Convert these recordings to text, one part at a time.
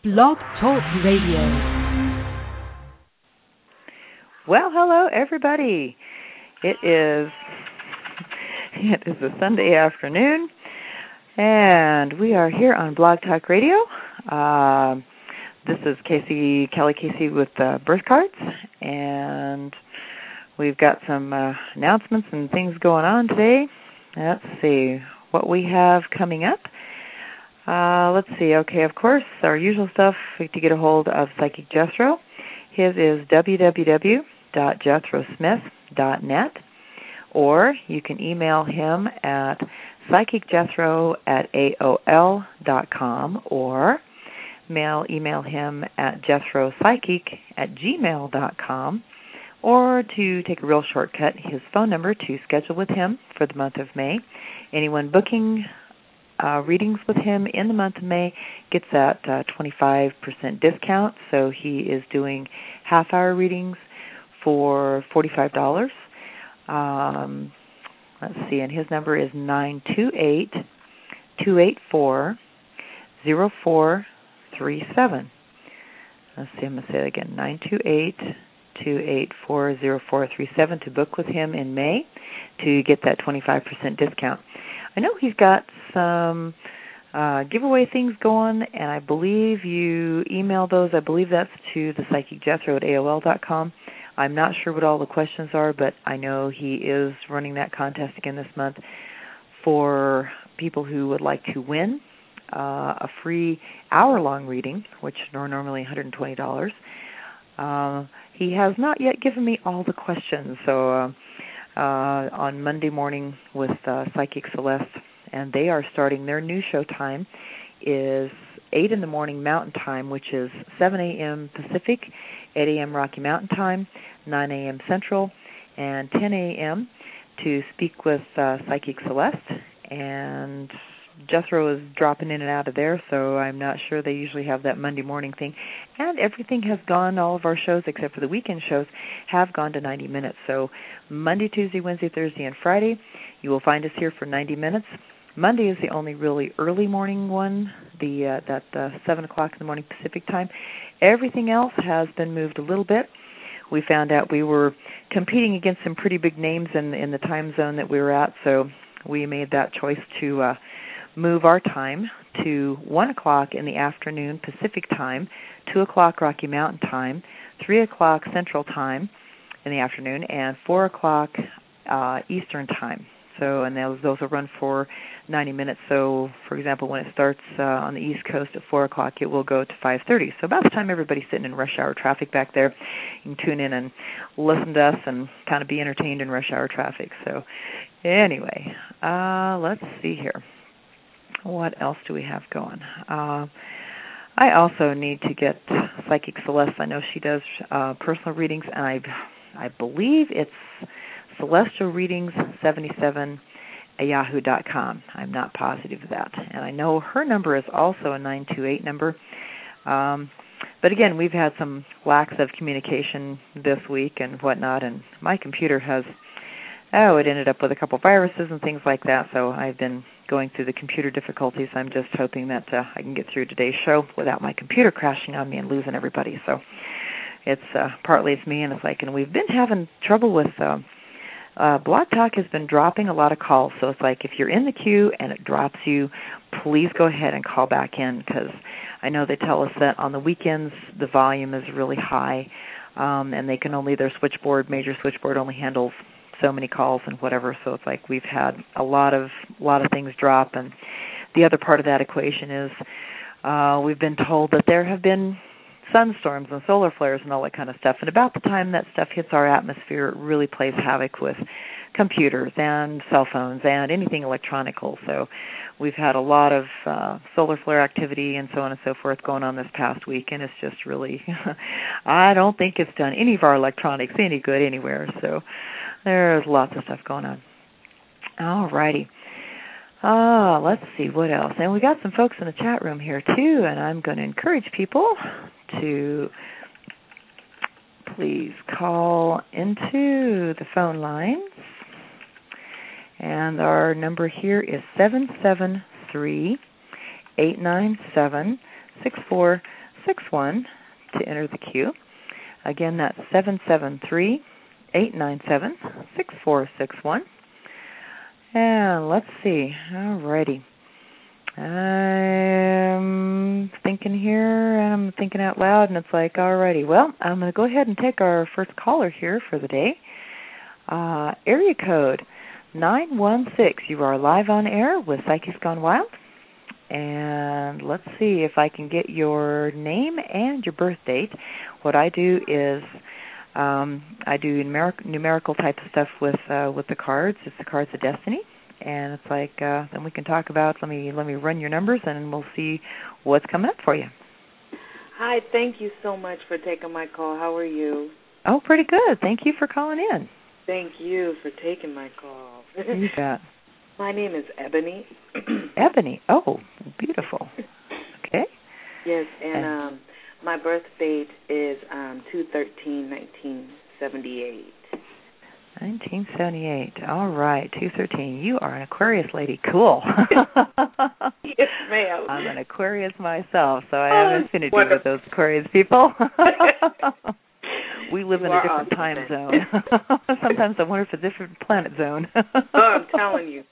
Blog Talk Radio. Well, hello, everybody. It is a Sunday afternoon, and we are here on Blog Talk Radio. This is Kelly Casey with Birth Cards, and we've got some announcements and things going on today. Let's see what we have coming up. Let's see. Okay, of course, our usual stuff to get a hold of Psychic Jethro. His is www.jethrosmith.net, or you can email him at psychicjethro@aol.com, or email him at jethropsychic@gmail.com, or to take a real shortcut, his phone number to schedule with him for the month of May. Anyone booking readings with him in the month of May gets that 25% discount. So he is doing half-hour readings for $45. Let's see, and his number is 928-284-0437. Let's see, I'm going to say it again, 928-284-0437 to book with him in May to get that 25% discount. I know he's got some giveaway things going, and I believe you email those. I believe that's to the psychicjethro@aol.com. I'm not sure what all the questions are, but I know he is running that contest again this month for people who would like to win a free hour-long reading, which are normally $120. He has not yet given me all the questions, so on Monday morning with Psychic Celeste, and they are starting their new show time is 8 in the morning Mountain Time, which is 7 a.m. Pacific, 8 a.m. Rocky Mountain Time, 9 a.m. Central, and 10 a.m. to speak with Psychic Celeste. And Jethro is dropping in and out of there, so I'm not sure. They usually have that Monday morning thing. And everything has gone, all of our shows except for the weekend shows have gone to 90 minutes. So Monday, Tuesday, Wednesday, Thursday, and Friday, you will find us here for 90 minutes. Monday is the only really early morning one, that 7 o'clock in the morning Pacific time. Everything else has been moved a little bit. We found out we were competing against some pretty big names in the time zone that we were at, so we made that choice to move our time to 1 o'clock in the afternoon Pacific time, 2 o'clock Rocky Mountain time, 3 o'clock Central time in the afternoon, and 4 o'clock Eastern time. So, and those will run for 90 minutes. So, for example, when it starts on the East Coast at 4 o'clock, it will go to 5:30. So about the time everybody's sitting in rush hour traffic back there, you can tune in and listen to us and kind of be entertained in rush hour traffic. So anyway, let's see here. What else do we have going? I also need to get Psychic Celeste. I know she does personal readings, and I believe it's Celestial Readings 77 at yahoo.com. I'm not positive of that. And I know her number is also a 928 number. But again, we've had some lacks of communication this week and whatnot, and my computer has, it ended up with a couple viruses and things like that, so I've been going through the computer difficulties. I'm just hoping that I can get through today's show without my computer crashing on me and losing everybody. So it's partly it's me, and we've been having trouble with Blog Talk has been dropping a lot of calls, so it's like if you're in the queue and it drops you, please go ahead and call back in, because I know they tell us that on the weekends the volume is really high, and they can only, their major switchboard only handles so many calls and whatever, so it's like we've had a lot of things drop. And the other part of that equation is we've been told that there have been sunstorms and solar flares and all that kind of stuff, and about the time that stuff hits our atmosphere, it really plays havoc with computers and cell phones and anything electronical. So we've had a lot of solar flare activity and so on and so forth going on this past week, and it's just really, I don't think it's done any of our electronics any good anywhere. So there's lots of stuff going on. All righty. Let's see what else. And we got some folks in the chat room here too, and I'm going to encourage people to please call into the phone lines. And our number here is 773-897-64 6461 to enter the queue. Again, that's 773-897-6461. And let's see. All righty. I'm thinking here, and I'm thinking out loud, and it's like, all righty. Well, I'm going to go ahead and take our first caller here for the day. Area code 916. You are live on air with Psychics Gone Wild. And let's see if I can get your name and your birth date. What I do is I do numerical type of stuff with the cards. It's the cards of destiny, and it's like then we can talk about. Let me run your numbers, and we'll see what's coming up for you. Hi, thank you so much for taking my call. How are you? Oh, pretty good. Thank you for calling in. Thank you for taking my call. You bet. My name is Ebony. Ebony. Oh, beautiful. Okay. Yes, and my birth date is 2/13/1978. 1978. All right, 2/13. You are an Aquarius lady. Cool. Yes, ma'am. I'm an Aquarius myself, so I have an affinity wonderful. with those Aquarius people. We live in a different awesome, time zone. Sometimes I wonder if it's a different planet zone. Oh, I'm telling you.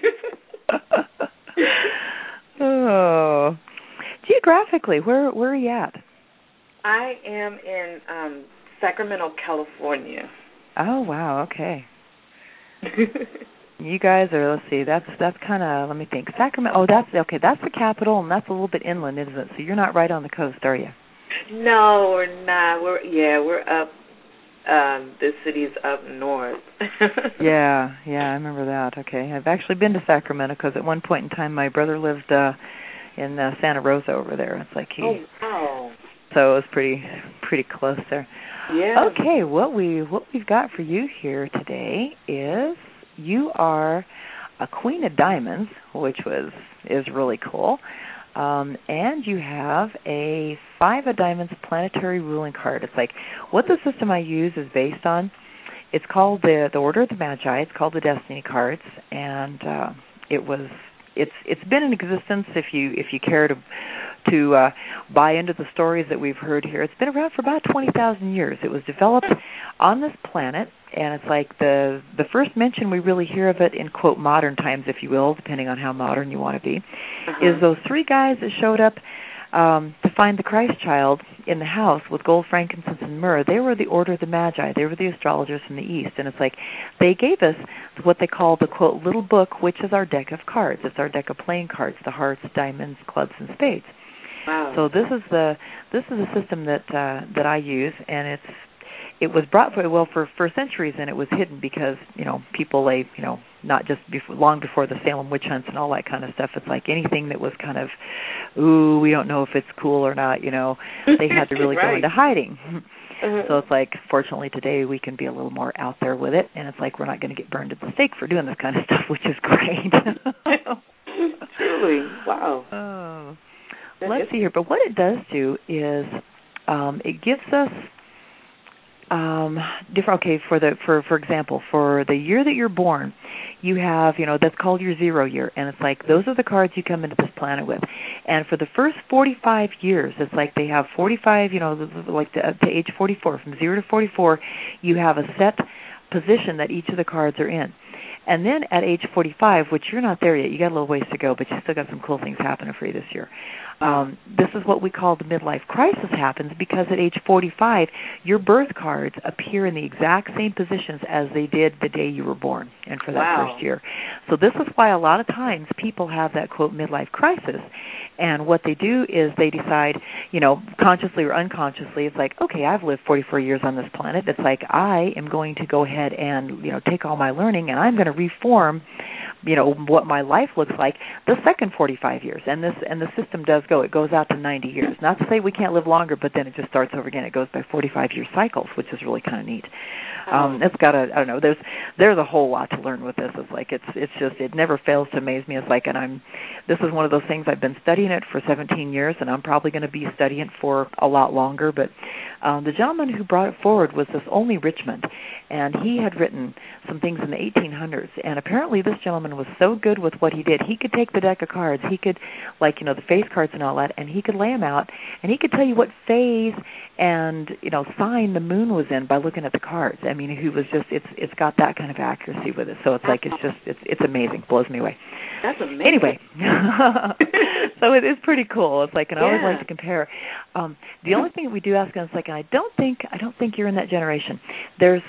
Oh. Geographically, where are you at? I am in Sacramento, California. Oh, wow, okay. You guys are, let's see, that's kind of, let me think. Sacramento, that's the capital, and that's a little bit inland, isn't it? So you're not right on the coast, are you? No, we're not. We're up. This city's up north. Yeah, I remember that. Okay, I've actually been to Sacramento because at one point in time my brother lived in Santa Rosa over there. It's like he. Oh wow! So it was pretty close there. Yeah. Okay, what we've got for you here today is you are a Queen of Diamonds, which is really cool. And you have a 5 of Diamonds planetary ruling card. It's like what the system I use is based on. It's called the Order of the Magi. It's called the Destiny cards, and it's been in existence. If you care to buy into the stories that we've heard here, it's been around for about 20,000 years. It was developed on this planet. And it's like the first mention we really hear of it in, quote, modern times, if you will, depending on how modern you want to be, is those 3 guys that showed up to find the Christ child in the house with gold, frankincense, and myrrh. They were the Order of the Magi. They were the astrologers from the East. And it's like they gave us what they call the, quote, little book, which is our deck of cards. It's our deck of playing cards, the hearts, diamonds, clubs, and spades. Wow. So this is the system that I use, and it was brought for centuries, and it was hidden because people not just long before the Salem witch hunts and all that kind of stuff. It's like anything that was kind of, ooh, we don't know if it's cool or not. They had to really right. go into hiding. So it's like, fortunately today we can be a little more out there with it, and it's like we're not going to get burned at the stake for doing this kind of stuff, which is great. Truly, wow. Oh. Let's see here, but what it does do is it gives us different. Okay, for example, for the year that you're born, you have that's called your 0 year, and it's like those are the cards you come into this planet with. And for the first 45 years, it's like they have 45, like to age 44, from 0 to 44, you have a set position that each of the cards are in. And then at age 45, which you're not there yet, you got a little ways to go, but you still got some cool things happening for you this year. This is what we call the midlife crisis happens because at age 45, your birth cards appear in the exact same positions as they did the day you were born and for that first year. So this is why a lot of times people have that, quote, midlife crisis. And what they do is they decide, consciously or unconsciously, it's like, okay, I've lived 44 years on this planet. It's like I am going to go ahead and, take all my learning and I'm going to reform, what my life looks like the second 45 years. And the system does go. It goes out to 90 years. Not to say we can't live longer, but then it just starts over again. It goes by 45-year cycles, which is really kind of neat. It's got I don't know, there's a whole lot to learn with this. It's like it's just it never fails to amaze me. It's like, and this is one of those things I've been studying it for 17 years, and I'm probably going to be studying it for a lot longer. But the gentleman who brought it forward was this Olney Richmond, and he had written some things in the 1800s. And apparently, this gentleman Robin was so good with what he did. He could take the deck of cards. He could, like, the face cards and all that, and he could lay them out, and he could tell you what phase and, sign the moon was in by looking at the cards. I mean, he was just, it's got that kind of accuracy with it. So it's like, it's amazing. Blows me away. That's amazing. Anyway, so it is pretty cool. It's like, and I always like to compare. The only thing that we do ask on, it's like, I don't think you're in that generation. There's,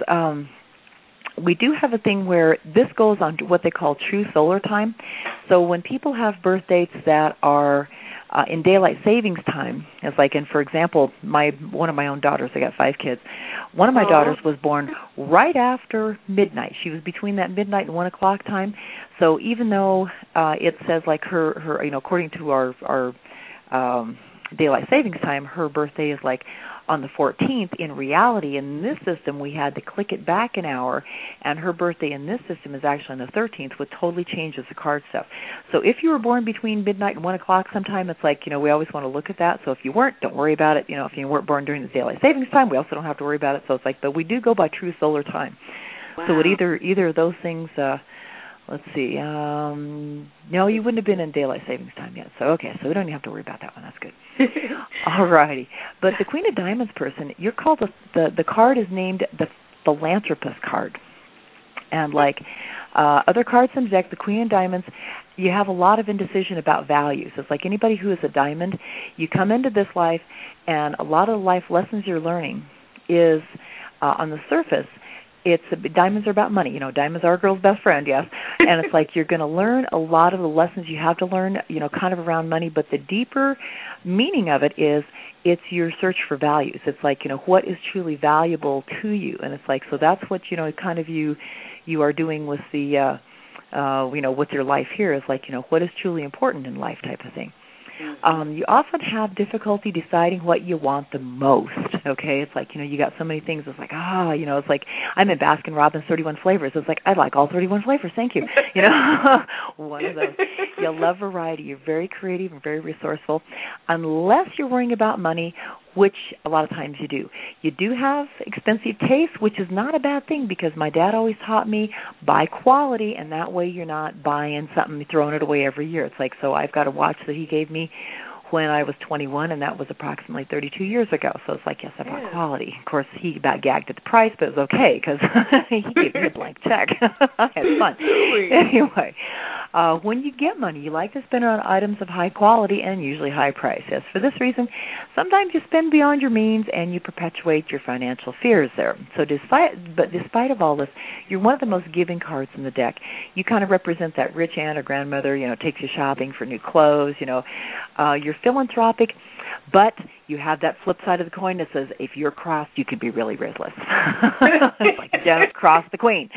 we do have a thing where this goes on to what they call true solar time. So when people have birth dates that are in daylight savings time, it's like, and for example, one of my own daughters, I got 5 kids. One of my daughters was born right after midnight. She was between that midnight and 1 o'clock time. So even though it says like her according to our daylight savings time, her birthday is like on the 14th. In reality, in this system, we had to click it back an hour, and her birthday in this system is actually on the 13th, which totally changes the card stuff. So if you were born between midnight and 1 o'clock sometime, it's like, we always want to look at that. So if you weren't, don't worry about it. If you weren't born during the daylight savings time, we also don't have to worry about it. So it's like, but we do go by true solar time. Wow. So would either of those things... let's see. No, you wouldn't have been in daylight savings time yet. So, okay, so we don't even have to worry about that one. That's good. All righty. But the Queen of Diamonds person, you're called, the card is named the Philanthropist card. And like other cards in the deck, the Queen of Diamonds, you have a lot of indecision about values. It's like anybody who is a diamond, you come into this life, and a lot of the life lessons you're learning is on the surface, diamonds are about money. Diamonds are a girl's best friend, yes. And it's like you're going to learn a lot of the lessons you have to learn, kind of around money. But the deeper meaning of it is it's your search for values. It's like, what is truly valuable to you? And it's like, so that's what, kind of you are doing with the, with your life here is like, what is truly important in life type of thing. You often have difficulty deciding what you want the most, okay? It's like, you got so many things. It's like, it's like I'm in Baskin-Robbins 31 flavors. It's like, I like all 31 flavors. Thank you. One of those. You love variety. You're very creative and very resourceful, unless you're worrying about money, which a lot of times you do. You do have expensive taste, which is not a bad thing because my dad always taught me buy quality, and that way you're not buying something and throwing it away every year. It's like, so I've got a watch that he gave me when I was 21, and that was approximately 32 years ago. So it's like, yes, I bought quality. Of course, he about gagged at the price, but it was okay because he gave me a blank check. I had fun. Anyway, when you get money, you like to spend it on items of high quality and usually high price. Yes, for this reason, sometimes you spend beyond your means and you perpetuate your financial fears there. So despite of all this, you're one of the most giving cards in the deck. You kind of represent that rich aunt or grandmother, takes you shopping for new clothes, you're philanthropic, but you have that flip side of the coin that says if you're crossed, you can be really ruthless. It's like, don't cross the queen.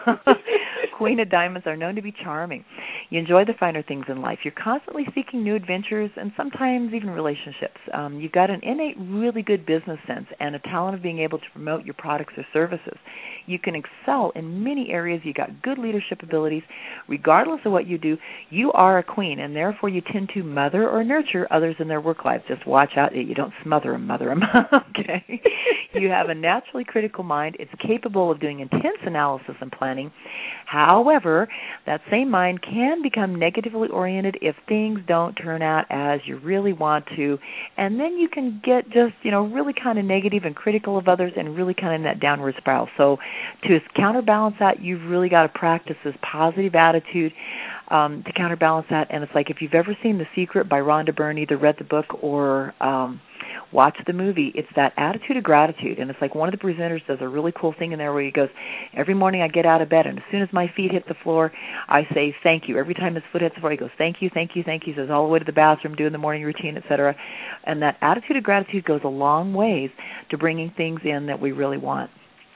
Queen of Diamonds are known to be charming. You enjoy the finer things in life. You're constantly seeking new adventures and sometimes even relationships. You've got an innate, really good business sense and a talent of being able to promote your products or services. You can excel in many areas. You've got good leadership abilities. Regardless of what you do, you are a queen, and therefore you tend to mother or nurture others in their work lives. Just watch out that you don't smother them, mother them. Okay? You have a naturally critical mind. It's capable of doing intense analysis and planning. However, that same mind can become negatively oriented if things don't turn out as you really want to, and then you can get just, really kind of negative and critical of others and really kind of in that downward spiral. So to counterbalance that, you've really got to practice this positive attitude to counterbalance that. And it's like if you've ever seen The Secret by Rhonda Byrne, either read the book or watch the movie, it's that attitude of gratitude. And it's like one of the presenters does a really cool thing in there where he goes, every morning I get out of bed, and as soon as my feet hit the floor, I say thank you. Every time his foot hits the floor, he goes, thank you, thank you, thank you. He says all the way to the bathroom, doing the morning routine, etc. And that attitude of gratitude goes a long ways to bringing things in that we really want.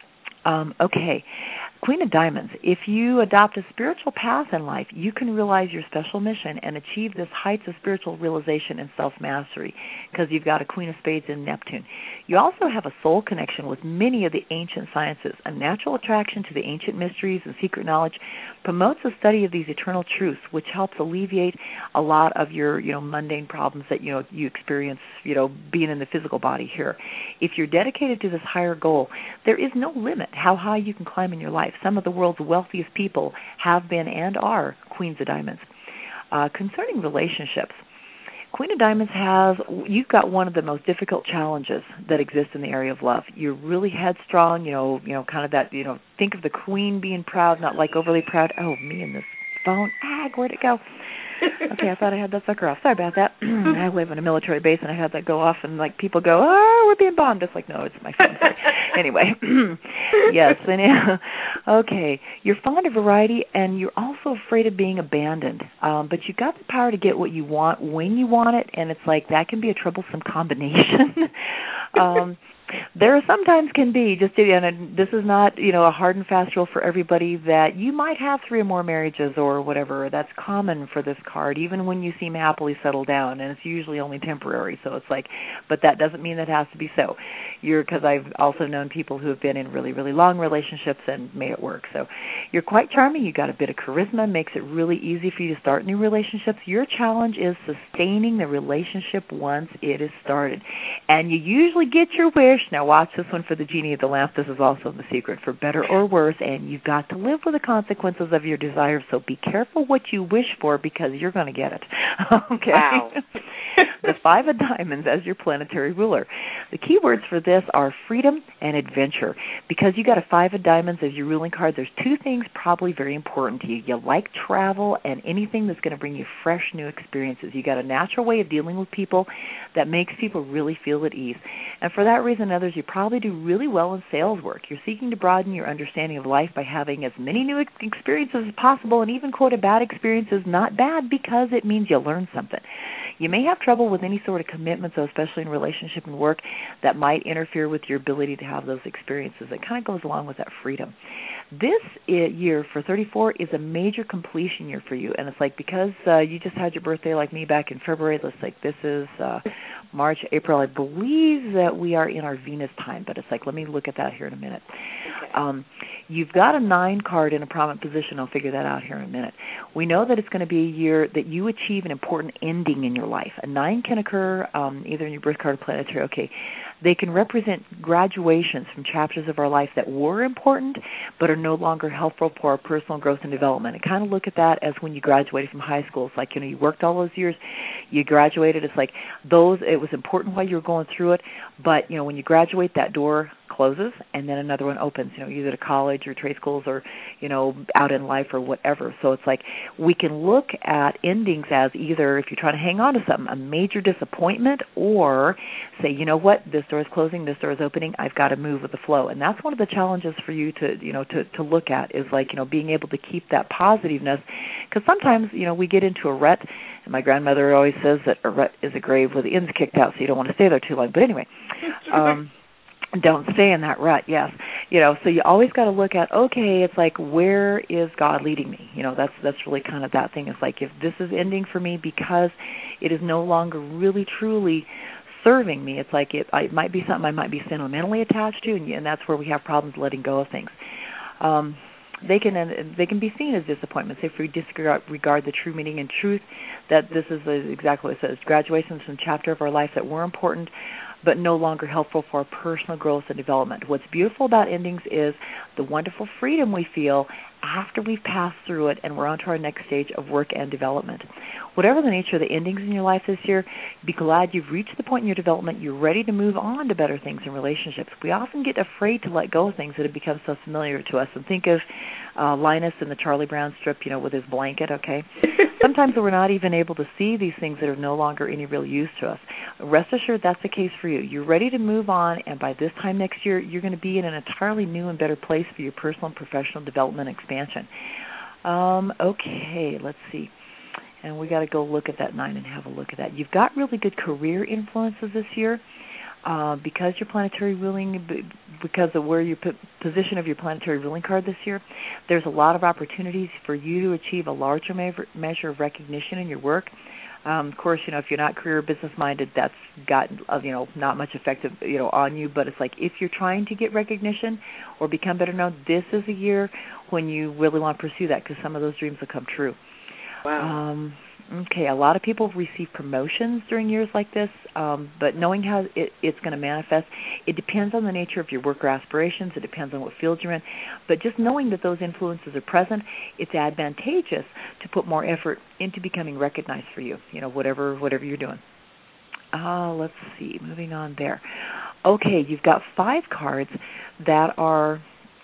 Okay. Queen of Diamonds, if you adopt a spiritual path in life, you can realize your special mission and achieve this heights of spiritual realization and self-mastery because you've got a Queen of Spades in Neptune. You also have a soul connection with many of the ancient sciences. A natural attraction to the ancient mysteries and secret knowledge promotes the study of these eternal truths, which helps alleviate a lot of your, mundane problems that, you experience, being in the physical body here. If you're dedicated to this higher goal, there is no limit how high you can climb in your life. life. Some of the world's wealthiest people have been and are queens of diamonds. Concerning relationships, Queen of Diamonds you've got one of the most difficult challenges that exists in the area of love. You're really headstrong, kind of that, think of the queen being proud, not like overly proud. Oh, me and this phone. Where'd it go? Okay, I thought I had that sucker off. Sorry about that. I live in a military base, and I had that go off, and people go, "Oh, we're being bombed." It's like, no, it's my phone. Anyway, yes. Okay, you're fond of variety, and you're also afraid of being abandoned. But you've got the power to get what you want when you want it, and it's like that can be a troublesome combination. There sometimes can be, and this is not, a hard and fast rule for everybody, that you might have 3 or more marriages or whatever. That's common for this card, even when you seem happily settled down, and it's usually only temporary. So it's like, but that doesn't mean that has to be so. Because I've also known people who have been in really, really long relationships and made it work. So you're quite charming. You've got a bit of charisma, makes it really easy for you to start new relationships. Your challenge is sustaining the relationship once it is started. And you usually get your wish. Now watch this one for the Genie of the Lamp. This is also the secret, for better or worse, and you've got to live with the consequences of your desires, so be careful what you wish for because you're going to get it. Okay. Wow. The 5 of Diamonds as your planetary ruler. The key words for this are freedom and adventure. Because you got a 5 of Diamonds as your ruling card, there's 2 things probably very important to you. You like travel and anything that's going to bring you fresh new experiences. You got a natural way of dealing with people that makes people really feel at ease. And for that reason and others, you probably do really well in sales work. You're seeking to broaden your understanding of life by having as many new experiences as possible, and even, quote, a bad experience is not bad because it means you learn something. You may have trouble with any sort of commitment, so especially in relationship and work, that might interfere with your ability to have those experiences. It kind of goes along with that freedom. This year for 34 is a major completion year for you, and it's like because you just had your birthday like me back in February, let's like this is March, April. I believe that we are in our Venus time, but it's like let me look at that here in a minute. Okay. You've got a 9 card in a prominent position. I'll figure that out here in a minute. We know that it's going to be a year that you achieve an important ending in your life. A 9 can occur either in your birth card or planetary. Okay. They can represent graduations from chapters of our life that were important but are no longer helpful for our personal growth and development. And kind of look at that as when you graduated from high school. It's like, you worked all those years, you graduated. It's like it was important while you were going through it, but, when you graduate, that door closes and then another one opens, either to college or trade schools or, out in life or whatever. So it's like we can look at endings as either, if you're trying to hang on to something, a major disappointment, or say, you know what, this door is closing, this door is opening, I've got to move with the flow. And that's one of the challenges for you to look at is like, being able to keep that positiveness, because sometimes, we get into a rut, and my grandmother always says that a rut is a grave with the ends kicked out, so you don't want to stay there too long. But anyway, don't stay in that rut, yes. So you always got to look at, okay, it's like, where is God leading me? That's really kind of that thing. It's like, if this is ending for me because it is no longer really, truly serving me, it's like it might be something I might be sentimentally attached to, and that's where we have problems letting go of things. They can be seen as disappointments if we disregard the true meaning and truth that this is exactly what it says. Graduations from chapter of our life that were important but no longer helpful for our personal growth and development. What's beautiful about endings is the wonderful freedom we feel after we've passed through it and we're on to our next stage of work and development. Whatever the nature of the endings in your life this year, be glad you've reached the point in your development you're ready to move on to better things in relationships. We often get afraid to let go of things that have become so familiar to us. And think of Linus in the Charlie Brown strip, with his blanket, okay? Sometimes we're not even able to see these things that are no longer any real use to us. Rest assured that's the case for you. You're ready to move on, and by this time next year, you're going to be in an entirely new and better place for your personal and professional development and expansion. Okay, let's see. And we got to go look at that 9 and have a look at that. You've got really good career influences this year. Because your planetary ruling, because of where you put position of your planetary ruling card this year, there's a lot of opportunities for you to achieve a larger measure of recognition in your work. Of course, if you're not career business minded, that's got not much effect on you. But it's like if you're trying to get recognition or become better known, this is a year when you really want to pursue that because some of those dreams will come true. Wow. Okay, a lot of people receive promotions during years like this, but knowing how it's going to manifest, it depends on the nature of your work or aspirations. It depends on what field you're in. But just knowing that those influences are present, it's advantageous to put more effort into becoming recognized for you, whatever you're doing. Let's see, moving on there. Okay, you've got 5 cards that are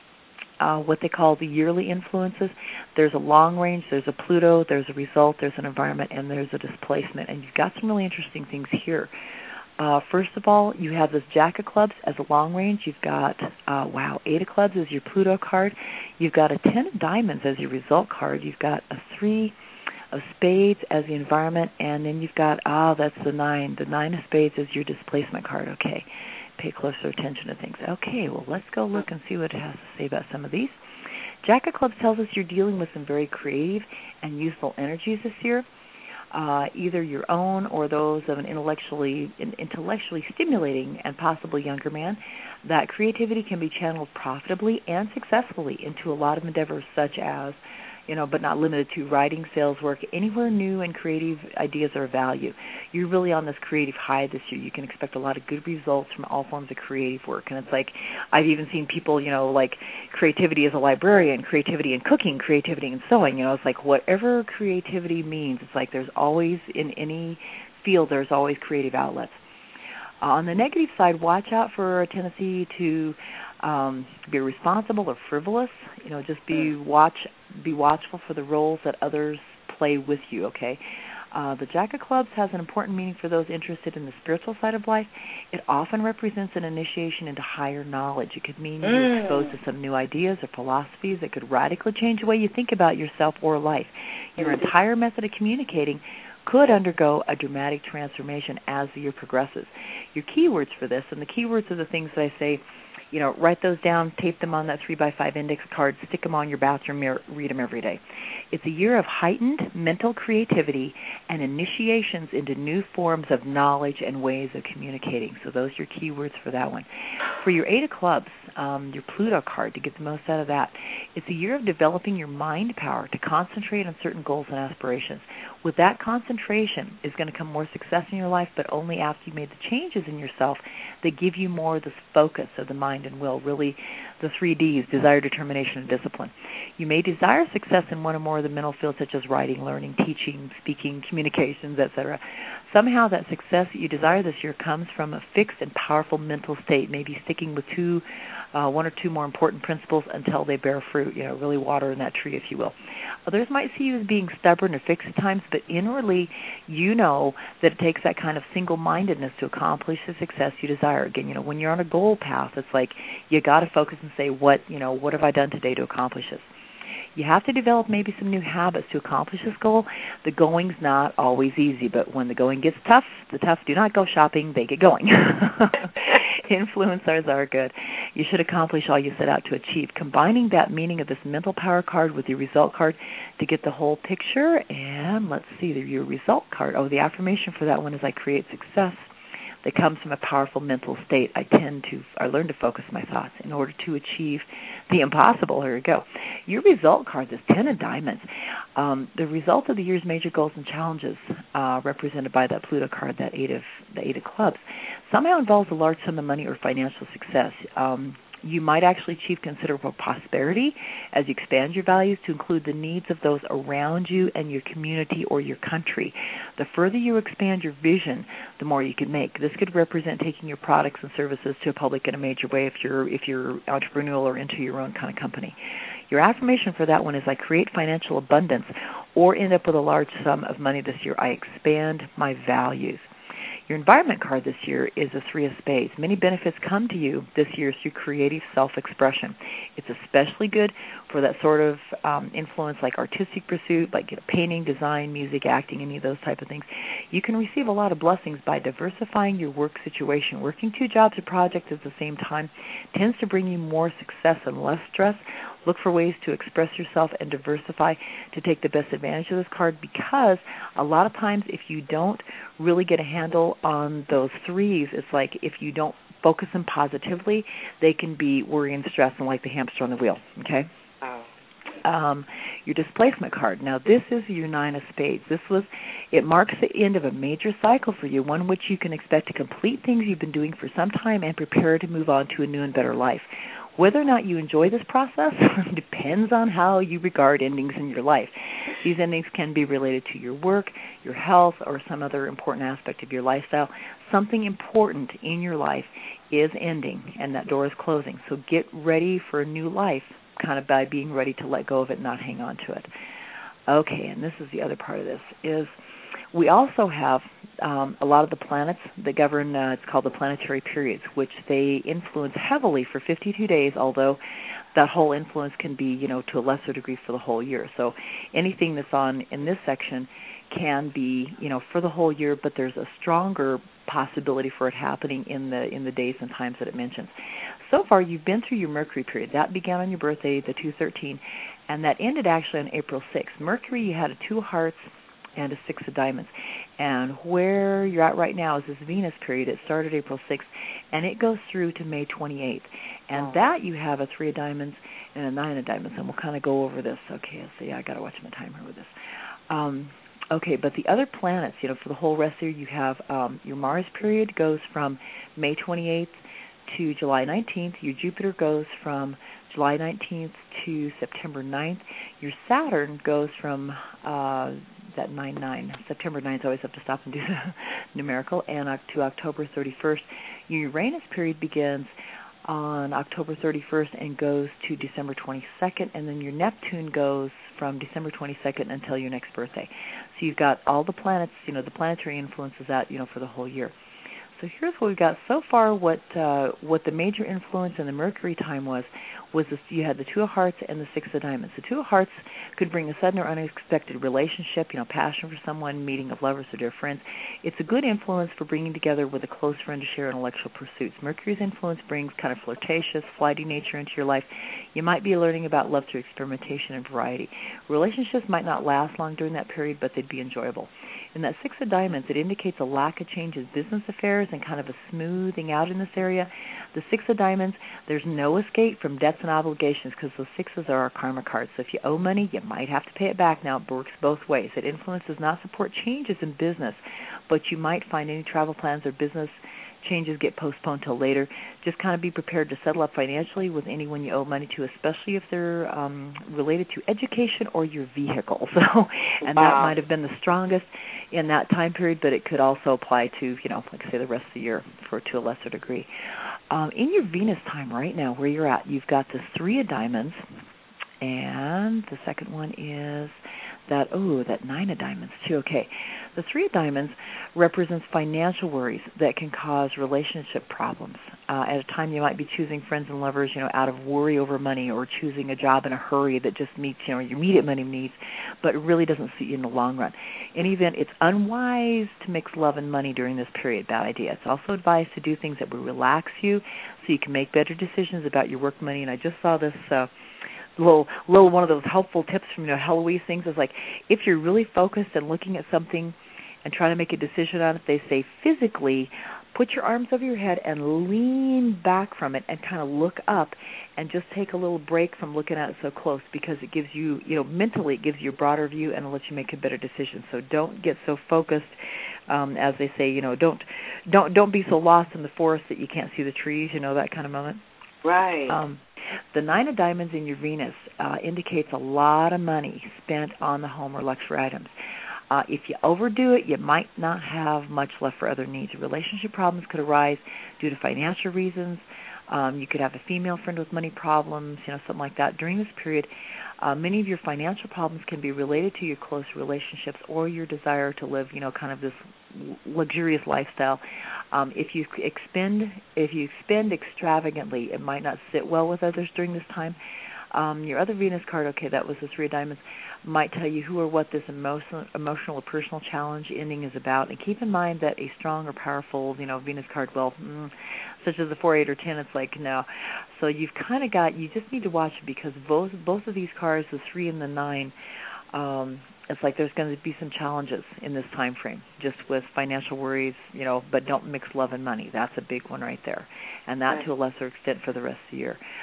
what they call the yearly influences. There's a long range, there's a Pluto, there's a result, there's an environment, and there's a displacement. And you've got some really interesting things here. First of all, you have this Jack of Clubs as a long range. You've got, 8 of Clubs as your Pluto card. You've got a 10 of Diamonds as your result card. You've got a 3 of Spades as the environment, and then you've got, that's the 9. The 9 of Spades as your displacement card. Okay. Pay closer attention to things. Okay, well, let's go look and see what it has to say about some of these. Jack of Clubs tells us you're dealing with some very creative and useful energies this year, either your own or those of an intellectually stimulating and possibly younger man. That creativity can be channeled profitably and successfully into a lot of endeavors such as, but not limited to writing, sales work, anywhere new and creative ideas are of value. You're really on this creative high this year. You can expect a lot of good results from all forms of creative work. And it's like, I've even seen people, like creativity as a librarian, creativity in cooking, creativity in sewing. It's like whatever creativity means, it's like there's always, in any field, there's always creative outlets. On the negative side, watch out for a tendency to be irresponsible or frivolous. Just be watchful for the roles that others play with you, okay? The Jack of Clubs has an important meaning for those interested in the spiritual side of life. It often represents an initiation into higher knowledge. It could mean you're exposed to some new ideas or philosophies that could radically change the way you think about yourself or life. Your entire method of communicating could undergo a dramatic transformation as the year progresses. Your keywords for this, and the keywords are the things that I say, write those down, tape them on that 3x5 index card, stick them on your bathroom mirror, read them every day. It's a year of heightened mental creativity and initiations into new forms of knowledge and ways of communicating. So those are your keywords for that one. For your 8 of Clubs, your Pluto card, to get the most out of that, it's a year of developing your mind power to concentrate on certain goals and aspirations. With that concentration is going to come more success in your life, but only after you made the changes in yourself that give you more of this focus of the mind and will, really the 3 Ds, desire, determination, and discipline. You may desire success in one or more of the mental fields such as writing, learning, teaching, speaking, communications, etc. Somehow that success that you desire this year comes from a fixed and powerful mental state, maybe sticking with 1 or 2 more important principles until they bear fruit, really water in that tree, if you will. Others might see you as being stubborn or fixed at times, but inwardly you know that it takes that kind of single-mindedness to accomplish the success you desire. Again, when you're on a goal path, it's like you got to focus and say, what have I done today to accomplish this? You have to develop maybe some new habits to accomplish this goal. The going's not always easy, but when the going gets tough, the tough do not go shopping, they get going. Influencers are good. You should accomplish all you set out to achieve. Combining that meaning of this mental power card with your result card to get the whole picture. And let's see, your result card. The affirmation for that one is I create success that comes from a powerful mental state. I learn to focus my thoughts in order to achieve the impossible. Here we go. Your result card is 10 of Diamonds. The result of the year's major goals and challenges, represented by that Pluto card, the 8 of Clubs, somehow involves a large sum of money or financial success. You might actually achieve considerable prosperity as you expand your values to include the needs of those around you and your community or your country. The further you expand your vision, the more you can make. This could represent taking your products and services to a public in a major way if you're entrepreneurial or into your own kind of company. Your affirmation for that one is I create financial abundance or end up with a large sum of money this year. I expand my values. Your environment card this year is a 3 of Spades. Many benefits come to you this year through creative self-expression. It's especially good for that sort of influence like artistic pursuit, like painting, design, music, acting, any of those type of things. You can receive a lot of blessings by diversifying your work situation. Working 2 jobs or projects at the same time tends to bring you more success and less stress. Look for ways to express yourself and diversify to take the best advantage of this card, because a lot of times if you don't really get a handle on those 3s, it's like if you don't focus them positively, they can be worry and stress and like the hamster on the wheel, okay? Oh. your displacement card. Now, this is your 9 of spades. It marks the end of a major cycle for you, one which you can expect to complete things you've been doing for some time and prepare to move on to a new and better life. Whether or not you enjoy this process depends on how you regard endings in your life. These endings can be related to your work, your health, or some other important aspect of your lifestyle. Something important in your life is ending, and that door is closing. So get ready for a new life, kind of by being ready to let go of it and not hang on to it. Okay, and this is the other part of this, is we also have a lot of the planets that govern, it's called the planetary periods, which they influence heavily for 52 days, although that whole influence can be, to a lesser degree for the whole year. So anything that's on in this section can be, for the whole year, but there's a stronger possibility for it happening in the days and times that it mentions. So far, you've been through your Mercury period. That began on your birthday, the 2/13, and that ended actually on April 6th. Mercury, you had a 2 of hearts and a 6 of diamonds. And where you're at right now is this Venus period. It started April 6th, and it goes through to May 28th. And that you have a 3 of diamonds and a 9 of diamonds, and we'll kind of go over this. Okay, let's see. I got to watch my timer with this. Okay, but the other planets, for the whole rest of the year, you have your Mars period goes from May 28th to July 19th. Your Jupiter goes from July 19th to September 9th. Your Saturn goes from that 9/9. September 9th, I always have to stop and do the numerical, and to October 31st. Your Uranus period begins on October 31st and goes to December 22nd, and then your Neptune goes from December 22nd until your next birthday. So you've got all the planets, the planetary influences out, for the whole year. So here's what we've got so far. What the major influence in the Mercury time was this, you had the 2 of hearts and the 6 of diamonds. The 2 of hearts could bring a sudden or unexpected relationship, passion for someone, meeting of lovers or dear friends. It's a good influence for bringing together with a close friend to share intellectual pursuits. Mercury's influence brings kind of flirtatious, flighty nature into your life. You might be learning about love through experimentation and variety. Relationships might not last long during that period, but they'd be enjoyable. In that 6 of diamonds, it indicates a lack of change in business affairs and kind of a smoothing out in this area. The 6 of diamonds, there's no escape from debts and obligations because those 6s are our karma cards. So if you owe money, you might have to pay it back. Now, it works both ways. It influence does not support changes in business, but you might find any travel plans or business changes get postponed till later. Just kind of be prepared to settle up financially with anyone you owe money to, especially if they're related to education or your vehicle. So, and that might have been the strongest in that time period, but it could also apply to, like I say, the rest of the year to a lesser degree. In your Venus time right now, where you're at, you've got the 3 of diamonds, and the second one is that 9 of diamonds too. Okay. The 3 of diamonds represents financial worries that can cause relationship problems. At a time you might be choosing friends and lovers, out of worry over money, or choosing a job in a hurry that just meets, your immediate money needs, but it really doesn't suit you in the long run. In any event, it's unwise to mix love and money during this period. Bad idea. It's also advised to do things that will relax you so you can make better decisions about your work money. And I just saw this little one of those helpful tips from Heloise things is like, if you're really focused and looking at something and trying to make a decision on it, they say physically put your arms over your head and lean back from it and kind of look up and just take a little break from looking at it so close, because it gives you, mentally it gives you a broader view and it lets you make a better decision. So don't get so focused, as they say, don't be so lost in the forest that you can't see the trees, that kind of moment. Right. The 9 of diamonds in your Venus indicates a lot of money spent on the home or luxury items. If you overdo it, you might not have much left for other needs. Relationship problems could arise due to financial reasons. You could have a female friend with money problems, something like that. During this period, many of your financial problems can be related to your close relationships or your desire to live, kind of this luxurious lifestyle. If you expend extravagantly, it might not sit well with others during this time. Your other Venus card, okay, that was the 3 of diamonds, might tell you who or what this emotional or personal challenge ending is about. And keep in mind that a strong or powerful, Venus card, such as the 4, 8, or 10, it's like, no. So you've kind of got, you just need to watch it, because both of these cards, the 3 and the 9, it's like there's going to be some challenges in this time frame, just with financial worries, but don't mix love and money. That's a big one right there. And that to a lesser extent for the rest of the year.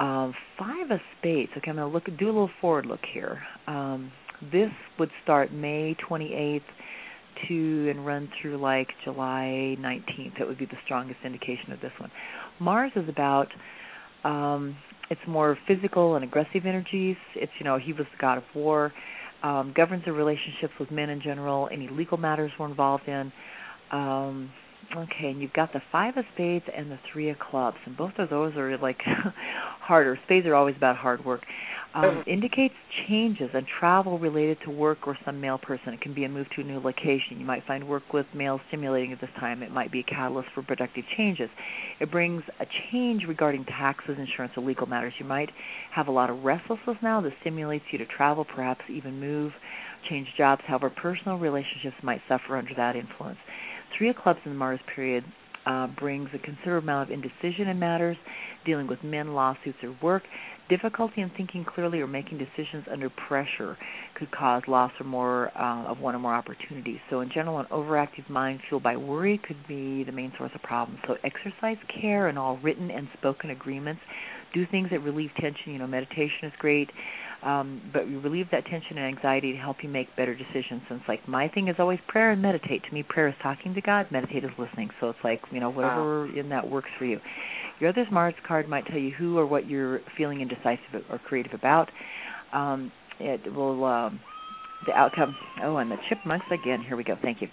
Five of Spades. Okay, I'm going to do a little forward look here. This would start May 28th and run through like July 19th. That would be the strongest indication of this one. Mars is about, it's more physical and aggressive energies. It's, he was the god of war, governs the relationships with men in general, any legal matters we're involved in. Okay, and you've got the Five of Spades and the Three of Clubs, and both of those are like harder. Spades are always about hard work. Indicates changes and travel related to work or some male person. It can be a move to a new location. You might find work with males stimulating at this time. It might be a catalyst for productive changes. It brings a change regarding taxes, insurance, or legal matters. You might have a lot of restlessness now that stimulates you to travel, perhaps even move, change jobs. However, personal relationships might suffer under that influence. Three of Clubs in the Mars period brings a considerable amount of indecision in matters, dealing with men, lawsuits, or work. Difficulty in thinking clearly or making decisions under pressure could cause loss or more of one or more opportunities. So in general, an overactive mind fueled by worry could be the main source of problems. So exercise care in all written and spoken agreements. Do things that relieve tension. Meditation is great, but you relieve that tension and anxiety to help you make better decisions. And it's like my thing is always prayer and meditate. To me, prayer is talking to God, meditate is listening. So it's like, whatever in that works for you. Your other's Mars card might tell you who or what you're feeling indecisive or creative about. It will, the outcome, and the chipmunks again. Here we go. Thank you.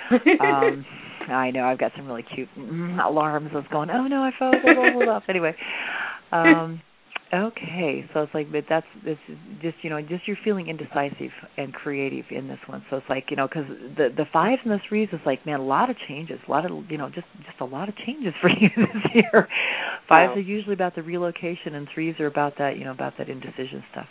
I know, I've got some really cute alarms that's going, oh no, I fell off. Anyway. Okay, so it's like, but this is just you're feeling indecisive and creative in this one. So it's like, because the fives and the threes is like, man, a lot of changes, a lot of, just a lot of changes for you this year. Fives are usually about the relocation, and threes are about that, about that indecision stuff.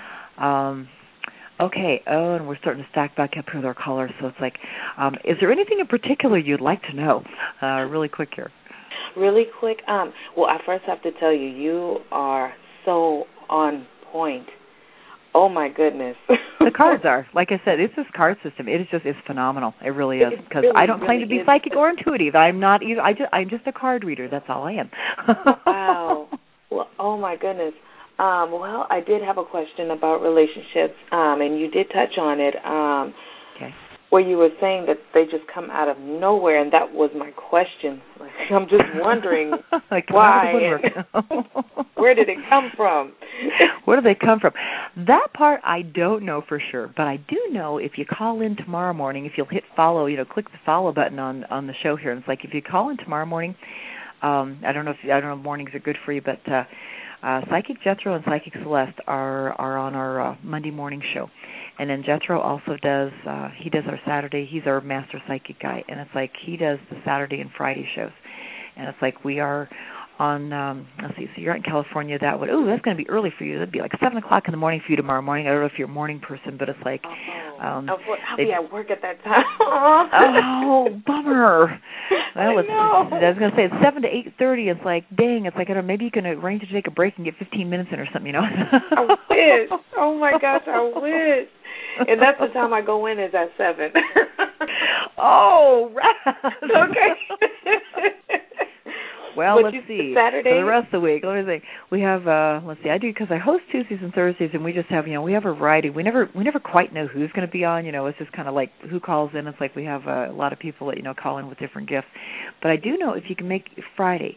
Okay, and we're starting to stack back up here with our callers. So it's like, is there anything in particular you'd like to know? Really quick here. Really quick, well, I first have to tell you, you are so on point. Oh, my goodness. The cards are. Like I said, it's this card system. It's phenomenal. It really is. Because I don't claim to be psychic or intuitive. I'm not either. I'm just a card reader. That's all I am. Wow. Well, oh, my goodness. Well, I did have a question about relationships, and you did touch on it. Okay. Where you were saying that they just come out of nowhere, and that was my question. Like, I'm just wondering why. Where did it come from? Where do they come from? That part I don't know for sure, but I do know if you call in tomorrow morning, if you'll hit follow, click the follow button on the show here. And it's like if you call in tomorrow morning, I don't know if mornings are good for you, but Psychic Jethro and Psychic Celeste are on our Monday morning show. And then Jethro also does, he does our Saturday, he's our master psychic guy, and it's like he does the Saturday and Friday shows. And it's like we are on, let's see, so you're out in California, that's going to be early for you. That'd be like 7 o'clock in the morning for you tomorrow morning. I don't know if you're a morning person, but it's like... I'll be at work at that time. Oh, bummer. Well, I was going to say, it's 7 to 8:30. It's like, dang, it's like, I don't know, maybe you can arrange to take a break and get 15 minutes in or something, I wish. Oh, my gosh, I wish. And that's the time I go in is at 7. Oh, right. Okay. Well, let's see. Saturday? For the rest of the week, let me see. We have, I do, because I host Tuesdays and Thursdays, and we just have, we have a variety. We never quite know who's going to be on. It's just kind of like who calls in. It's like we have a lot of people that, call in with different gifts. But I do know if you can make Friday,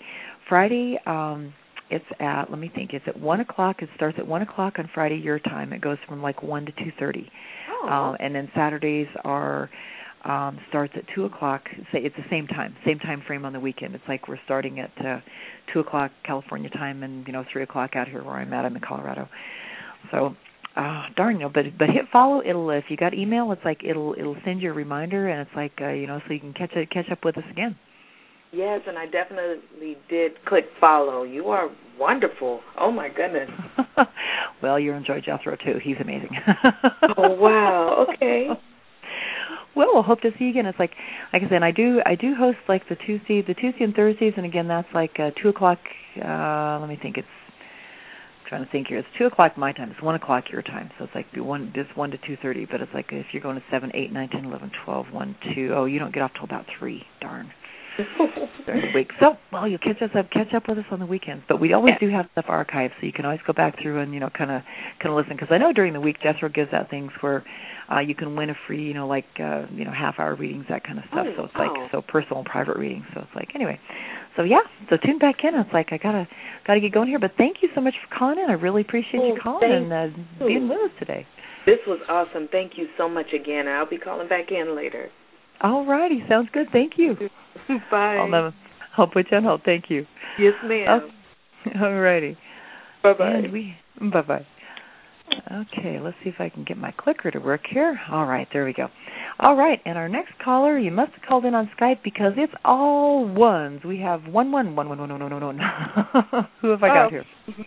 it's at, let me think, it's at 1 o'clock. It starts at 1 o'clock on Friday, your time. It goes from like 1 to 2:30. Oh. And then Saturdays are... starts at 2 o'clock. It's the same time frame on the weekend. It's like we're starting at 2 o'clock California time and, 3 o'clock out here where I'm at. I'm in Colorado. So, darn, but hit follow. It'll, if you got email, it's like it'll send you a reminder, and it's like, so you can catch up with us again. Yes, and I definitely did click follow. You are wonderful. Oh, my goodness. Well, you'll enjoy Jethro, too. He's amazing. Oh, wow. Okay. Well, we'll hope to see you again. It's like I said, I do host like the Tuesday and Thursdays, and again that's like 2 o'clock. Let me think. I'm trying to think here. It's 2 o'clock my time. It's 1 o'clock your time. So it's like 1 to 2:30. But it's like if you're going to 7, 8, 9, 10, 11, 12, 1, 2. Oh, you don't get off till about 3. Darn. during the week. So, well, you'll catch up with us on the weekends. But we always do have stuff archived, so you can always go back through and, kind of listen. Because I know during the week, Jethro gives out things where you can win a free, half-hour readings, that kind of stuff. So it's so personal and private readings. So it's anyway. So, yeah, so tune back in. It's I gotta get going here. But thank you so much for calling in. I really appreciate you calling and being with us today. This was awesome. Thank you so much again. I'll be calling back in later. All righty. Sounds good. Thank you. Bye. I'll put you on hold. Thank you. Yes, ma'am. All righty. Bye-bye. Bye-bye. Okay, let's see if I can get my clicker to work here. All right, there we go. All right, and our next caller, you must have called in on Skype because it's all ones. We have 1-1. Who have I got here?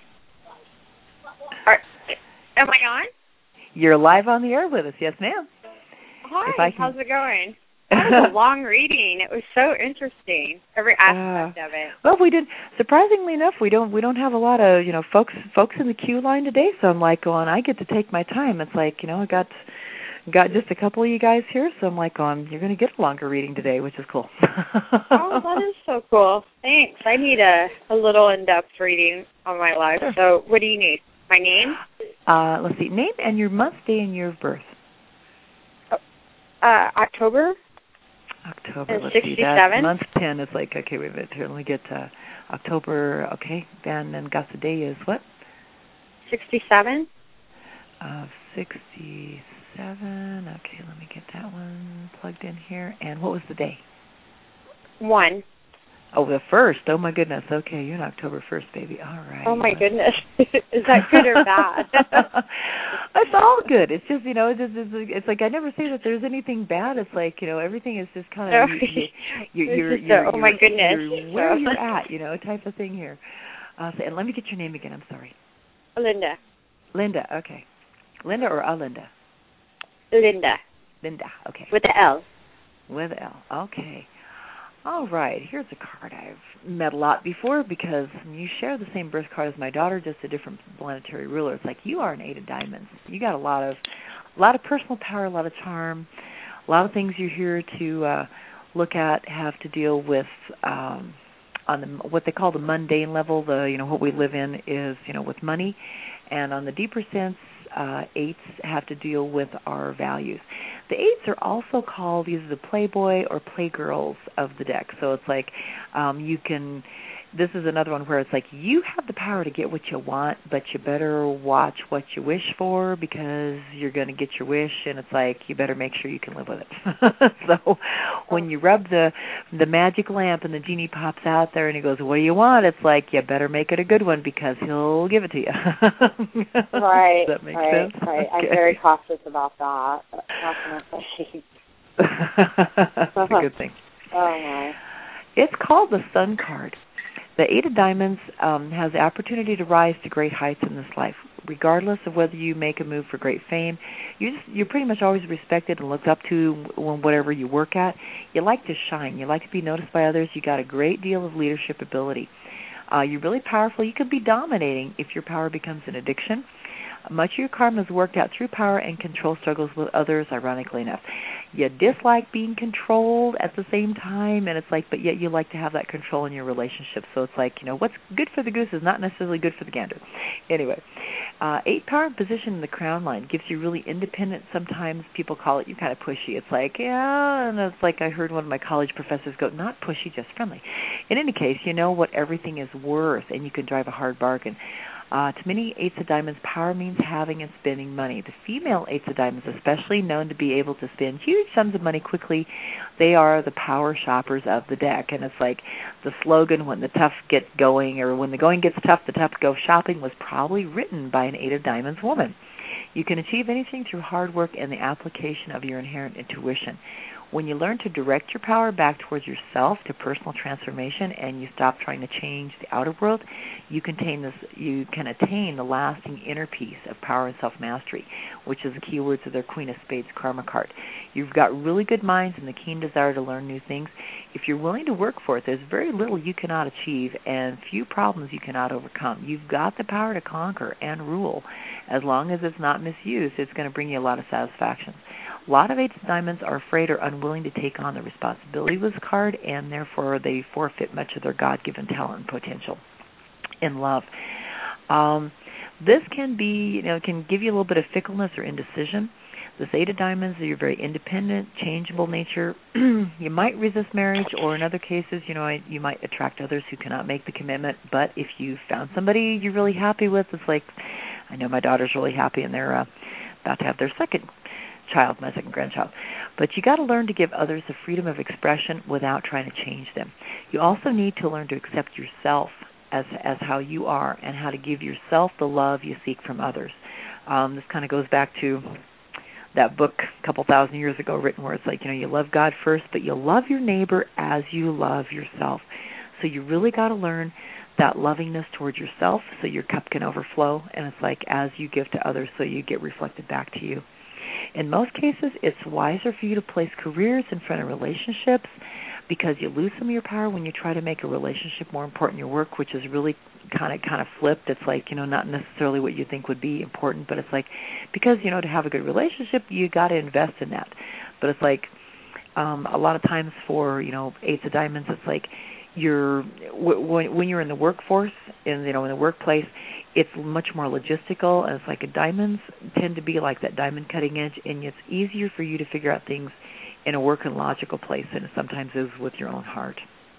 Am I on? You're live on the air with us. Yes, ma'am. Hi, how's it going? That was a long reading. It was so interesting, every aspect of it. Well, we did. Surprisingly enough, we don't have a lot of folks in the queue line today. So I'm going. I get to take my time. It's I got just a couple of you guys here. So I'm you're going to get a longer reading today, which is cool. Oh, that is so cool. Thanks. I need a little in-depth reading on my life. Sure. So what do you need? My name? Let's see. Name and your month, day, and year of birth. October. Let's 67. See. That month 10 is okay, wait a minute. Here, let me get October. Okay, and then got the day is what? 67. 67. Okay, let me get that one plugged in here. And what was the day? 1. Oh, the 1st. Oh, my goodness. Okay, you're on October 1st, baby. All right. Oh, my goodness. Is that good or bad? It's all good. It's just, it's I never say that there's anything bad. It's everything is just kind of, you're oh, my goodness. You're where you're at, type of thing here. And let me get your name again. I'm sorry. Linda. Linda, okay. Linda or Alinda? Linda. Linda, okay. With the L. With L, okay. All right, here's a card I've met a lot before because you share the same birth card as my daughter, just a different planetary ruler. It's you are an 8 of diamonds. You got a lot of personal power, a lot of charm, a lot of things you're here to look at, have to deal with on what they call the mundane level. What we live in is with money, and on the deeper sense, 8s have to deal with our values. The 8s are also called either the playboy or playgirls of the deck. So it's you can, this is another one where it's you have the power to get what you want, but you better watch what you wish for because you're going to get your wish, and it's you better make sure you can live with it. So when you rub the magic lamp and the genie pops out there and he goes, what do you want? It's you better make it a good one because he'll give it to you. Right. Does that make sense? Right. Okay. I'm very cautious about that. Definitely. That's a good thing. Oh, my. It's called the Sun card. The 8 of diamonds has the opportunity to rise to great heights in this life. Regardless of whether you make a move for great fame, you're pretty much always respected and looked up to whatever you work at. You like to shine. You like to be noticed by others. You got a great deal of leadership ability. You're really powerful. You could be dominating if your power becomes an addiction. Much of your karma is worked out through power and control struggles with others, ironically enough. You dislike being controlled at the same time, and it's but yet you like to have that control in your relationship. So it's what's good for the goose is not necessarily good for the gander. Anyway, 8 power and position in the crown line gives you really independent, sometimes people call it, you kind of pushy. It's yeah, and it's I heard one of my college professors go, not pushy, just friendly. In any case, you know what everything is worth, and you can drive a hard bargain. To many 8s of diamonds, power means having and spending money. The female 8s of diamonds, especially known to be able to spend huge sums of money quickly, they are the power shoppers of the deck. And it's the slogan, when the tough get going, or when the going gets tough, the tough go shopping, was probably written by an 8 of diamonds woman. You can achieve anything through hard work and the application of your inherent intuition. When you learn to direct your power back towards yourself to personal transformation, and you stop trying to change the outer world, you can attain the lasting inner peace of power and self-mastery, which is the key words of their Queen of Spades karma card. You've got really good minds and the keen desire to learn new things. If you're willing to work for it, there's very little you cannot achieve and few problems you cannot overcome. You've got the power to conquer and rule. As long as it's not misused, it's going to bring you a lot of satisfaction. A lot of 8 of diamonds are afraid or unwilling to take on the responsibility of this card, and therefore they forfeit much of their God-given talent and potential in love. This can be, can give you a little bit of fickleness or indecision. This 8 of diamonds, you're very independent, changeable nature. You might resist marriage, or in other cases, you might attract others who cannot make the commitment. But if you found somebody you're really happy with, it's like, I know my daughter's really happy, and they're about to have their second child, my second grandchild. But you got to learn to give others the freedom of expression without trying to change them. You also need to learn to accept yourself as how you are, and how to give yourself the love you seek from others. This kind of goes back to that book a couple thousand years ago written where it's like, you love God first, but you love your neighbor as you love yourself. So you really got to learn that lovingness towards yourself so your cup can overflow, and it's like as you give to others so you get reflected back to you. In most cases, it's wiser for you to place careers in front of relationships, because you lose some of your power when you try to make a relationship more important than your work, which is really kind of flipped. It's like, not necessarily what you think would be important, but it's like, because, to have a good relationship, you got to invest in that. But it's like a lot of times for, 8 of diamonds, it's like when you're in the workforce, in the workplace, it's much more logistical, and it's like diamonds tend to be like that diamond cutting edge, and it's easier for you to figure out things in a work and logical place than it sometimes is with your own heart.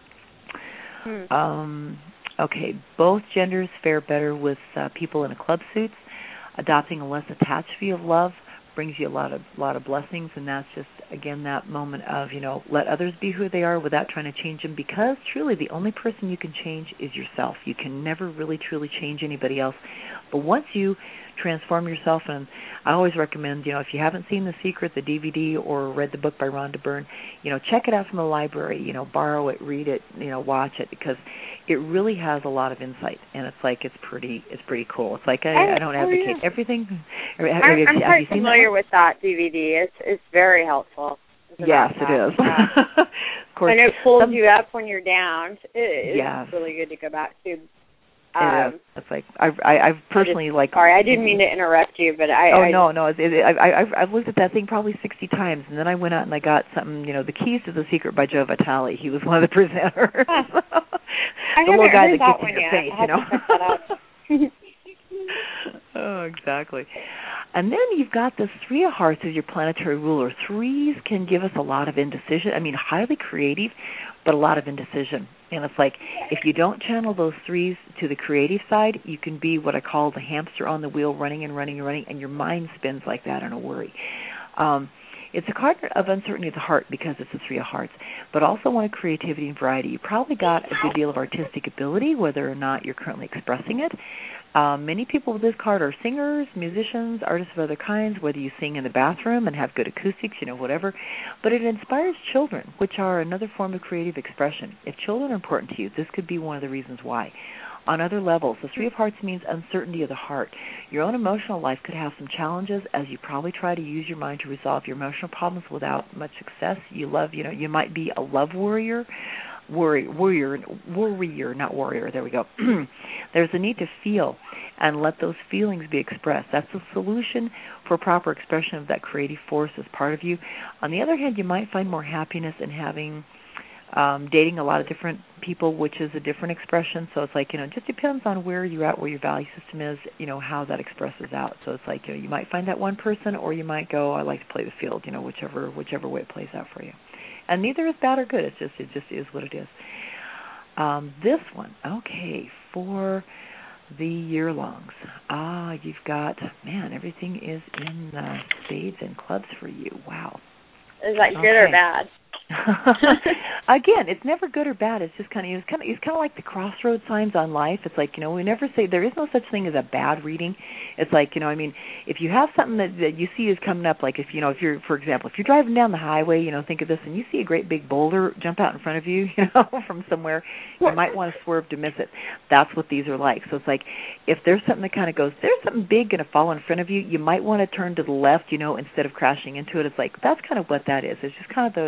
Okay, both genders fare better with people in a club suits. Adopting a less attached view of love brings you a lot of blessings, and that's just, again, that moment of, let others be who they are without trying to change them, because truly the only person you can change is yourself. You can never really truly change anybody else. But once you transform yourself, and I always recommend, if you haven't seen The Secret, the DVD, or read the book by Rhonda Byrne, check it out from the library, borrow it, read it, watch it, because it really has a lot of insight, and it's like, it's pretty cool. It's like, I don't advocate everything. I'm familiar with that DVD. It's very helpful. Yes, it is. Of course, and it pulls you up when you're down. It's really good to go back to. It is. It's like I've personally Sorry, I didn't mean to interrupt you, but no. I've looked at that thing probably 60 times, and then I went out and I got something. The Keys to the Secret by Joe Vitale. He was one of the presenters. The little guy that gets in your face, Oh, exactly. And then you've got this 3 of Hearts as your planetary ruler. 3s can give us a lot of indecision. I mean, highly creative, but a lot of indecision. And it's like, if you don't channel those 3s to the creative side, you can be what I call the hamster on the wheel, running and running and running, and your mind spins like that in a worry. It's a card of uncertainty of the heart because it's a 3 of Hearts, but also one of creativity and variety. You probably got a good deal of artistic ability, whether or not you're currently expressing it. Many people with this card are singers, musicians, artists of other kinds, whether you sing in the bathroom and have good acoustics, whatever. But it inspires children, which are another form of creative expression. If children are important to you, this could be one of the reasons why. On other levels, the 3 of Hearts means uncertainty of the heart. Your own emotional life could have some challenges as you probably try to use your mind to resolve your emotional problems without much success. You might be a love warrior, not warrior, there we go. There's a need to feel and let those feelings be expressed. That's the solution for proper expression of that creative force as part of you. On the other hand, you might find more happiness in having dating a lot of different people, which is a different expression. So it's like, it just depends on where you're at, where your value system is, how that expresses out. So it's like, you might find that one person, or you might go, I like to play the field, whichever way it plays out for you. And neither is bad or good. It just is what it is. This one, okay, for the year-longs. You've got, everything is in spades and clubs for you. Wow. Is that good or bad? Again, it's never good or bad. It's just kind of like the crossroad signs on life. It's like, we never say there is no such thing as a bad reading. It's like, if you have something that you see is coming up, like if you're, for example, if you're driving down the highway, think of this, and you see a great big boulder jump out in front of you, from somewhere, you might want to swerve to miss it. That's what these are like. So it's like, if there's something that kind of goes, there's something big going to fall in front of you, you might want to turn to the left, instead of crashing into it. It's like, that's kind of what that is. It's just kind of the warning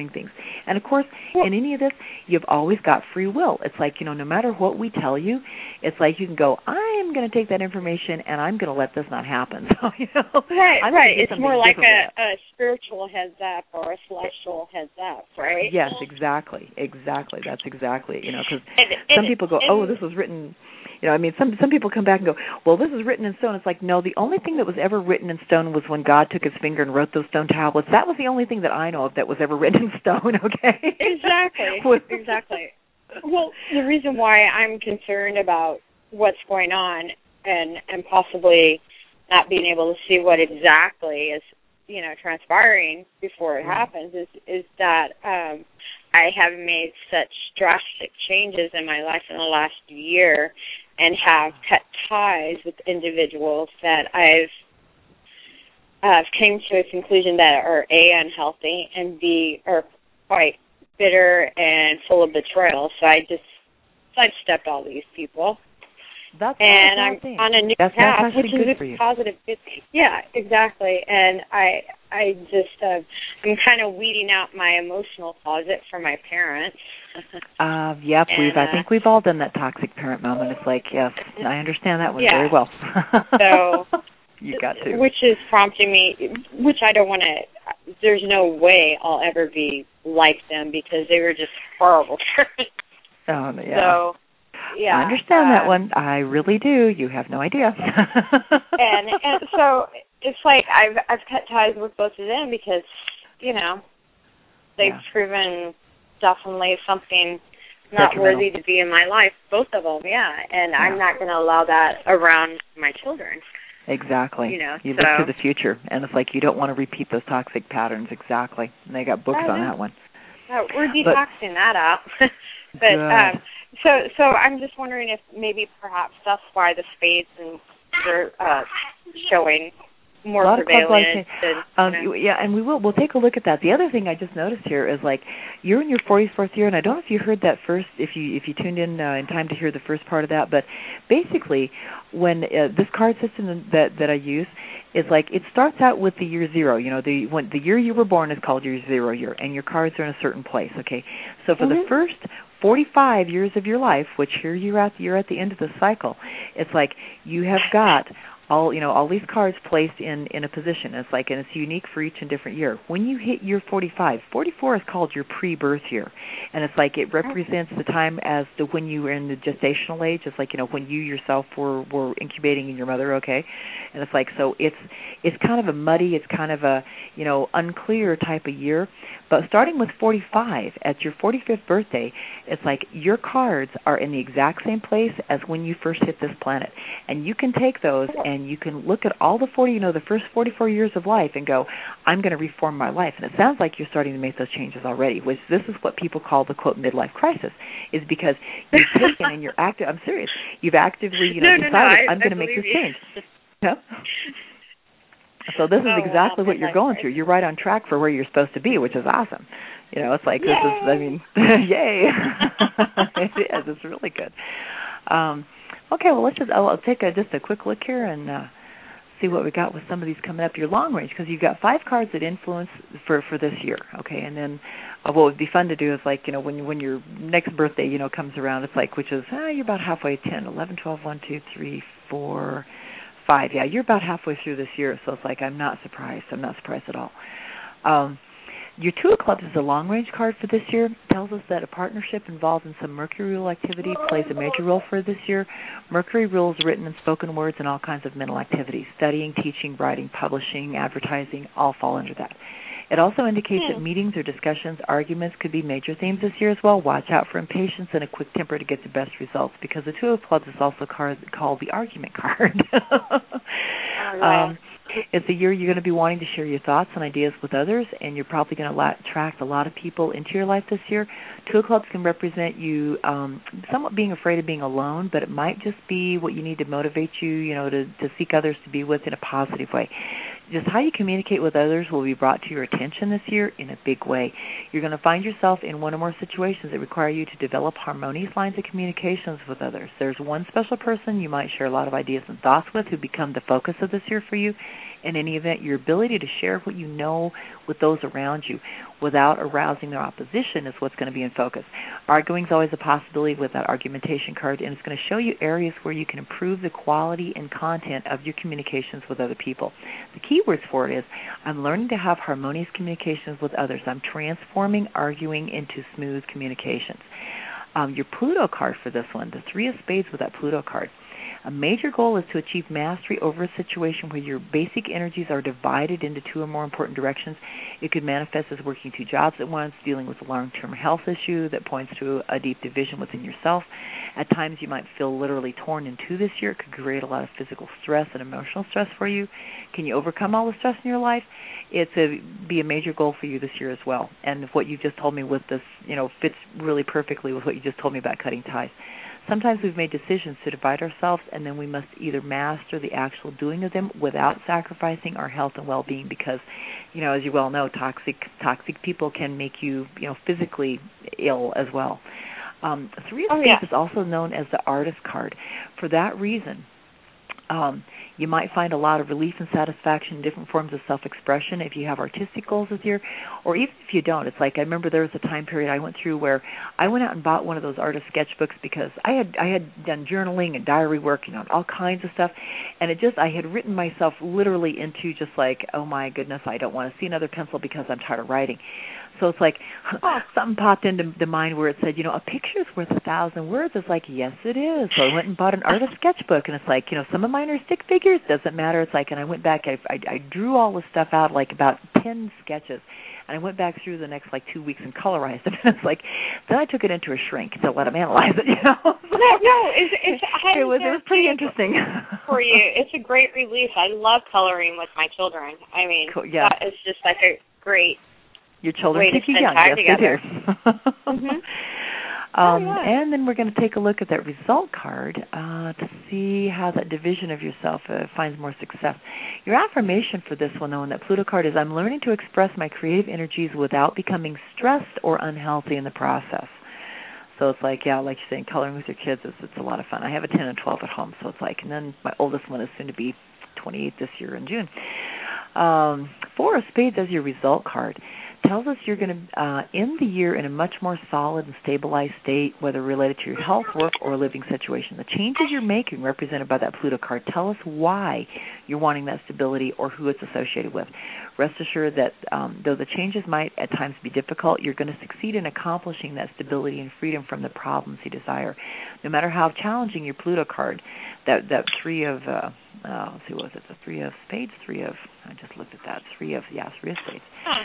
doing things. And, of course, in any of this, you've always got free will. It's like, no matter what we tell you, it's like you can go, I'm going to take that information and I'm going to let this not happen. So, Right. It's more like a spiritual heads up or a celestial heads up, right? Yes, exactly. That's exactly, because some people go, this was written, some people come back and go, well, this is written in stone. It's like, no, the only thing that was ever written in stone was when God took his finger and wrote those stone tablets. That was the only thing that I know of that was ever written in stone, okay? Exactly. Well, the reason why I'm concerned about what's going on and possibly not being able to see what exactly is, transpiring before it happens is that I have made such drastic changes in my life in the last year and have cut ties with individuals that I've came to a conclusion that are A, unhealthy, and B, are quite bitter and full of betrayal. So I just sidestepped all these people. And I'm on a new path, which is a positive good thing. Yeah, exactly. And I just I'm kind of weeding out my emotional closet for my parents. Yep, I think we've all done that toxic parent moment. It's like, yes, I understand that one very well. So you got to. Which is prompting me, which I don't want to. There's no way I'll ever be like them because they were just horrible parents. Oh yeah. So. Yeah, I understand that one. I really do. You have no idea. and so it's like I've cut ties with both of them because, they've proven definitely something not worthy to be in my life, both of them, and I'm not going to allow that around my children. Exactly. You look to the future, and it's like you don't want to repeat those toxic patterns. Exactly. And they got books on that one. We're detoxing that out. But so I'm just wondering if maybe perhaps that's why the spades and they're showing more prevalent. And we'll take a look at that. The other thing I just noticed here is like you're in your 44th year, and I don't know if you heard that first, if you tuned in time to hear the first part of that, but basically when this card system that I use is like it starts out with the year 0. The year you were born is called your 0 year, and your cards are in a certain place. Okay, so for the first 45 years of your life, which here you're at the end of the cycle, it's like you have got all these cards placed in a position. It's like, and it's unique for each and different year. When you hit year 45, 44 is called your pre-birth year, and it's like it represents the time as to when you were in the gestational age. It's like when you yourself were incubating in your mother. Okay, and it's like so it's kind of a muddy, it's kind of a unclear type of year. But starting with 45, at your 45th birthday, it's like your cards are in the exact same place as when you first hit this planet, and you can take those and you can look at all the the first 44 years of life and go, I'm going to reform my life. And it sounds like you're starting to make those changes already, which this is what people call the, quote, midlife crisis, is because you've taken and you're active. I'm serious. You've actively, decided, I'm going to make this change. Yeah. So this is exactly what you're going through. You're right on track for where you're supposed to be, which is awesome. It's like, this is, yay. It is. It's really good. Okay, well, I'll take just a quick look here and see what we got with some of these coming up. Your long range, because you've got 5 cards that influence for this year, okay? And then what would be fun to do is like, when your next birthday, comes around, it's like, which is, you're about halfway, 10, 11, 12, 1, 2, 3, 4, 5. Yeah, you're about halfway through this year, so it's like I'm not surprised. I'm not surprised at all. Your 2 of Clubs is a long-range card for this year. It tells us that a partnership involved in some Mercury rule activity plays a major role for this year. Mercury rules written and spoken words and all kinds of mental activities. Studying, teaching, writing, publishing, advertising, all fall under that. It also indicates that meetings or discussions, arguments could be major themes this year as well. Watch out for impatience and a quick temper to get the best results, because the 2 of Clubs is also called the argument card. It's a year you're going to be wanting to share your thoughts and ideas with others, and you're probably going to attract a lot of people into your life this year. 2 of Clubs can represent you somewhat being afraid of being alone, but it might just be what you need to motivate you, to seek others to be with in a positive way. just how you communicate with others will be brought to your attention this year in a big way. You're going to find yourself in one or more situations that require you to develop harmonious lines of communications with others. There's one special person you might share a lot of ideas and thoughts with who become the focus of this year for you. In any event, your ability to share what you know with those around you without arousing their opposition is what's going to be in focus. Arguing is always a possibility with that argumentation card, and it's going to show you areas where you can improve the quality and content of your communications with other people. The key words for it is, I'm learning to have harmonious communications with others. I'm transforming arguing into smooth communications. Your Pluto card for this one, the Three of Spades with that Pluto card. A major goal is to achieve mastery over a situation where your basic energies are divided into two or more important directions. It could manifest as working two jobs at once, dealing with a long-term health issue that points to a deep division within yourself. At times you might feel literally torn in two this year. It could create a lot of physical stress and emotional stress for you. Can you overcome all the stress in your life? Be a major goal for you this year as well. And what you just told me with this, fits really perfectly with what you just told me about cutting ties. Sometimes we've made decisions to divide ourselves, and then we must either master the actual doing of them without sacrificing our health and well-being because, as you well know, toxic people can make you, physically ill as well. Three of Spades is also known as the Artist card. For that reason, you might find a lot of relief and satisfaction in different forms of self-expression if you have artistic goals this year, or even if you don't. It's like I remember there was a time period I went through where I went out and bought one of those artist sketchbooks because I had done journaling and diary work, all kinds of stuff, and I had written myself literally into just like, oh my goodness, I don't want to see another pencil because I'm tired of writing. So it's like something popped into the mind where it said, a picture's worth 1,000 words. It's like, yes, it is. So I went and bought an artist sketchbook, and it's like, some of mine are stick figures. Doesn't matter. It's like, and I went back. I drew all this stuff out, like about 10 sketches, and I went back through the next 2 weeks and colorized them. And it's like, then I took it into a shrink to let him analyze it. It was pretty interesting for you. It's a great release. I love coloring with my children. I mean, cool, yeah. That is just like a great. Your children keep you young, yes, together. They do. Mm-hmm. And then we're going to take a look at that result card to see how that division of yourself finds more success. Your affirmation for this one, though, in that Pluto card is, I'm learning to express my creative energies without becoming stressed or unhealthy in the process. So it's like, like you're saying, coloring with your kids, it's a lot of fun. I have a 10 and 12 at home, so it's like, and then my oldest one is soon to be 28 this year in June. Four of Spades as your result card tells us you're going to end the year in a much more solid and stabilized state, whether related to your health, work, or living situation. The changes you're making, represented by that Pluto card, tell us why you're wanting that stability or who it's associated with. Rest assured that though the changes might at times be difficult, you're going to succeed in accomplishing that stability and freedom from the problems you desire. No matter how challenging your Pluto card, that three of let's see, what was it? The Three of Spades, I just looked at that. Three of Spades.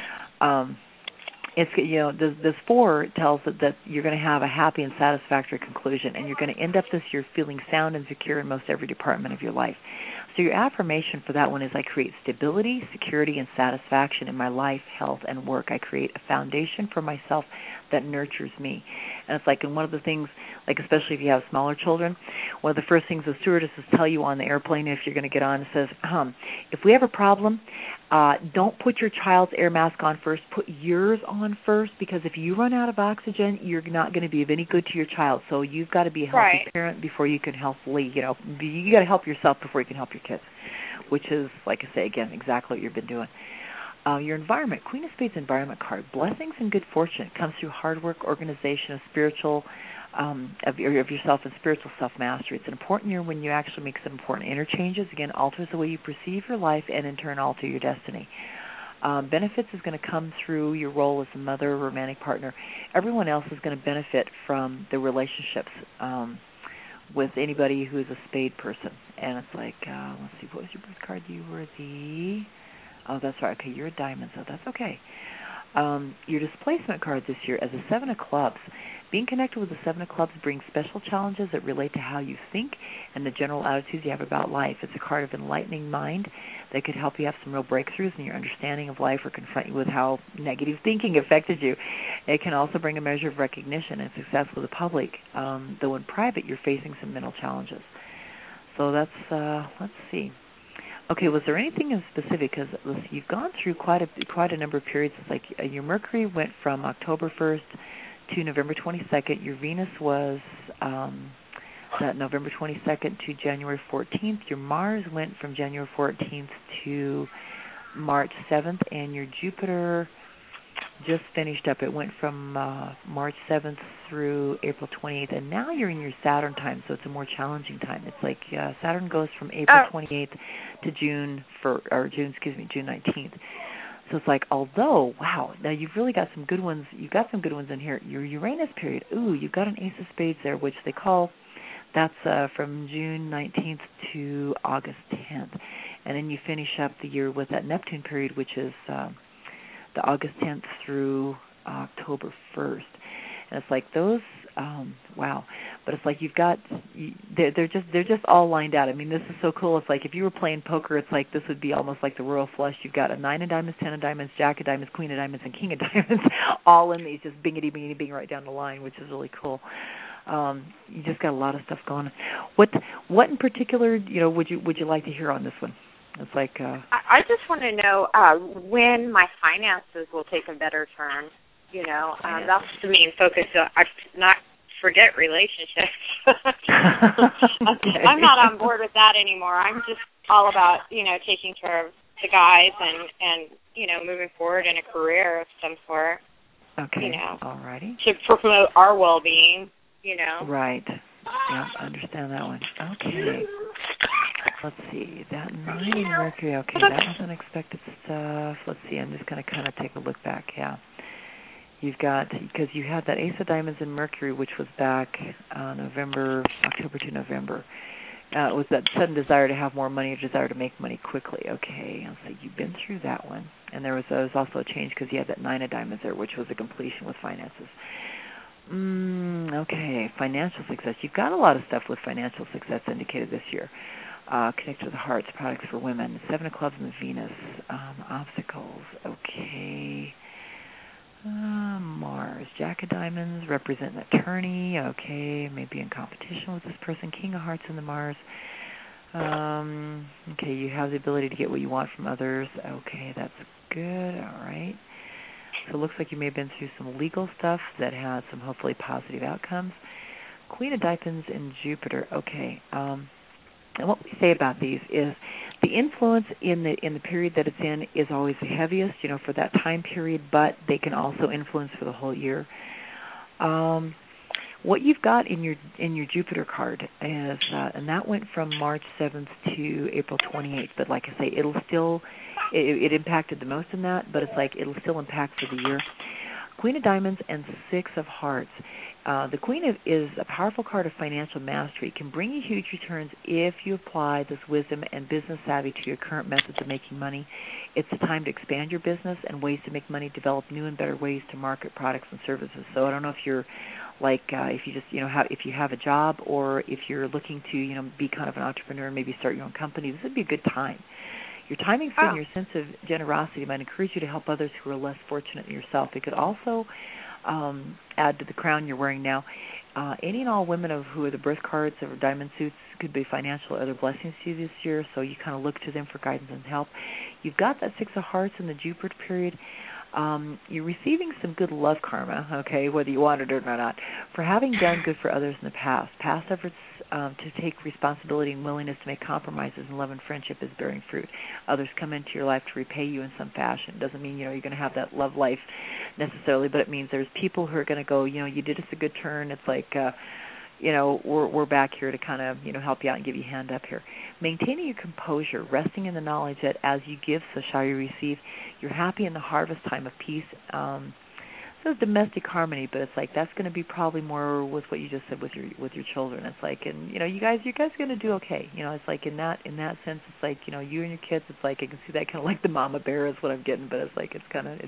It's this four tells that you're going to have a happy and satisfactory conclusion, and you're going to end up this year feeling sound and secure in most every department of your life. So your affirmation for that one is, I create stability, security, and satisfaction in my life, health, and work. I create a foundation for myself that nurtures me. And it's like, and one of the things, like especially if you have smaller children, one of the first things the stewardesses tell you on the airplane if you're going to get on, it says, if we have a problem, don't put your child's air mask on first. Put yours on first, because if you run out of oxygen, you're not going to be of any good to your child. So you've got to be a healthy parent before you can helpfully, you got to help yourself before you can help your kids, which is, like I say, again, exactly what you've been doing. Your environment, Queen of Spades environment card, blessings and good fortune. It comes through hard work, organization, of spiritual, of yourself and spiritual self-mastery. It's an important year when you actually make some important interchanges. Again, alters the way you perceive your life and in turn alter your destiny. Benefits is going to come through your role as a mother, romantic partner. Everyone else is going to benefit from the relationships with anybody who is a spade person. And it's like, let's see, what was your birth card? You were oh, that's right. Okay, you're a diamond, so that's okay. Your displacement card this year as a Seven of Clubs. Being connected with the Seven of Clubs brings special challenges that relate to how you think and the general attitudes you have about life. It's a card of enlightening mind that could help you have some real breakthroughs in your understanding of life or confront you with how negative thinking affected you. It can also bring a measure of recognition and success with the public, though in private you're facing some mental challenges. So that's, let's see. Okay, was there anything in specific? Because you've gone through quite a number of periods. It's like your Mercury went from October 1st to November 22nd. Your Venus was that November 22nd to January 14th. Your Mars went from January 14th to March 7th, and your Jupiter just finished up. It went from March 7th through April 28th, and now you're in your Saturn time, so it's a more challenging time. It's like Saturn goes from April 28th to June 19th. So it's like, although, wow, now you've really got some good ones. You've got some good ones in here. Your Uranus period, you've got an Ace of Spades there, which they call, that's from June 19th to August 10th. And then you finish up the year with that Neptune period, which is the August 10th through October 1st. And it's like those, wow. But it's like you've got, they're just all lined out. I mean, this is so cool. It's like if you were playing poker, it's like this would be almost like the royal flush. You've got a 9 of diamonds, 10 of diamonds, jack of diamonds, queen of diamonds, and king of diamonds, all in these, just bingity right down the line, which is really cool. You just got a lot of stuff going on. What in particular, would you like to hear on this one? It's like I just want to know when my finances will take a better turn. That's the main focus. I not forget relationships. Okay. I'm not on board with that anymore. I'm just all about taking care of the guys and moving forward in a career of some sort. Okay. All righty. To promote our well-being. Right. Yeah, I understand that one. Okay. Let's see. That 9 in Mercury. Okay, that was unexpected stuff. Let's see. I'm just going to kind of take a look back. Yeah. You've got, because you had that Ace of Diamonds in Mercury, which was back October to November. It was that sudden desire to have more money, or desire to make money quickly. Okay, so you've been through that one. And there was also a change because you had that 9 of Diamonds there, which was a completion with finances. Okay, financial success. You've got a lot of stuff with financial success indicated this year. Connected to the hearts, products for women, 7 of Clubs and Venus, obstacles. Okay. Mars, Jack of Diamonds, represent an attorney. Okay, maybe in competition with this person. King of Hearts in the Mars. Okay, you have the ability to get what you want from others. Okay, that's good. All right. So it looks like you may have been through some legal stuff that had some hopefully positive outcomes. Queen of Diamonds in Jupiter. Okay. And what we say about these is the influence in the period that it's in is always the heaviest, for that time period, but they can also influence for the whole year. What you've got in your Jupiter card is, and that went from March 7th to April 28th, but like I say, it'll still, it impacted the most in that, but it's like it'll still impact for the year. Queen of Diamonds and 6 of Hearts. The Queen is a powerful card of financial mastery. It can bring you huge returns if you apply this wisdom and business savvy to your current methods of making money. It's a time to expand your business and ways to make money, develop new and better ways to market products and services. So I don't know if you're like if you just if you have a job, or if you're looking to be kind of an entrepreneur and maybe start your own company. This would be a good time. Your timing's good, and your sense of generosity might encourage you to help others who are less fortunate than yourself. It could also add to the crown you're wearing now. Any and all women who are the birth cards or diamond suits could be financial or other blessings to you this year, so you kind of look to them for guidance and help. You've got that 6 of Hearts in the Jupiter period. You're receiving some good love karma, okay, whether you want it or not, for having done good for others in the past. Past efforts to take responsibility and willingness to make compromises in love and friendship is bearing fruit. Others come into your life to repay you in some fashion. Doesn't mean, you're going to have that love life necessarily, but it means there's people who are going to go, you did us a good turn. It's like, we're back here to kind of, help you out and give you a hand up here. Maintaining your composure, resting in the knowledge that as you give, so shall you receive. You're happy in the harvest time of peace. So it's domestic harmony, but it's like that's going to be probably more with what you just said with your children. It's like, and you guys are going to do okay. It's like in that sense, it's like you and your kids. It's like I can see that kind of like the mama bear is what I'm getting, but it's like it's kind of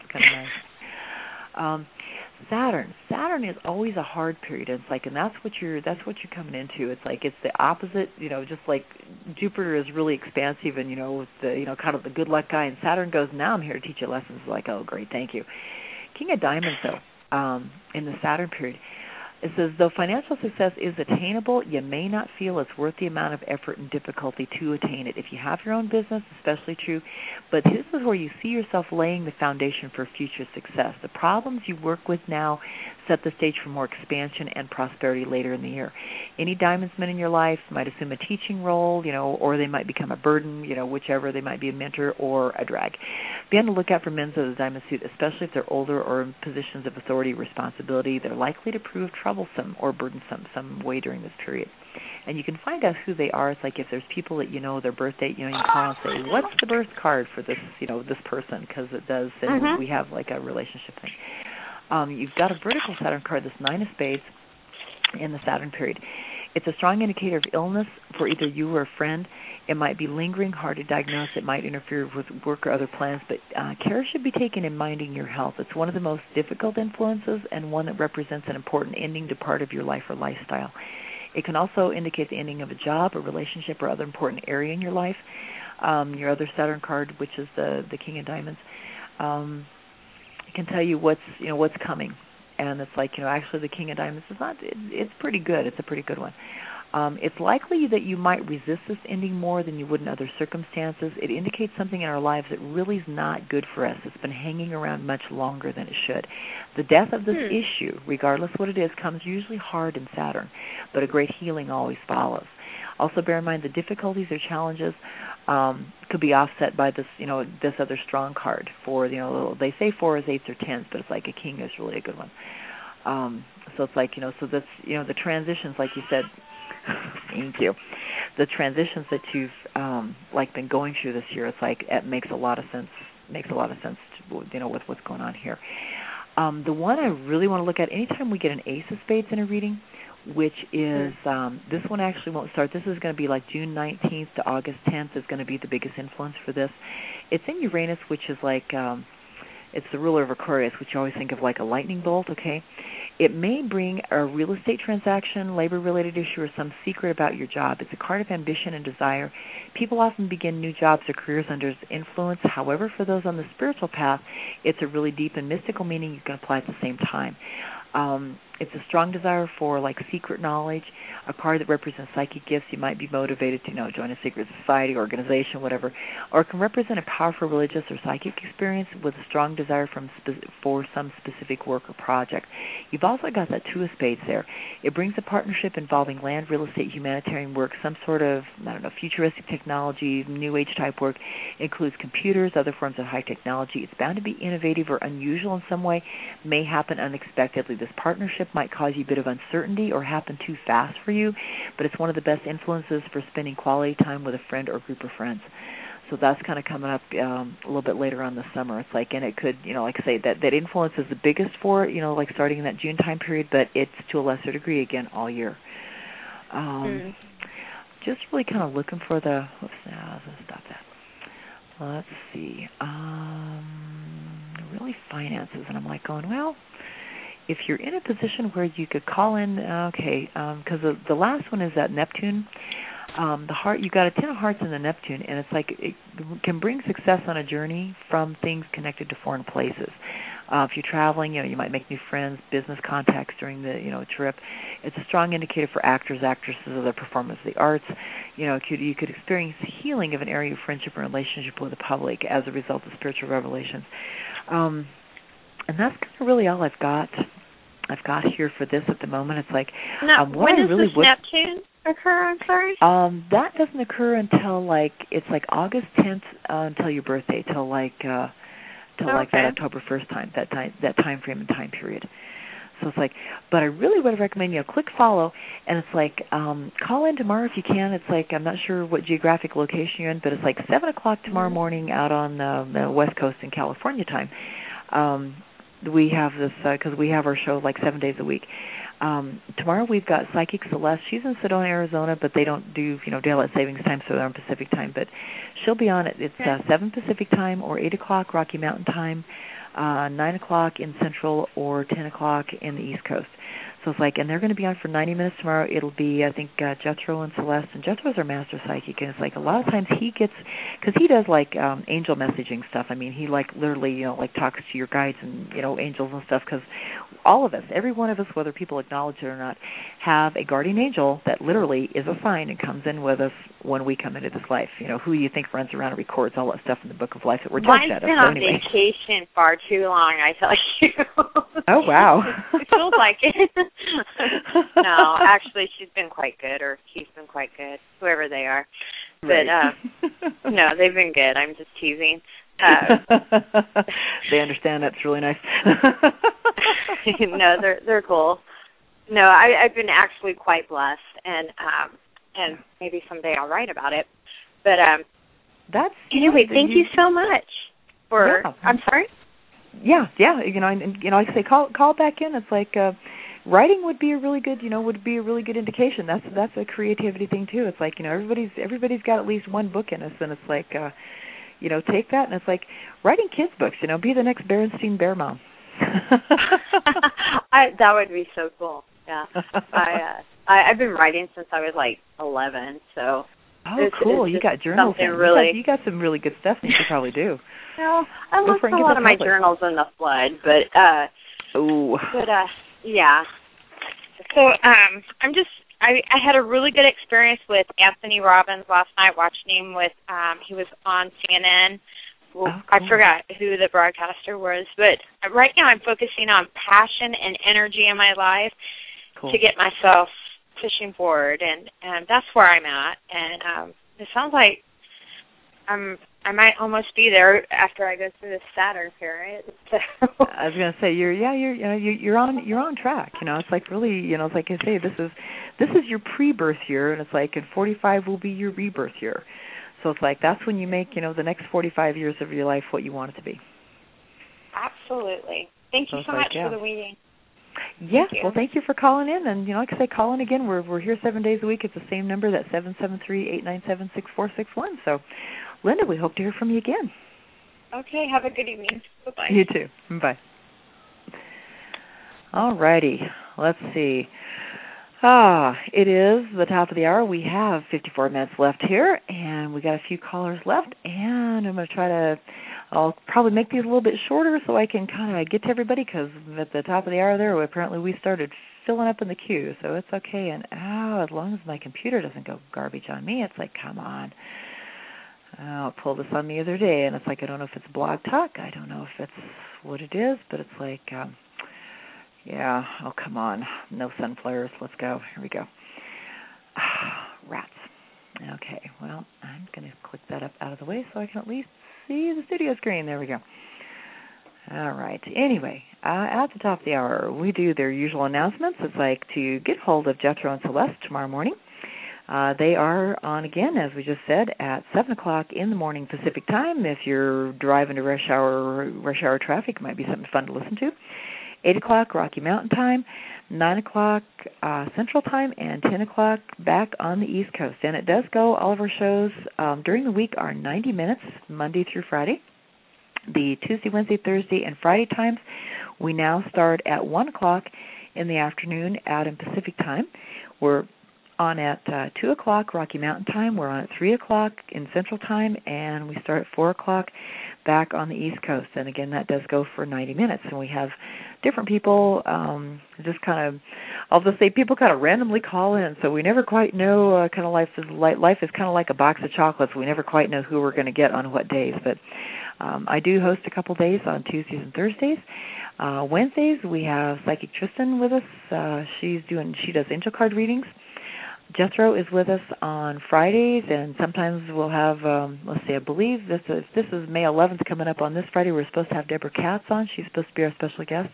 nice. Saturn is always a hard period. It's like, and that's what you're coming into. It's like it's the opposite. Just like Jupiter is really expansive and with the kind of the good luck guy, and Saturn goes, now I'm here to teach you lessons. Like, oh great, thank you. King of Diamonds though, in the Saturn period, It says, though financial success is attainable, you may not feel it's worth the amount of effort and difficulty to attain it. If you have your own business, especially true, but this is where you see yourself laying the foundation for future success. The problems you work with now set the stage for more expansion and prosperity later in the year. Any diamondsmen in your life might assume a teaching role, or they might become a burden, whichever. They might be a mentor or a drag. Be on the lookout for men of the diamond suit, especially if they're older or in positions of authority or responsibility. They're likely to prove troublesome or burdensome some way during this period. And you can find out who they are. It's like if there's people that their birth date, you call and say, what's the birth card for this, this person, because it does, and we have like a relationship thing. You've got a vertical Saturn card, this 9 of Spades, in the Saturn period. It's a strong indicator of illness for either you or a friend. It might be lingering, hard to diagnose. It might interfere with work or other plans, but care should be taken in minding your health. It's one of the most difficult influences and one that represents an important ending to part of your life or lifestyle. It can also indicate the ending of a job, a relationship, or other important area in your life. Your other Saturn card, which is the King of Diamonds, can tell you what's coming, and it's like actually the King of Diamonds is not. It's pretty good. It's a pretty good one. It's likely that you might resist this ending more than you would in other circumstances. It indicates something in our lives that really is not good for us. It's been hanging around much longer than it should. The death of this issue, regardless what it is, comes usually hard in Saturn, but a great healing always follows. Also bear in mind the difficulties or challenges could be offset by this, this other strong card. For, they say 4s, 8s, or 10s, but it's like a king is really a good one. So it's like, so that's, the transitions, like you said, thank you. The transitions that you've been going through this year, it's like it makes a lot of sense. Makes a lot of sense, with what's going on here. The one I really want to look at anytime we get an Ace of Spades in a reading, which is this one actually won't start. This is going to be like June 19th to August 10th is going to be the biggest influence for this. It's in Uranus, which is like it's the ruler of Aquarius, which you always think of like a lightning bolt. Okay. It may bring a real estate transaction, labor-related issue, or some secret about your job. It's a card of ambition and desire. People often begin new jobs or careers under its influence. However, for those on the spiritual path, it's a really deep and mystical meaning you can apply at the same time. It's a strong desire for like secret knowledge, a card that represents psychic gifts. You might be motivated to join a secret society, organization, whatever, or it can represent a powerful religious or psychic experience with a strong desire for some specific work or project. You've also got that 2 of Spades there. It brings a partnership involving land, real estate, humanitarian work, some sort of, futuristic technology, new age type work. It includes computers, other forms of high technology. It's bound to be innovative or unusual in some way, may happen unexpectedly. This partnership might cause you a bit of uncertainty or happen too fast for you, but it's one of the best influences for spending quality time with a friend or group of friends. So that's kind of coming up a little bit later on this summer. It's like, and it could, like I say, that influence is the biggest for it, like starting in that June time period, but it's to a lesser degree, again, all year. Just really kind of looking for the, let's stop that. Let's see. Really finances, and I'm like going, well, if you're in a position where you could call in, because the last one is that Neptune. The heart, you got a 10 of hearts in the Neptune, and it's like it can bring success on a journey from things connected to foreign places. If you're traveling, you might make new friends, business contacts during the trip. It's a strong indicator for actors, actresses, other performers of the arts. You could experience healing of an area of friendship or relationship with the public as a result of spiritual revelations. And that's kind of really all I've got here for this at the moment. It's like now, when does this Neptune occur? I'm sorry. That doesn't occur until it's August 10th until your birthday, till that October 1st time, that time frame and time period. So it's like, but I really would recommend click follow, and it's like call in tomorrow if you can. It's like I'm not sure what geographic location you're in, but it's like 7:00 tomorrow morning out on the West Coast in California time. We have this because we have our show 7 days a week. Tomorrow we've got Psychic Celeste. She's in Sedona, Arizona, but they don't do daylight savings time, so they're on Pacific time. But she'll be on it. It's 7 Pacific time or 8 o'clock Rocky Mountain time, 9 o'clock in Central or 10 o'clock in the East Coast. So it's like, and they're going to be on for 90 minutes tomorrow. It'll be, I think, Jethro and Celeste, and Jethro's our master psychic, and it's like a lot of times he gets, because he does like angel messaging stuff. I mean, he like literally, you know, like talks to your guides and, you know, angels and stuff, because all of us, every one of us, whether people acknowledge it or not, have a guardian angel that literally is assigned and comes in with us when we come into this life. You know, who you think runs around and records all that stuff in the Book of Life that we're touched at. Mine's been on vacation far too long, I tell you. Oh, wow. It feels like it. No, actually, she's been quite good, or he's been quite good, whoever they are. But, right. No, they've been good. I'm just teasing. They understand. That's really nice. No, they're cool. No, I've been actually quite blessed, and maybe someday I'll write about it. But that's anyway. Thank you so much for. Yeah. I'm sorry. Yeah. You know, and you know, I say call back in. It's like writing would be a really good, you know, indication. That's a creativity thing too. It's like, you know, everybody's got at least one book in us, and it's like, you know, take that, and it's like writing kids books. You know, be the next Berenstein Bear Mom. That would be so cool. Yeah, I've been writing since I was like 11. So. Oh, cool! You got journals. You got some really good stuff that you could probably do. No, I lost a lot of my journals in the flood, but yeah. So I had a really good experience with Anthony Robbins last night, watching him with he was on CNN. Well, cool. I forgot who the broadcaster was, but right now I'm focusing on passion and energy in my life to get myself pushing forward, and that's where I'm at. And it sounds like I might almost be there after I go through this Saturn period. So. I was going to say you're on track. You know, it's like really, you know, it's like I say, this is your pre-birth year, and it's like, and 45 will be your rebirth year. So it's like that's when you make, you know, the next 45 years of your life what you want it to be. Absolutely. Thank you so much for the reading. Yes, well, thank you for calling in, and, you know, like I say, call in again. We're here 7 days a week. It's the same number, that's 773-897-6461. So, Linda, we hope to hear from you again. Okay, have a good evening. Bye-bye. You too. Bye. All righty, let's see. It is the top of the hour. We have 54 minutes left here, and we got a few callers left, and I'm going to I'll probably make these a little bit shorter so I can kind of get to everybody, because at the top of the hour there, apparently we started filling up in the queue, so it's okay. And, as long as my computer doesn't go garbage on me, it's like, come on. I pulled this on the other day, and it's like, I don't know if it's Blog Talk. I don't know if it's what it is, but it's like, yeah, oh, come on. No sunflowers. Let's go. Here we go. Rats. Okay, well, I'm going to click that up out of the way so I can at least see the studio screen. There we go. All right. Anyway, at the top of the hour, we do their usual announcements. It's like to get hold of Jethro and Celeste tomorrow morning. They are on again, as we just said, at 7 o'clock in the morning Pacific time. If you're driving to rush hour traffic, it might be something fun to listen to. 8 o'clock Rocky Mountain time, 9 o'clock Central time, and 10 o'clock back on the East Coast. And it does go, all of our shows during the week are 90 minutes, Monday through Friday. The Tuesday, Wednesday, Thursday, and Friday times, we now start at 1 o'clock in the afternoon out in Pacific time. We're on at 2 o'clock Rocky Mountain time. We're on at 3 o'clock in Central time, and we start at 4 o'clock back on the East Coast. And again, that does go for 90 minutes. And we have different people, just kind of, I'll just say people kind of randomly call in, so we never quite know, kind of life is kind of like a box of chocolates. We never quite know who we're going to get on what days. But I do host a couple days on Tuesdays and Thursdays. Wednesdays, we have Psychic Tristan with us. She does angel card readings. Jethro is with us on Fridays, and sometimes we'll have, let's see, I believe this is May 11th coming up on this Friday. We're supposed to have Deborah Katz on. She's supposed to be our special guest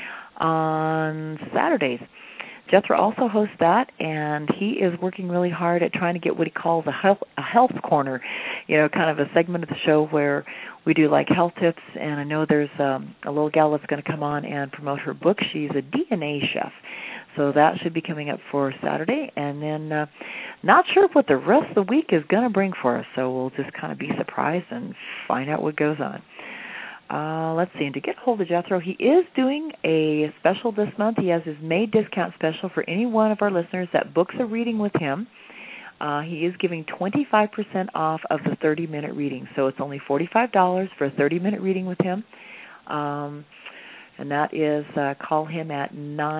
on Saturdays. Jethro also hosts that, and he is working really hard at trying to get what he calls a health corner, you know, kind of a segment of the show where we do like health tips. And I know there's a little gal that's going to come on and promote her book. She's a DNA chef. So that should be coming up for Saturday. And then not sure what the rest of the week is going to bring for us, so we'll just kind of be surprised and find out what goes on. Let's see. And to get a hold of Jethro, he is doing a special this month. He has his May discount special for any one of our listeners that books a reading with him. He is giving 25% off of the 30-minute reading. So it's only $45 for a 30-minute reading with him. And that is, call him at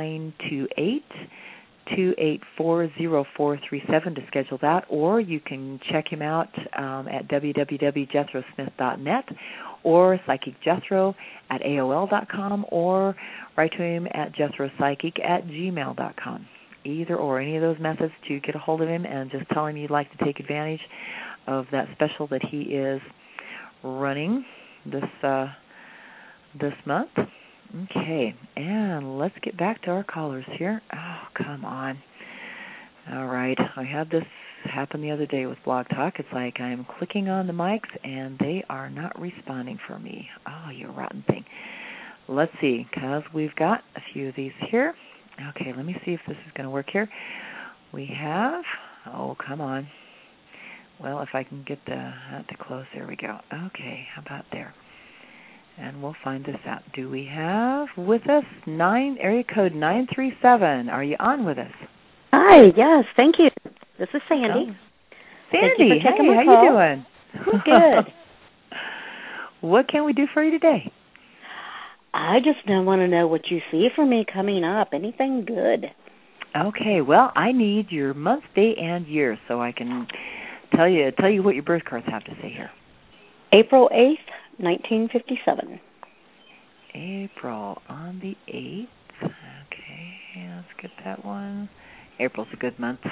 928-284-0437 to schedule that, or you can check him out at www.jethrosmith.net or psychicjethro@aol.com, or write to him at jethropsychic@gmail.com. Either or, any of those methods to get a hold of him, and just tell him you'd like to take advantage of that special that he is running this month. Okay, and let's get back to our callers here. Oh, come on. All right, I had this happen the other day with Blog Talk. It's like I'm clicking on the mics, and they are not responding for me. Oh, you rotten thing. Let's see, because we've got a few of these here. Okay, let me see if this is going to work here. We have, oh, come on. Well, if I can get that to close, there we go. Okay, how about there? And we'll find this out. Do we have with us area code 937? Are you on with us? Hi, yes, thank you. This is Sandy. Oh. Sandy, hey, how you doing? Good. What can we do for you today? I just want to know what you see for me coming up. Anything good? Okay, well, I need your month, day, and year so I can tell you what your birth cards have to say here. April 8th, 1957. April on the 8th. Okay, let's get that one. April's a good month.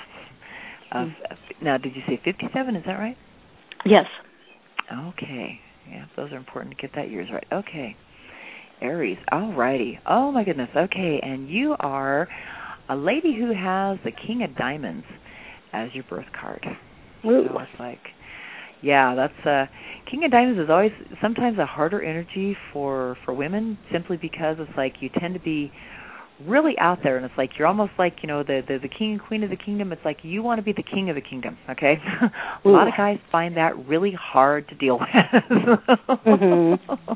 Now, did you say 57? Is that right? Yes. Okay. Yeah, those are important to get that year's right. Okay. Aries. All righty. Oh, my goodness. Okay, and you are a lady who has the King of Diamonds as your birth card. Ooh. So it's like, yeah, that's King of Diamonds is always sometimes a harder energy for women, simply because it's like you tend to be really out there, and it's like you're almost like, you know, the king and queen of the kingdom. It's like you want to be the king of the kingdom, okay? A lot of guys find that really hard to deal with. Mm-hmm.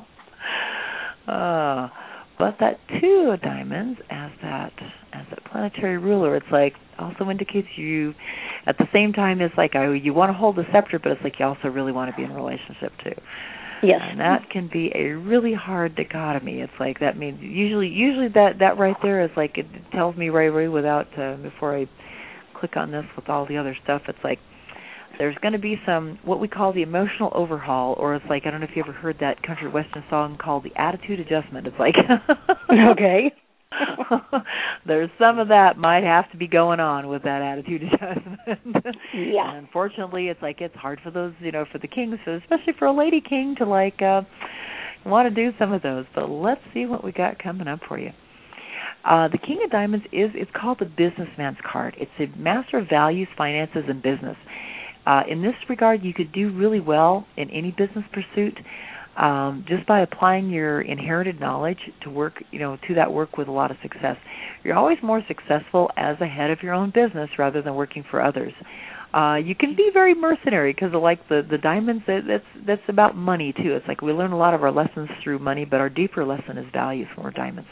But that Two of Diamonds as that planetary ruler, it's like also indicates you at the same time it's like you want to hold the scepter, but it's like you also really want to be in a relationship too. Yes. And that can be a really hard dichotomy. It's like that means usually that right there is like it tells me right away without before I click on this with all the other stuff. It's like there's going to be some what we call the emotional overhaul, or it's like, I don't know if you ever heard that country western song called The Attitude Adjustment. It's like okay. There's some of that might have to be going on with that attitude adjustment. Yeah. And unfortunately, it's like it's hard for those, you know, for the kings, especially for a lady king, to like want to do some of those. But let's see what we got coming up for you. The King of Diamonds it's called the businessman's card. It's a master of values, finances, and business. In this regard, you could do really well in any business pursuit. Just by applying your inherited knowledge to work, you know, to that work with a lot of success. You're always more successful as a head of your own business rather than working for others. You can be very mercenary because of like the diamonds. That's about money too. It's like we learn a lot of our lessons through money, but our deeper lesson is values when we're diamonds.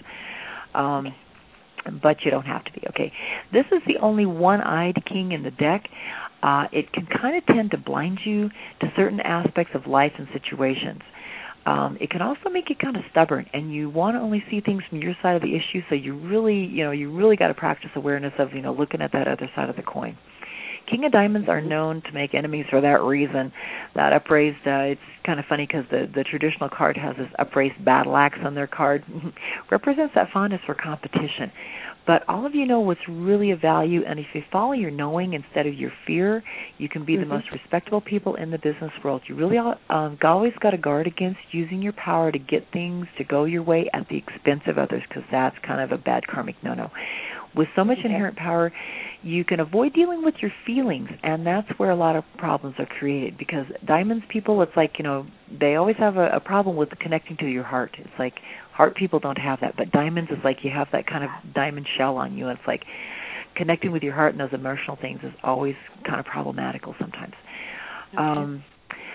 But you don't have to be. Okay, this is the only one-eyed king in the deck. It can kind of tend to blind you to certain aspects of life and situations. It can also make you kind of stubborn, and you want to only see things from your side of the issue. So you really got to practice awareness of, looking at that other side of the coin. King of Diamonds are known to make enemies for that reason. That upraised, it's kind of funny because the traditional card has this upraised battle axe on their card. Represents that fondness for competition. But all of you know what's really of value, and if you follow your knowing instead of your fear, you can be the most respectable people in the business world. You really always got to guard against using your power to get things to go your way at the expense of others, because that's kind of a bad karmic no-no. With so much inherent power, you can avoid dealing with your feelings, and that's where a lot of problems are created, because diamonds people, it's like, they always have a problem with connecting to your heart. It's like heart people don't have that, but diamonds is like you have that kind of diamond shell on you. It's like connecting with your heart and those emotional things is always kind of problematical sometimes.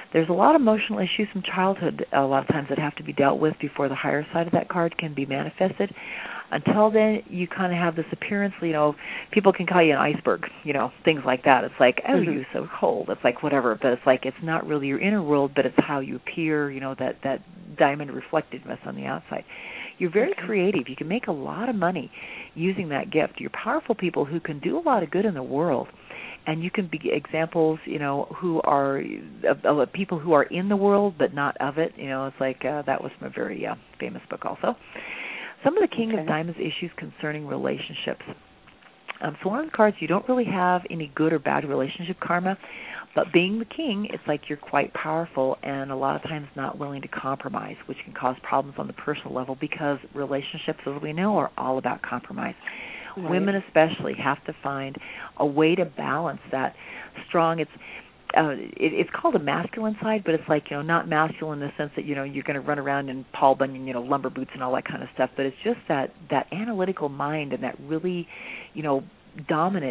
There's a lot of emotional issues from childhood a lot of times that have to be dealt with before the higher side of that card can be manifested. Until then, you kind of have this appearance, people can call you an iceberg, things like that. It's like, oh, you're so cold. It's like whatever, but it's like it's not really your inner world, but it's how you appear, that diamond reflectedness on the outside. You're very creative. You can make a lot of money using that gift. You're powerful people who can do a lot of good in the world. And you can be examples, who are of people who are in the world but not of it. It's like that was from a very famous book also. Some of the King of Diamonds issues concerning relationships. So one of the cards, you don't really have any good or bad relationship karma, but being the king, it's like you're quite powerful and a lot of times not willing to compromise, which can cause problems on the personal level because relationships, as we know, are all about compromise. Right. Women especially have to find a way to balance that strong. It's called a masculine side, but it's like, not masculine in the sense that, you're going to run around in Paul Bunyan, lumber boots and all that kind of stuff, but it's just that analytical mind and that really, dominant,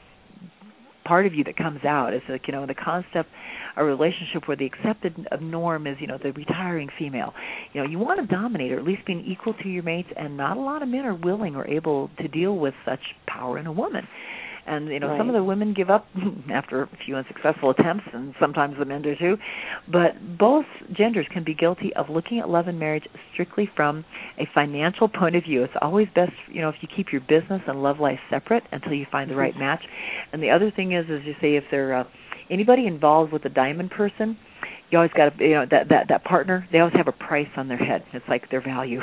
part of you that comes out. It's like, the concept of a relationship where the accepted norm is, the retiring female. You want to dominate or at least being equal to your mates, and not a lot of men are willing or able to deal with such power in a woman. And, right. Some of the women give up after a few unsuccessful attempts, and sometimes the men do too. But both genders can be guilty of looking at love and marriage strictly from a financial point of view. It's always best, if you keep your business and love life separate until you find the right match. And the other thing is you say if they're anybody involved with a diamond person, you always got to, that partner, they always have a price on their head. It's like their value.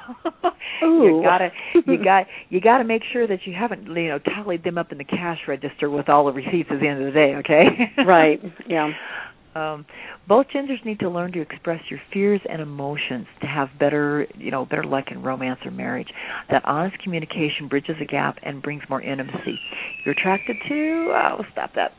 You gotta make sure that you haven't, tallied them up in the cash register with all the receipts at the end of the day, okay? Right, yeah. Both genders need to learn to express your fears and emotions to have better luck in romance or marriage. That honest communication bridges a gap and brings more intimacy. You're attracted to, stop that.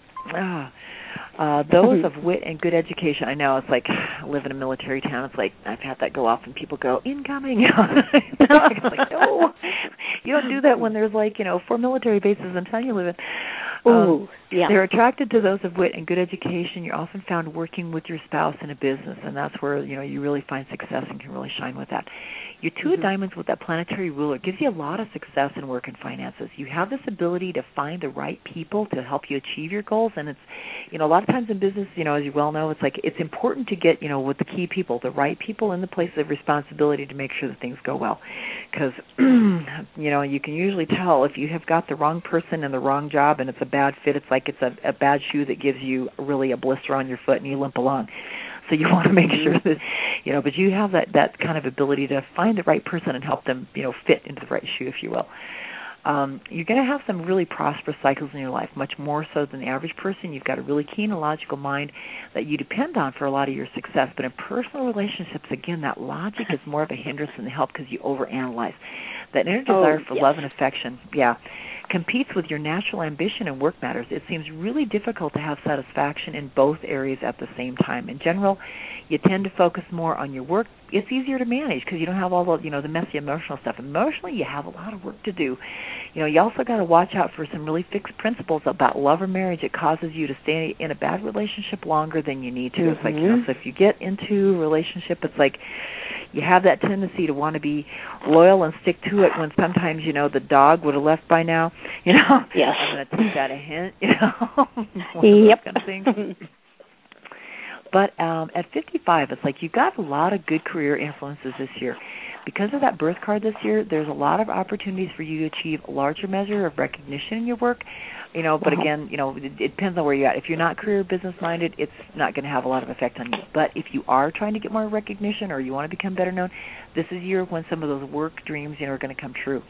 Those of wit and good education. I know, it's like, I live in a military town. It's like, I've had that go off and people go, incoming. It's like, no. You don't do that when there's 4 military bases in town you live in. Yeah. They're attracted to those of wit and good education. You're often found working with your spouse in a business, and that's where, you really find success and can really shine with that. Your two of diamonds with that planetary ruler gives you a lot of success in work and finances. You have this ability to find the right people to help you achieve your goals, and it's, a lot of times in business, as you well know, it's like it's important to get, with the key people, the right people in the place of responsibility to make sure that things go well. Because, you can usually tell if you have got the wrong person in the wrong job and it's a bad fit, it's like it's a bad shoe that gives you really a blister on your foot and you limp along. So you want to make sure that, but you have that kind of ability to find the right person and help them, fit into the right shoe, if you will. You're going to have some really prosperous cycles in your life, much more so than the average person. You've got a really keen and logical mind that you depend on for a lot of your success. But in personal relationships, again, that logic is more of a hindrance than a help because you overanalyze. That inner desire for love and affection, competes with your natural ambition in work matters. It seems really difficult to have satisfaction in both areas at the same time. In general, you tend to focus more on your work. It's easier to manage because you don't have all the, the messy emotional stuff. Emotionally, you have a lot of work to do. You also got to watch out for some really fixed principles about love or marriage. It causes you to stay in a bad relationship longer than you need to. It's like, so if you get into a relationship, it's like you have that tendency to want to be loyal and stick to it when sometimes, the dog would have left by now. Yes. I'm going to take that a hint, Yep. Kind of things. But at 55, it's like you've got a lot of good career influences this year. Because of that birth card this year, there's a lot of opportunities for you to achieve a larger measure of recognition in your work. But again, it depends on where you're at. If you're not career business minded, it's not going to have a lot of effect on you. But if you are trying to get more recognition or you want to become better known, this is a year when some of those work dreams, are going to come true.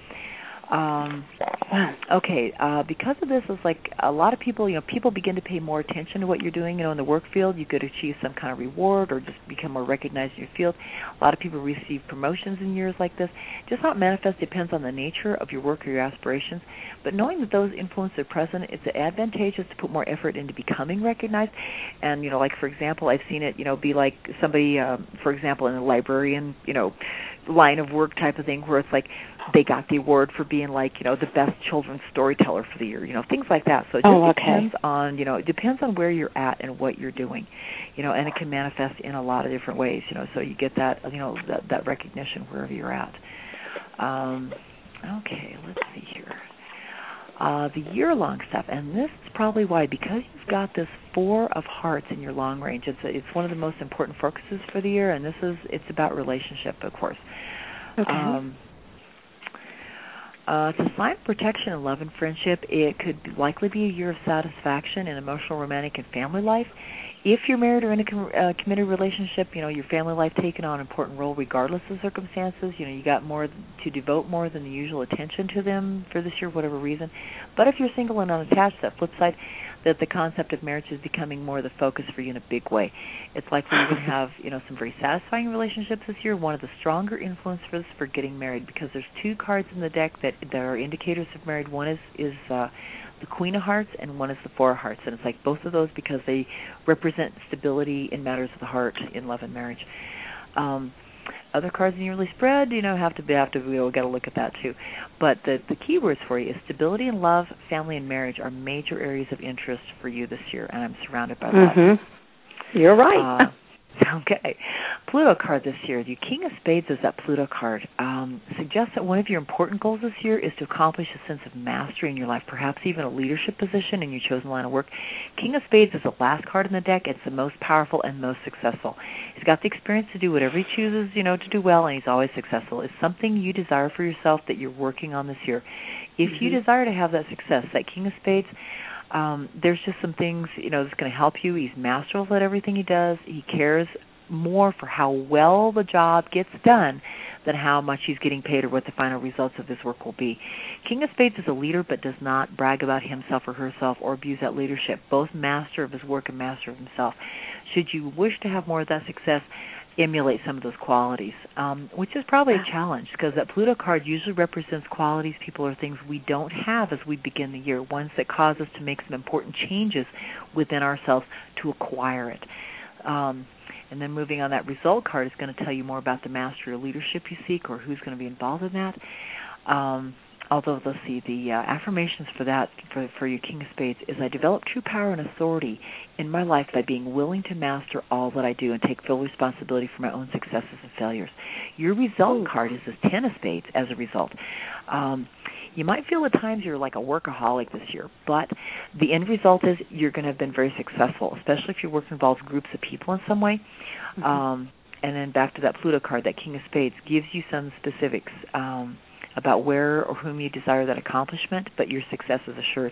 Because of this, it's like a lot of people, people begin to pay more attention to what you're doing, in the work field. You could achieve some kind of reward or just become more recognized in your field. A lot of people receive promotions in years like this. Just how it manifests depends on the nature of your work or your aspirations. But knowing that those influences are present, it's advantageous to put more effort into becoming recognized. And, like, for example, I've seen it, be like somebody, for example, in a librarian, line of work type of thing where it's like they got the award for being like, the best children's storyteller for the year, things like that. So it just depends on, it depends on where you're at and what you're doing, and it can manifest in a lot of different ways, so you get that, that recognition wherever you're at. Okay, let's see here. The year-long stuff, and this is probably why, because you've got this 4 of Hearts in your long range, it's one of the most important focuses for the year, and it's about relationship, of course. Okay. It's a sign of protection and love and friendship. It could likely be a year of satisfaction in emotional, romantic, and family life. If you're married or in a committed relationship, your family life taking on an important role regardless of circumstances. You got more to devote more than the usual attention to them for this year, whatever reason. But if you're single and unattached, that flip side, that the concept of marriage is becoming more the focus for you in a big way. It's likely you're going to have, some very satisfying relationships this year. One of the stronger influences for getting married, because there's 2 cards in the deck that are indicators of marriage. One is the Queen of Hearts, and one is the 4 of Hearts. And it's like both of those because they represent stability in matters of the heart in love and marriage. Other cards in your yearly spread, we got to look at that too. But the keywords for you is stability and love, family and marriage are major areas of interest for you this year, and I'm surrounded by that. You're right. Okay. Pluto card this year. The King of Spades is that Pluto card. Suggests that one of your important goals this year is to accomplish a sense of mastery in your life, perhaps even a leadership position in your chosen line of work. King of Spades is the last card in the deck. It's the most powerful and most successful. He's got the experience to do whatever he chooses, to do well, and he's always successful. It's something you desire for yourself that you're working on this year. If you desire to have that success, that King of Spades, there's just some things, that's going to help you. He's masterful at everything he does. He cares more for how well the job gets done than how much he's getting paid or what the final results of his work will be. King of Spades is a leader but does not brag about himself or herself or abuse that leadership. Both master of his work and master of himself. Should you wish to have more of that success, emulate some of those qualities, which is probably a challenge because that Pluto card usually represents qualities, people, or things we don't have as we begin the year, ones that cause us to make some important changes within ourselves to acquire it. And then moving on, that result card is going to tell you more about the mastery or leadership you seek or who's going to be involved in that. Although, let's see, the affirmations for that, for your King of Spades, is I develop true power and authority in my life by being willing to master all that I do and take full responsibility for my own successes and failures. Your result card is this 10 of Spades as a result. You might feel at times you're like a workaholic this year, but the end result is you're going to have been very successful, especially if your work involves groups of people in some way. And then back to that Pluto card, that King of Spades gives you some specifics about where or whom you desire that accomplishment, but your success is assured.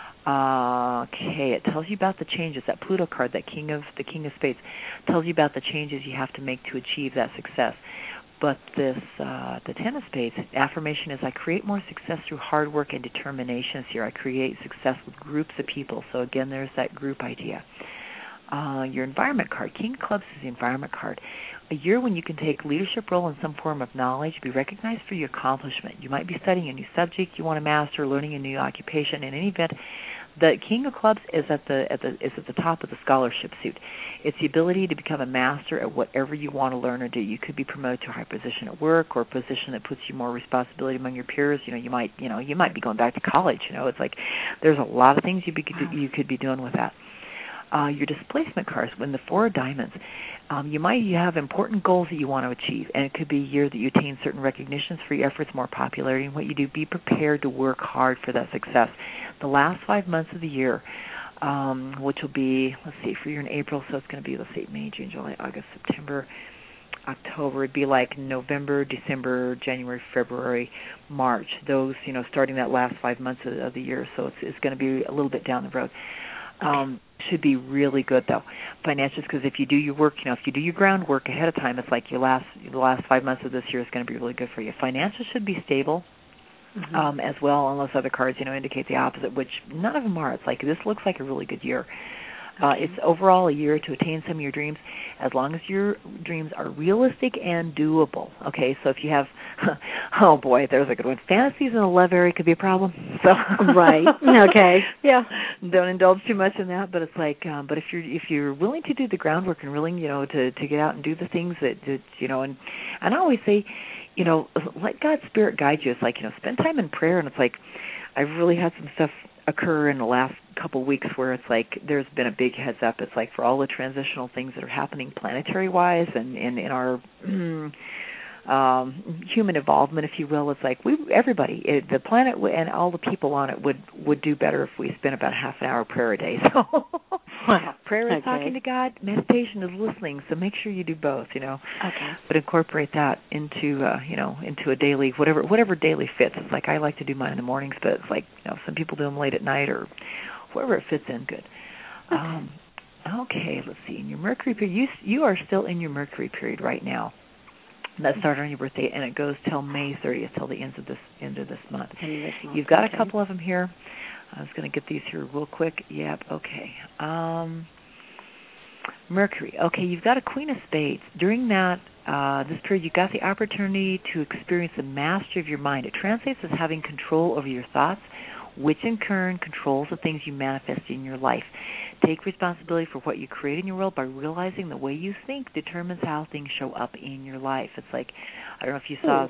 Okay, it tells you about the changes. That Pluto card, the King of Spades, tells you about the changes you have to make to achieve that success. But this, the 10 of Spades, affirmation is I create more success through hard work and determination this year. I create success with groups of people. So again, there's that group idea. Your environment card, King of Clubs is the environment card. A year when you can take leadership role in some form of knowledge, be recognized for your accomplishment. You might be studying a new subject you want to master, learning a new occupation. In any event, the King of Clubs is at the top of the scholarship suit. It's the ability to become a master at whatever you want to learn or do. You could be promoted to a high position at work or a position that puts you more responsibility among your peers. You might be going back to college. It's like there's a lot of things you could be doing with that. Your displacement cards, when the 4 of Diamonds, you have important goals that you want to achieve, and it could be a year that you attain certain recognitions for your efforts, more popularity in what you do. Be prepared to work hard for that success. The last 5 months of the year, which will be, for you're in April, so it's going to be, May, June, July, August, September, October. It'd be like November, December, January, February, March. Those, starting that last 5 months of the year. So it's going to be a little bit down the road. Should be really good though, financials, because if you do your work, if you do your groundwork ahead of time, it's like the last 5 months of this year is going to be really good for you. Financials should be stable as well, unless other cards indicate the opposite, which none of them are. It's like this looks like a really good year. It's overall a year to attain some of your dreams, as long as your dreams are realistic and doable. Okay, so if you have, oh boy, there's a good one. Fantasies in the love area could be a problem. So right. Okay. Yeah. Don't indulge too much in that. But it's like, but if you're willing to do the groundwork and willing, to get out and do the things that and I always say, let God's Spirit guide you. It's like, spend time in prayer, and it's like, I've really had some stuff occur in the last couple of weeks where it's like there's been a big heads up. It's like for all the transitional things that are happening planetary-wise and in our human involvement, if you will, it's like everybody, the planet and all the people on it would do better if we spent about half an hour of prayer a day. So prayer is talking to God, meditation is listening. So make sure you do both, Okay. But incorporate that into into a daily whatever daily fits. It's like I like to do mine in the mornings, but it's like some people do them late at night or wherever it fits in. Good. Okay. Let's see. In your Mercury period, you are still in your Mercury period right now. That started on your birthday, and it goes till May 30th, till the end of this month. You've got a couple of them here. I was going to get these here real quick. Yep, okay. Mercury. Okay, you've got a Queen of Spades. During this period, you got the opportunity to experience the mastery of your mind. It translates as having control over your thoughts, which in turn controls the things you manifest in your life. Take responsibility for what you create in your world by realizing the way you think determines how things show up in your life. It's like, I don't know if you saw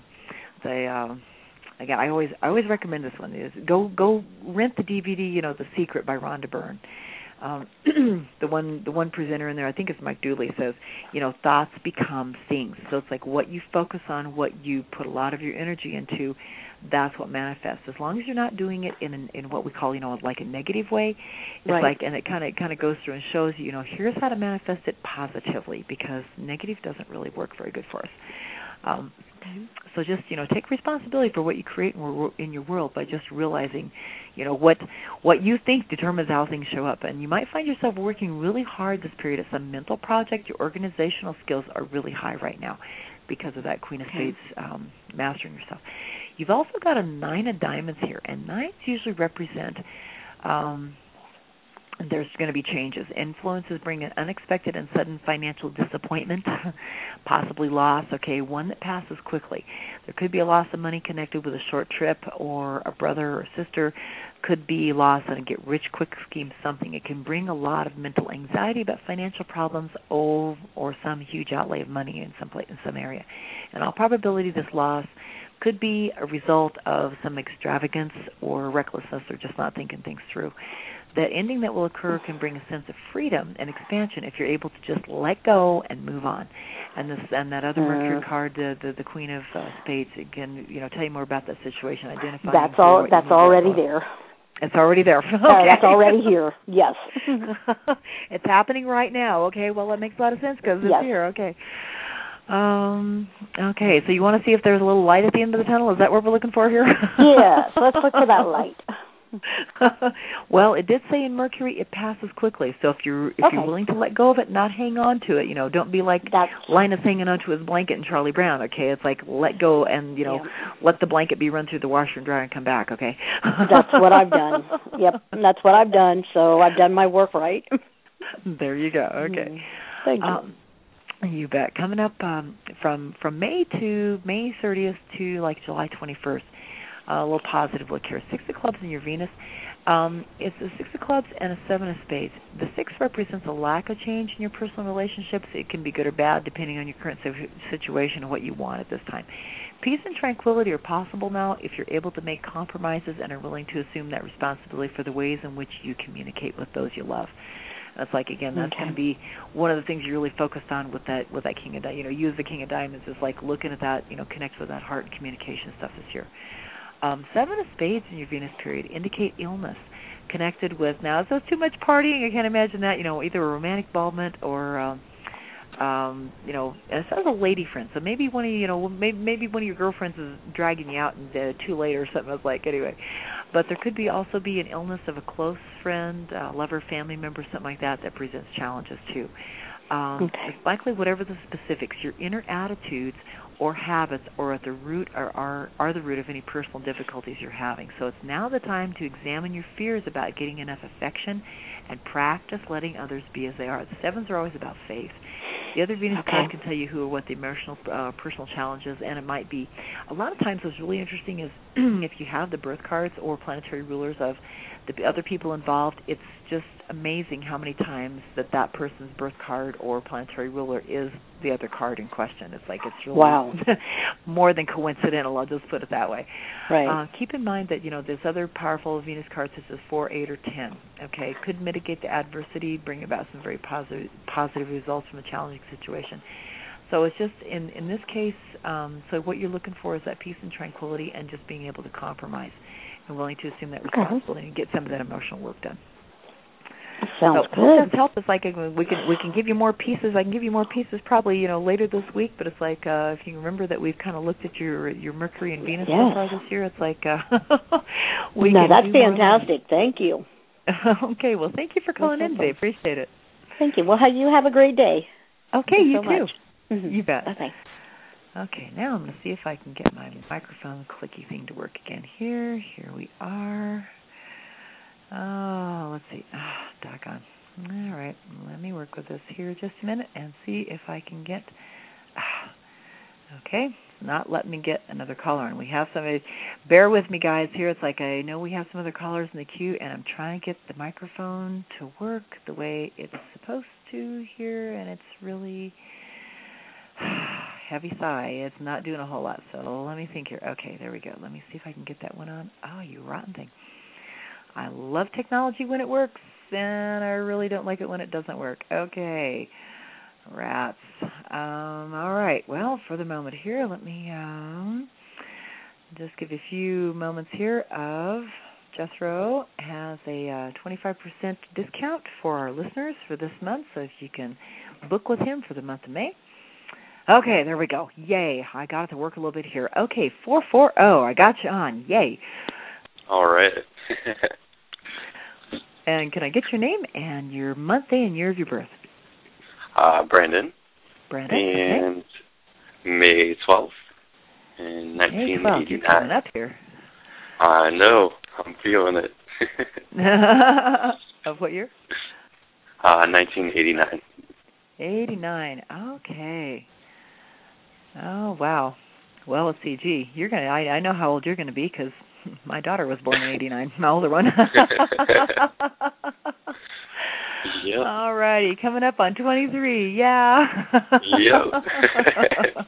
again, I always recommend this one. Is go rent the DVD, The Secret by Rhonda Byrne. The one presenter in there, I think it's Mike Dooley, says, thoughts become things. So it's like what you focus on, what you put a lot of your energy into, that's what manifests. As long as you're not doing it in what we call, like a negative way, it's right. like, and it kind of goes through and shows you, here's how to manifest it positively, because negative doesn't really work very good for us. So just, take responsibility for what you create in your world by just realizing, what you think determines how things show up. And you might find yourself working really hard this period at some mental project. Your organizational skills are really high right now because of that Queen of Spades mastering yourself. You've also got a 9 of Diamonds here, and 9s usually represent there's going to be changes. Influences bring an unexpected and sudden financial disappointment, possibly loss, one that passes quickly. There could be a loss of money connected with a short trip, or a brother or sister. Could be loss on a get-rich-quick scheme, something. It can bring a lot of mental anxiety about financial problems or some huge outlay of money in some area. In all probability, this loss could be a result of some extravagance or recklessness or just not thinking things through. That ending that will occur can bring a sense of freedom and expansion if you're able to just let go and move on. And that other Mercury card, the Queen of Spades, can tell you more about that situation. Identifying that's already there. It's already there. Okay. That's already here. Yes. It's happening right now. Okay. Well, that makes a lot of sense because it's here. Okay. Okay. So you want to see if there's a little light at the end of the tunnel? Is that what we're looking for here? Yes. Let's look for that light. Well, it did say in Mercury it passes quickly. So if you're willing to let go of it, not hang on to it, don't be like Linus hanging onto his blanket in Charlie Brown. Okay, it's like let go and let the blanket be run through the washer and dryer and come back. Okay, that's what I've done. Yep, that's what I've done. So I've done my work right. There you go. Okay, thank you. You bet. Coming up from May 30th to like July 21st. A little positive look here. 6 of Clubs in your Venus. It's a 6 of Clubs and a 7 of Spades. The 6 represents a lack of change in your personal relationships. It can be good or bad depending on your current situation and what you want at this time. Peace and tranquility are possible now if you're able to make compromises and are willing to assume that responsibility for the ways in which you communicate with those you love. That's like, again, that's going to be one of the things you're really focused on with that King of Diamonds. You as the King of Diamonds is like looking at that, connect with that heart and communication stuff this year. 7 of Spades in your Venus period indicate illness connected with, now if there's too much partying, I can't imagine that, either a romantic involvement or, and it says a lady friend, so maybe one of maybe one of your girlfriends is dragging you out and too late or something. I was like, anyway. But there could also be an illness of a close friend, lover, family member, something like that presents challenges too. It's likely whatever the specifics, your inner attitudes or habits are at the root are the root of any personal difficulties you're having. So it's now the time to examine your fears about getting enough affection and practice letting others be as they are. The 7s are always about faith. The other Venus card can tell you who or what the emotional, personal challenge is, and it might be. A lot of times what's really interesting is if you have the birth cards or planetary rulers of the other people involved, it's just amazing how many times that person's birth card or planetary ruler is the other card in question. It's like it's really more than coincidental, I'll just put it that way. Right. Keep in mind that, there's other powerful Venus cards such as 4, 8, or 10. Okay, could mitigate the adversity, bring about some very positive results from a challenging situation. So it's just, in this case, so what you're looking for is that peace and tranquility and just being able to compromise and willing to assume that responsibility and get some of that emotional work done. Sounds good. That's help. It's like we can give you more pieces. I can give you more pieces probably later this week. But it's like if you remember that we've kind of looked at your Mercury and Venus so far this year. It's like we. No, that's fantastic. Thank you. Okay. Well, thank you for calling in today. Appreciate it. Thank you. Well, you have a great day. Okay, you too. Mm-hmm. You bet. Bye. Okay, now I'm going to see if I can get my microphone clicky thing to work again here. Here we are. Oh, let's see. Doggone. All right, let me work with this here just a minute and see if I can get... Okay, it's not letting me get another caller. And we have somebody... Bear with me, guys, here. It's like I know we have some other callers in the queue, and I'm trying to get the microphone to work the way it's supposed to here, and it's really... Heavy sigh. It's not doing a whole lot, so let me think here. Okay, there we go. Let me see if I can get that one on. Oh, you rotten thing. I love technology when it works, and I really don't like it when it doesn't work. Okay, rats. All right. Well, for the moment here, let me just give you a few moments here of Jethro has a 25% discount for our listeners for this month, so if you can book with him for the month of May. Okay, there we go. Yay. I got it to work a little bit here. Okay, 440. I got you on. Yay. All right. And can I get your name and your month, day, and year of your birth? Brandon. Brandon. And May 12th in 1989. May 12th. You're coming up here. I know. I'm feeling it. Of what year? 1989. 89. Okay. Oh, wow. Well, let's see. Gee, you're gonna. I know how old you're going to be because my daughter was born in 89. My older one. Yep. All righty, coming up on 23. Yeah. Yep.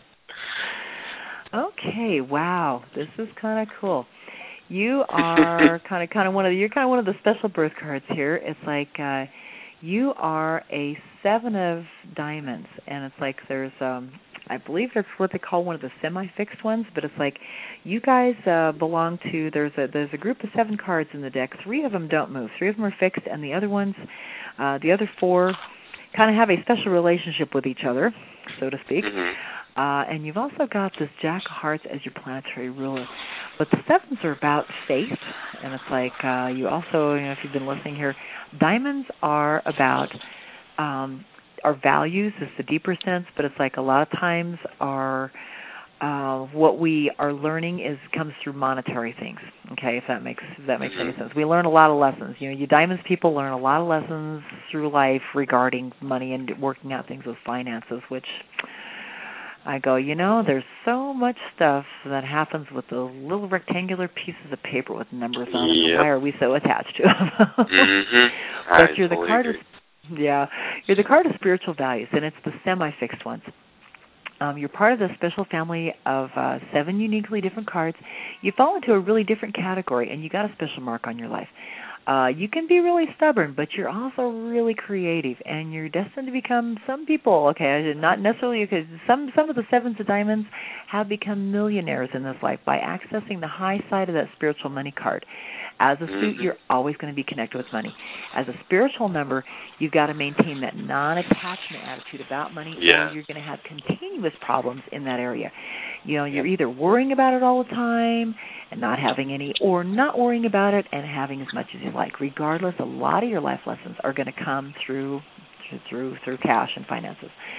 Okay. Wow. This is kind of cool. You are kind of one of the special birth cards here. It's like you are a 7 of diamonds, and it's like there's I believe that's what they call one of the semi-fixed ones, but it's like you guys belong to, there's a group of 7 cards in the deck. 3 of them don't move. 3 of them are fixed, and the other ones, the other 4 kind of have a special relationship with each other, so to speak. Mm-hmm. And you've also got this Jack of Hearts as your planetary ruler. But the 7s are about faith, and it's like you also, if you've been listening here, diamonds are about our values is the deeper sense, but it's like a lot of times our what we are learning comes through monetary things. Okay, if that makes any sense. We learn a lot of lessons. You diamonds people learn a lot of lessons through life regarding money and working out things with finances, which I go, there's so much stuff that happens with the little rectangular pieces of paper with numbers on them. Why are we so attached to them? But you're the card of, you're the card of spiritual values, and it's the semi-fixed ones. You're part of the special family of 7 uniquely different cards. You fall into a really different category, and you got a special mark on your life. You can be really stubborn, but you're also really creative, and you're destined to become some people. Okay, not necessarily because some of the 7s of diamonds have become millionaires in this life by accessing the high side of that spiritual money card. As a suit, you're always going to be connected with money. As a spiritual number, you've got to maintain that non-attachment attitude about money, or you're going to have continuous problems in that area. You're either worrying about it all the time and not having any, or not worrying about it and having as much as you like. Regardless, a lot of your life lessons are going to come through cash and finances.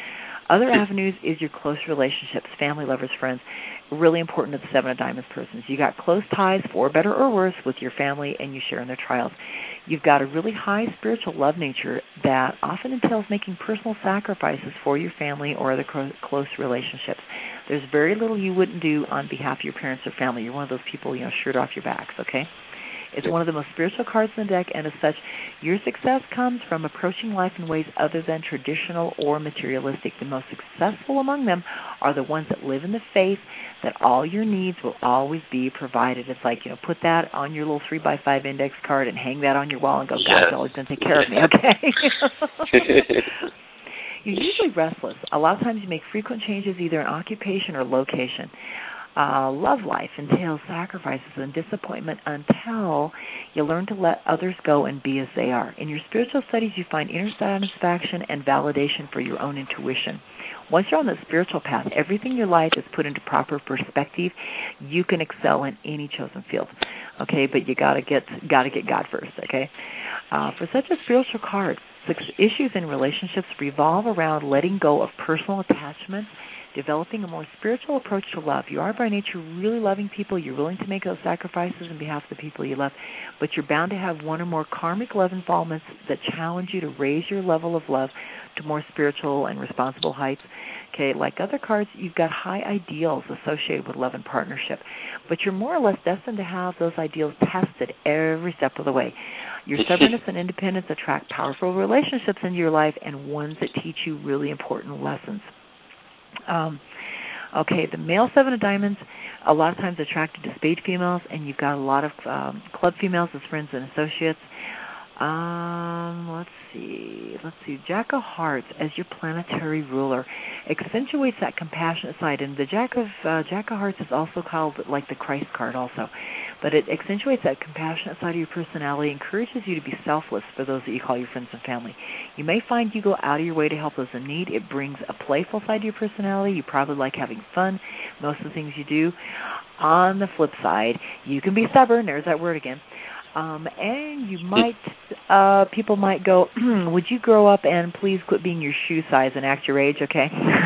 Other avenues is your close relationships, family, lovers, friends. Really important to the Seven of Diamonds persons. You got close ties, for better or worse, with your family, and you share in their trials. You've got a really high spiritual love nature that often entails making personal sacrifices for your family or other close relationships. There's very little you wouldn't do on behalf of your parents or family. You're one of those people, shirt off your backs, okay? It's one of the most spiritual cards in the deck, and as such, your success comes from approaching life in ways other than traditional or materialistic. The most successful among them are the ones that live in the faith that all your needs will always be provided. It's like, put that on your little 3x5 index card and hang that on your wall and go, God's always going to take care of me, okay? You're usually restless. A lot of times you make frequent changes either in occupation or location. Love life entails sacrifices and disappointment until you learn to let others go and be as they are. In your spiritual studies, you find inner satisfaction and validation for your own intuition. Once you're on the spiritual path, everything in your life is put into proper perspective. You can excel in any chosen field, okay? But you gotta get God first, okay? For such a spiritual card, issues in relationships revolve around letting go of personal attachments, developing a more spiritual approach to love. You are by nature really loving people. You're willing to make those sacrifices on behalf of the people you love, but you're bound to have one or more karmic love involvements that challenge you to raise your level of love to more spiritual and responsible heights. Okay, like other cards, you've got high ideals associated with love and partnership, but you're more or less destined to have those ideals tested every step of the way. Your stubbornness and independence attract powerful relationships into your life and ones that teach you really important lessons. Okay, the male Seven of Diamonds, a lot of times attracted to spade females, and you've got a lot of club females as friends and associates. Let's see. Jack of Hearts as your planetary ruler accentuates that compassionate side, and the Jack of Hearts is also called like the Christ card also, but it accentuates that compassionate side of your personality, encourages you to be selfless for those that you call your friends and family. You may find you go out of your way to help those in need. It brings a playful side to your personality. You probably like having fun, most of the things you do. On the flip side, you can be stubborn. There's that word again. And you might, people might go, would you grow up and please quit being your shoe size and act your age, okay?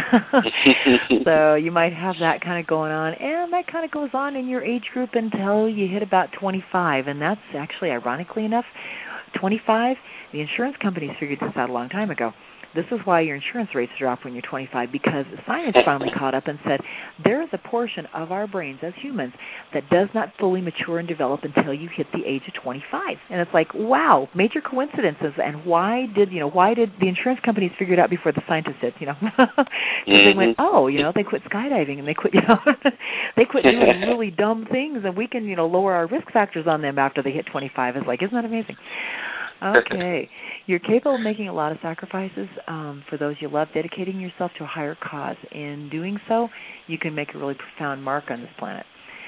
So you might have that kind of going on, and that kind of goes on in your age group until you hit about 25, and that's actually, ironically enough, 25, the insurance companies figured this out a long time ago. This is why your insurance rates drop when you're 25, because science finally caught up and said there is a portion of our brains as humans that does not fully mature and develop until you hit the age of 25. And it's like, wow, major coincidences. And why did the insurance companies figure it out before the scientists did? Because they went, they quit skydiving and they quit, they quit doing really dumb things, and we can, lower our risk factors on them after they hit 25. It's like, isn't that amazing? Okay. You're capable of making a lot of sacrifices for those you love, dedicating yourself to a higher cause. In doing so, you can make a really profound mark on this planet.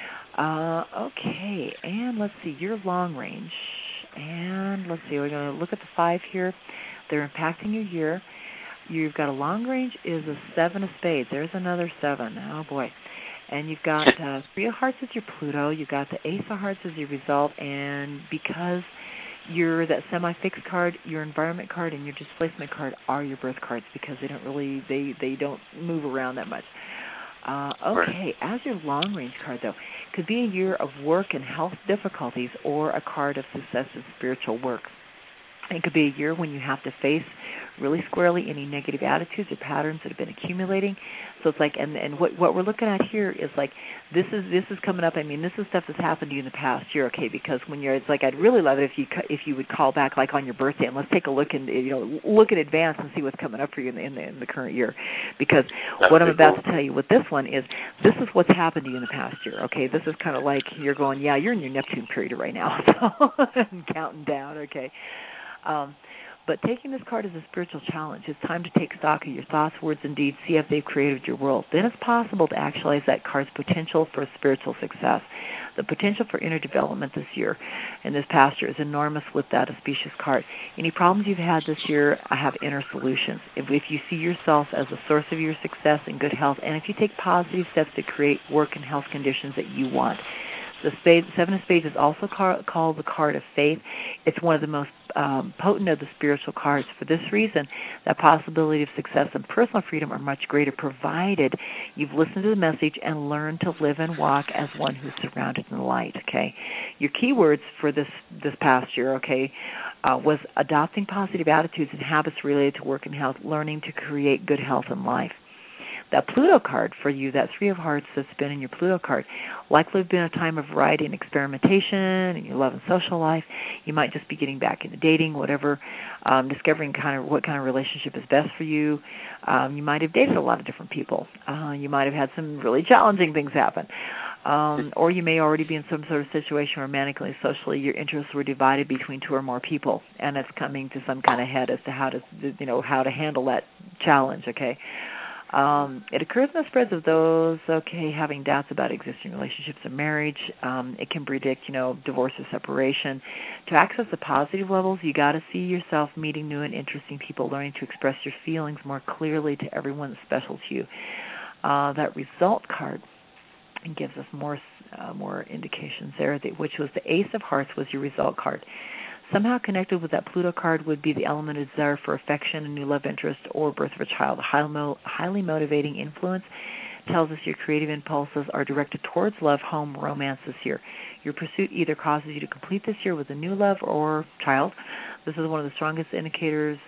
Okay, and let's see, your long range. And let's see, we're going to look at the 5 here. They're impacting your year. You've got a long range is a 7 of spades. There's another 7. Oh, boy. And you've got 3 of hearts as your Pluto. You've got the Ace of hearts as your result. And because you're that semi-fixed card, your environment card, and your displacement card are your birth cards because they don't really, they don't move around that much. Okay, as your long-range card, though, could be a year of work and health difficulties or a card of success in spiritual work. It could be a year when you have to face really squarely any negative attitudes or patterns that have been accumulating. So it's like, and what we're looking at here is like, this is coming up. I mean, this is stuff that's happened to you in the past year, okay? Because when you're, it's like, I'd really love it if you would call back like on your birthday and let's take a look and look in advance and see what's coming up for you in the current year. Because what I'm about to tell you with this one is this is what's happened to you in the past year, okay? This is kind of like you're going, yeah, you're in your Neptune period right now, so counting down, okay? But taking this card is a spiritual challenge. It's time to take stock of your thoughts, words, and deeds, see if they've created your world. Then it's possible to actualize that card's potential for spiritual success. The potential for inner development this year and this past year is enormous with that auspicious card. Any problems you've had this year have inner solutions. If you see yourself as a source of your success and good health, and if you take positive steps to create work and health conditions that you want. The Seven of Spades is also called the card of faith. It's one of the most potent of the spiritual cards. For this reason, the possibility of success and personal freedom are much greater, provided you've listened to the message and learned to live and walk as one who's surrounded in the light. Okay, your keywords for this past year, okay, was adopting positive attitudes and habits related to work and health, learning to create good health in life. That Pluto card for you, that Three of Hearts that's been in your Pluto card, likely have been a time of variety and experimentation in your love and social life. You might just be getting back into dating, whatever, discovering what kind of relationship is best for you. You might have dated a lot of different people. You might have had some really challenging things happen. Or you may already be in some sort of situation romantically, socially, your interests were divided between two or more people, and it's coming to some kind of head as to how to handle that challenge, okay? It occurs in the spreads of those, having doubts about existing relationships or marriage. It can predict, divorce or separation. To access the positive levels, you got to see yourself meeting new and interesting people, learning to express your feelings more clearly to everyone that's special to you. That result card gives us more indications there, which was the Ace of Hearts was your result card. Somehow connected with that Pluto card would be the element of desire for affection, a new love interest, or birth of a child. Highly motivating influence tells us your creative impulses are directed towards love, home, romance this year. Your pursuit either causes you to complete this year with a new love or child. This is one of the strongest indicators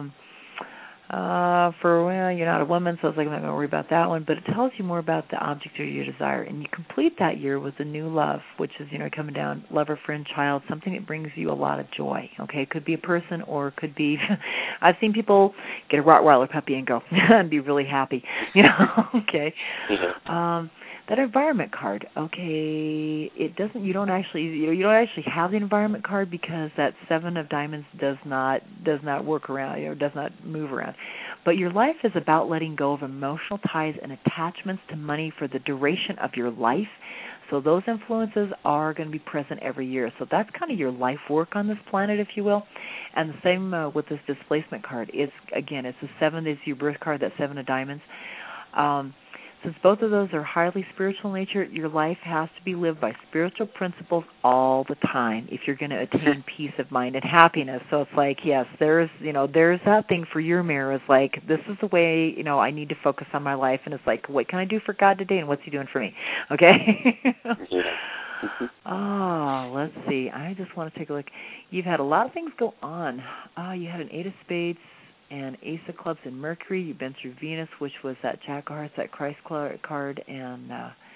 you're not a woman, so I was like, I'm not going to worry about that one, but it tells you more about the object of your desire. And you complete that year with a new love, which is, coming down, lover, friend, child, something that brings you a lot of joy, okay? It could be a person or it could be, I've seen people get a Rottweiler puppy and go, and be really happy, okay? That environment card, okay, you don't actually have the environment card because that Seven of Diamonds does not work around, does not move around. But your life is about letting go of emotional ties and attachments to money for the duration of your life. So those influences are going to be present every year. So that's kind of your life work on this planet, if you will. And the same with this displacement card. It's the Seven is your birth card, that Seven of Diamonds. Since both of those are highly spiritual in nature, your life has to be lived by spiritual principles all the time if you're going to attain peace of mind and happiness. So it's like, yes, there's that thing for your mirror. It's like, this is the way, I need to focus on my life. And it's like, what can I do for God today and what's he doing for me? Okay? Let's see. I just want to take a look. You've had a lot of things go on. You had an Eight of Spades and Ace of Clubs and Mercury. You've been through Venus, which was that Jack of Hearts, that Christ card, and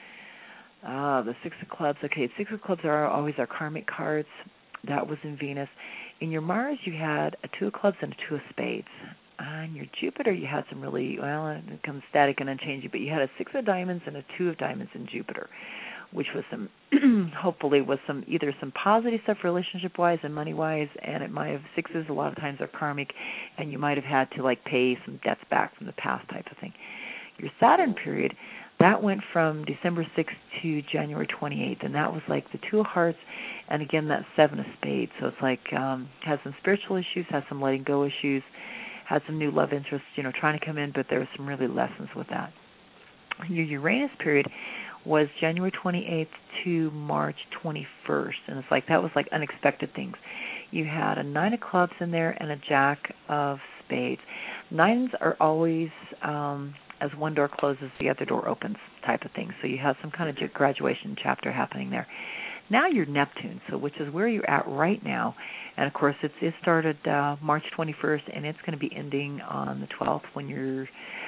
the Six of Clubs. Okay, Six of Clubs are always our karmic cards. That was in Venus. In your Mars, you had a Two of Clubs and a Two of Spades. On your Jupiter, you had some really, it becomes static and unchanging, but you had a Six of Diamonds and a Two of Diamonds in Jupiter, which was some, hopefully was either some positive stuff relationship-wise and money-wise, and it might have, sixes a lot of times are karmic, and you might have had to pay some debts back from the past type of thing. Your Saturn period, that went from December 6th to January 28th, and that was the Two of Hearts, and again, that Seven of Spades. So it's has some spiritual issues, has some letting go issues, had some new love interests, trying to come in, but there were some really lessons with that. Your Uranus period was January 28th to March 21st, and it's that was unexpected things. You had a Nine of Clubs in there and a Jack of Spades. Nines are always, as one door closes, the other door opens type of thing. So you have some kind of graduation chapter happening there. Now you're Neptune, which is where you're at right now, and of course it started March 21st, and it's going to be ending on the 12th when you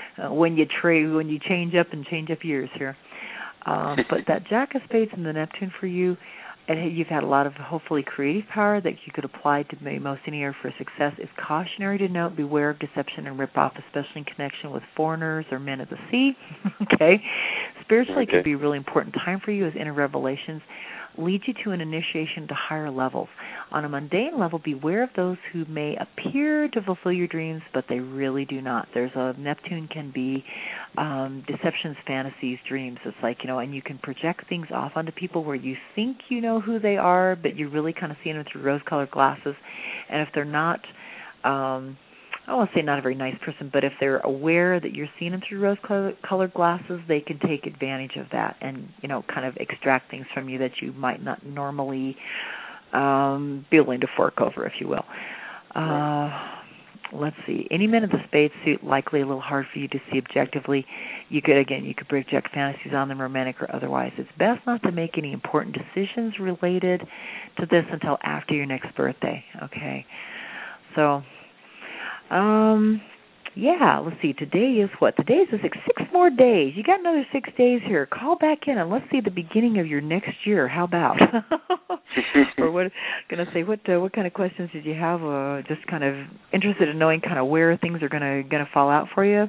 change up years here. But that Jack of Spades and the Neptune for you, and you've had a lot of hopefully creative power that you could apply to maybe most any area for success. Is cautionary to note: beware of deception and rip-off, especially in connection with foreigners or men of the sea. Okay, spiritually, it could be a really important time for you as inner revelations lead you to an initiation to higher levels. On a mundane level, beware of those who may appear to fulfill your dreams, but they really do not. Neptune can be deceptions, fantasies, dreams. It's and you can project things off onto people where you think you know who they are, but you're really kind of seeing them through rose-colored glasses. And if they're not I won't say not a very nice person, but if they're aware that you're seeing them through rose-colored glasses, they can take advantage of that and, kind of extract things from you that you might not normally be willing to fork over, if you will. Let's see. Any men of the spade suit, likely a little hard for you to see objectively. You could project fantasies on them, romantic or otherwise. It's best not to make any important decisions related to this until after your next birthday, okay? So, let's see. Today is what? Today is 6 more days. You got another 6 days here. Call back in and let's see the beginning of your next year. How about? Or what kind of questions did you have? Just kind of interested in knowing kind of where things are gonna fall out for you.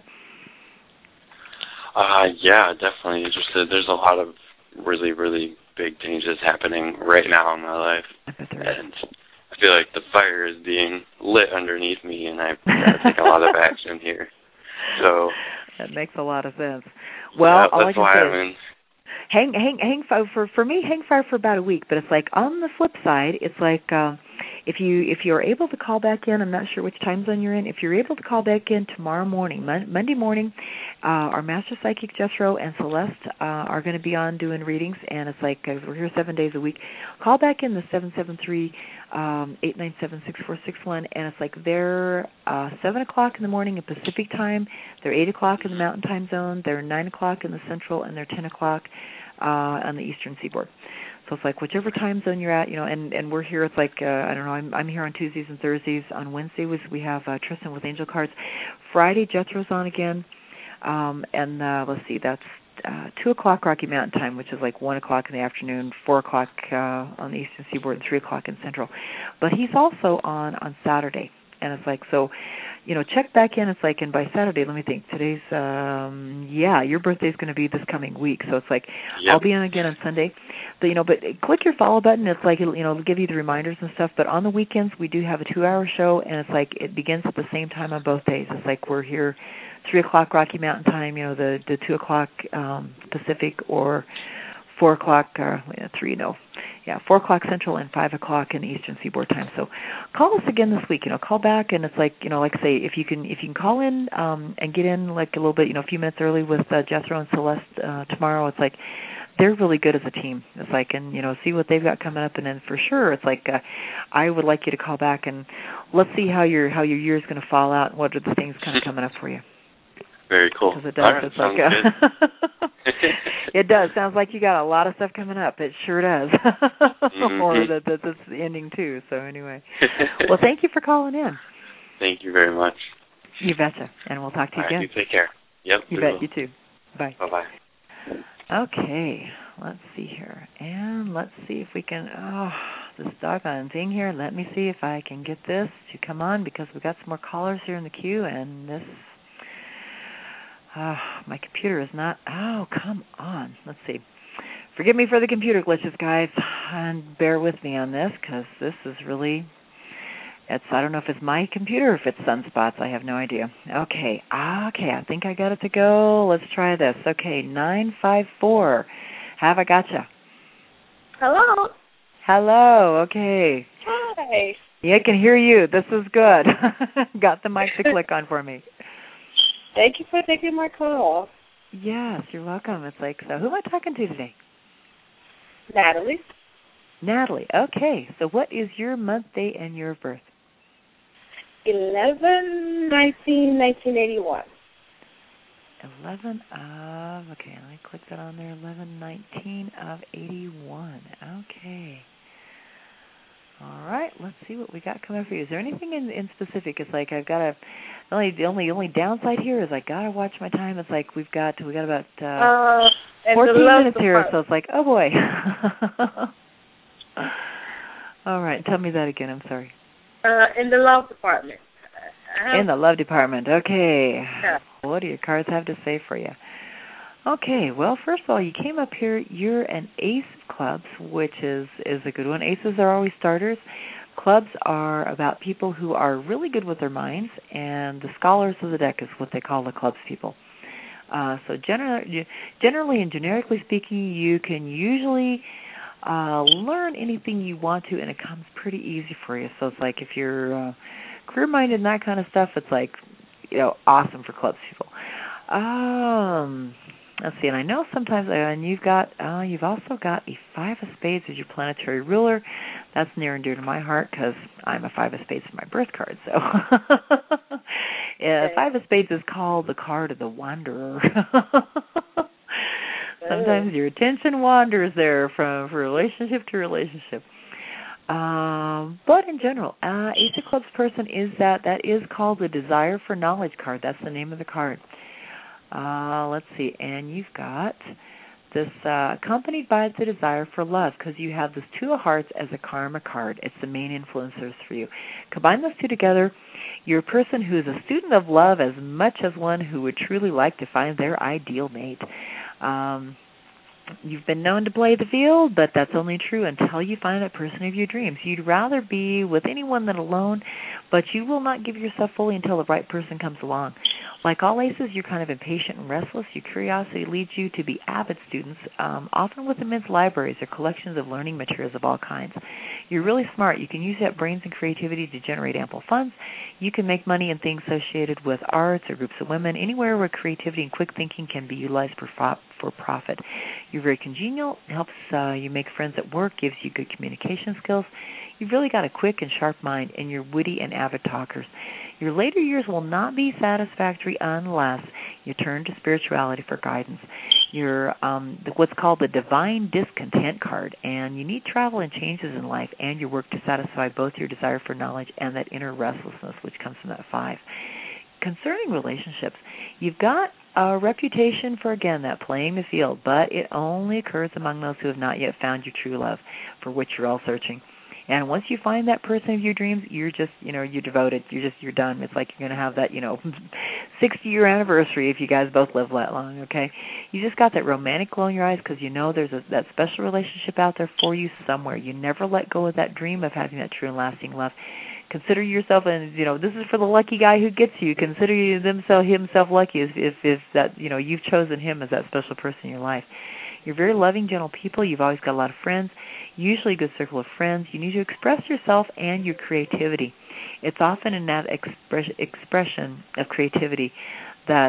Yeah, definitely interested. There's a lot of really, really big changes happening right now in my life, and I feel like the fire is being lit underneath me, and I've got to take a lot of action here. So that makes a lot of sense. Well, that's why I'm in. Hang fire for me. Hang fire for about a week, but it's like on the flip side, it's like if you're able to call back in. I'm not sure which time zone you're in. If you're able to call back in tomorrow morning, Monday morning, our Master Psychic Jethro and Celeste are going to be on doing readings, and it's like we're here 7 days a week. Call back in the 773-897-6461, and it's like they're 7 o'clock in the morning in Pacific time. They're 8 o'clock in the Mountain Time Zone. They're 9 o'clock in the Central, and they're 10 o'clock on the Eastern Seaboard. So it's like whichever time zone you're at, and we're here. It's like I don't know. I'm here on Tuesdays and Thursdays. On Wednesday we have Tristan with Angel Cards. Friday Jethro's on again, and let's see, that's 2 o'clock Rocky Mountain Time, which is like 1 o'clock in the afternoon, 4 o'clock on the Eastern Seaboard, and 3 o'clock in Central. But he's also on Saturday, and it's like so. Check back in. It's like, and by Saturday, let me think. Today's, your birthday's going to be this coming week. So it's like, yep. I'll be on again on Sunday. But, but click your follow button. It's like, it'll give you the reminders and stuff. But on the weekends, we do have a 2-hour show, and it's like, it begins at the same time on both days. It's like we're here 3 o'clock Rocky Mountain Time, the 2 o'clock Pacific, or 4 o'clock, 4 o'clock Central and 5 o'clock in Eastern Seaboard time. So call us again this week. Call back, and it's like, like I say, if you can call in and get in like a little bit, a few minutes early with Jethro and Celeste tomorrow. It's like they're really good as a team. It's like, and see what they've got coming up, and then for sure, it's like I would like you to call back and let's see how your year is going to fall out and what are the things kind of coming up for you. Very cool. Because it does. Right, it's like it does. Sounds like you got a lot of stuff coming up. It sure does. Mm-hmm. Or that's the ending too. So anyway, well, thank you for calling in. Thank you very much. You betcha. And we'll talk to you again. You take care. Yep. You bet. You too. Bye. Bye-bye. Okay. Let's see here, and let's see if we can. This doggone thing here. Let me see if I can get this to come on because we've got some more callers here in the queue, and this. My computer is not... Oh, come on. Let's see. Forgive me for the computer glitches, guys, and bear with me on this because this is really... I don't know if it's my computer or if it's sunspots. I have no idea. Okay, I think I got it to go. Let's try this. Okay, 954. Have I gotcha? Hello. Hello, okay. Hi. Yeah, I can hear you. This is good. Got the mic to click on for me. Thank you for taking my call. Yes, you're welcome. It's like, so who am I talking to today? Natalie. Natalie, okay. So what is your month, day, and year of birth? 11/19/1981. 11 of, okay, let me click that on there, 11/19 of 81. Okay. All right, let's see what we got coming up for you. Is there anything in specific? It's like I've got to, the only downside here is I got to watch my time. It's like we got about 14 minutes here, so it's like, oh boy. All right, tell me that again, I'm sorry. In the love department. In the love department, okay. Yeah. What do your cards have to say for you? Okay, well, first of all, you came up here, you're an ace of clubs, which is a good one. Aces are always starters. Clubs are about people who are really good with their minds, and the scholars of the deck is what they call the clubs people. So generally and generically speaking, you can usually learn anything you want to, and it comes pretty easy for you. So it's like if you're career-minded and that kind of stuff, it's like, awesome for clubs people. Let's see, and I know sometimes, and you've also got a 5 of spades as your planetary ruler. That's near and dear to my heart because I'm a 5 of spades in my birth card. So, 5 of spades is called the card of the wanderer. Sometimes your attention wanders there from relationship to relationship. But in general, Ace of Clubs person that is called the Desire for Knowledge card. That's the name of the card. Let's see, and you've got this accompanied by the Desire for Love, because you have this 2 of Hearts as a karma card. It's the main influencers for you. Combine those 2 together, you're a person who is a student of love as much as one who would truly like to find their ideal mate. You've been known to play the field, but that's only true until you find that person of your dreams. You'd rather be with anyone than alone, but you will not give yourself fully until the right person comes along. Like all aces, you're kind of impatient and restless. Your curiosity leads you to be avid students, often with immense libraries or collections of learning materials of all kinds. You're really smart. You can use that brains and creativity to generate ample funds. You can make money in things associated with arts or groups of women, anywhere where creativity and quick thinking can be utilized for profit. You're very congenial, helps you make friends at work, gives you good communication skills. You've really got a quick and sharp mind, and you're witty and avid talkers. Your later years will not be satisfactory unless you turn to spirituality for guidance. You're what's called the Divine Discontent card, and you need travel and changes in life and your work to satisfy both your desire for knowledge and that inner restlessness, which comes from that 5. Concerning relationships, you've got a reputation for, again, that playing the field, but it only occurs among those who have not yet found your true love, for which you're all searching. And once you find that person of your dreams, you're just, you're devoted. You're done. It's like you're going to have that, 60-year anniversary if you guys both live that long, okay? You just got that romantic glow in your eyes because there's that special relationship out there for you somewhere. You never let go of that dream of having that true and lasting love. Consider yourself, and this is for the lucky guy who gets you. Consider himself lucky if that you've chosen him as that special person in your life. You're very loving, gentle people. You've always got a lot of friends, usually a good circle of friends. You need to express yourself and your creativity. It's often in that expression of creativity that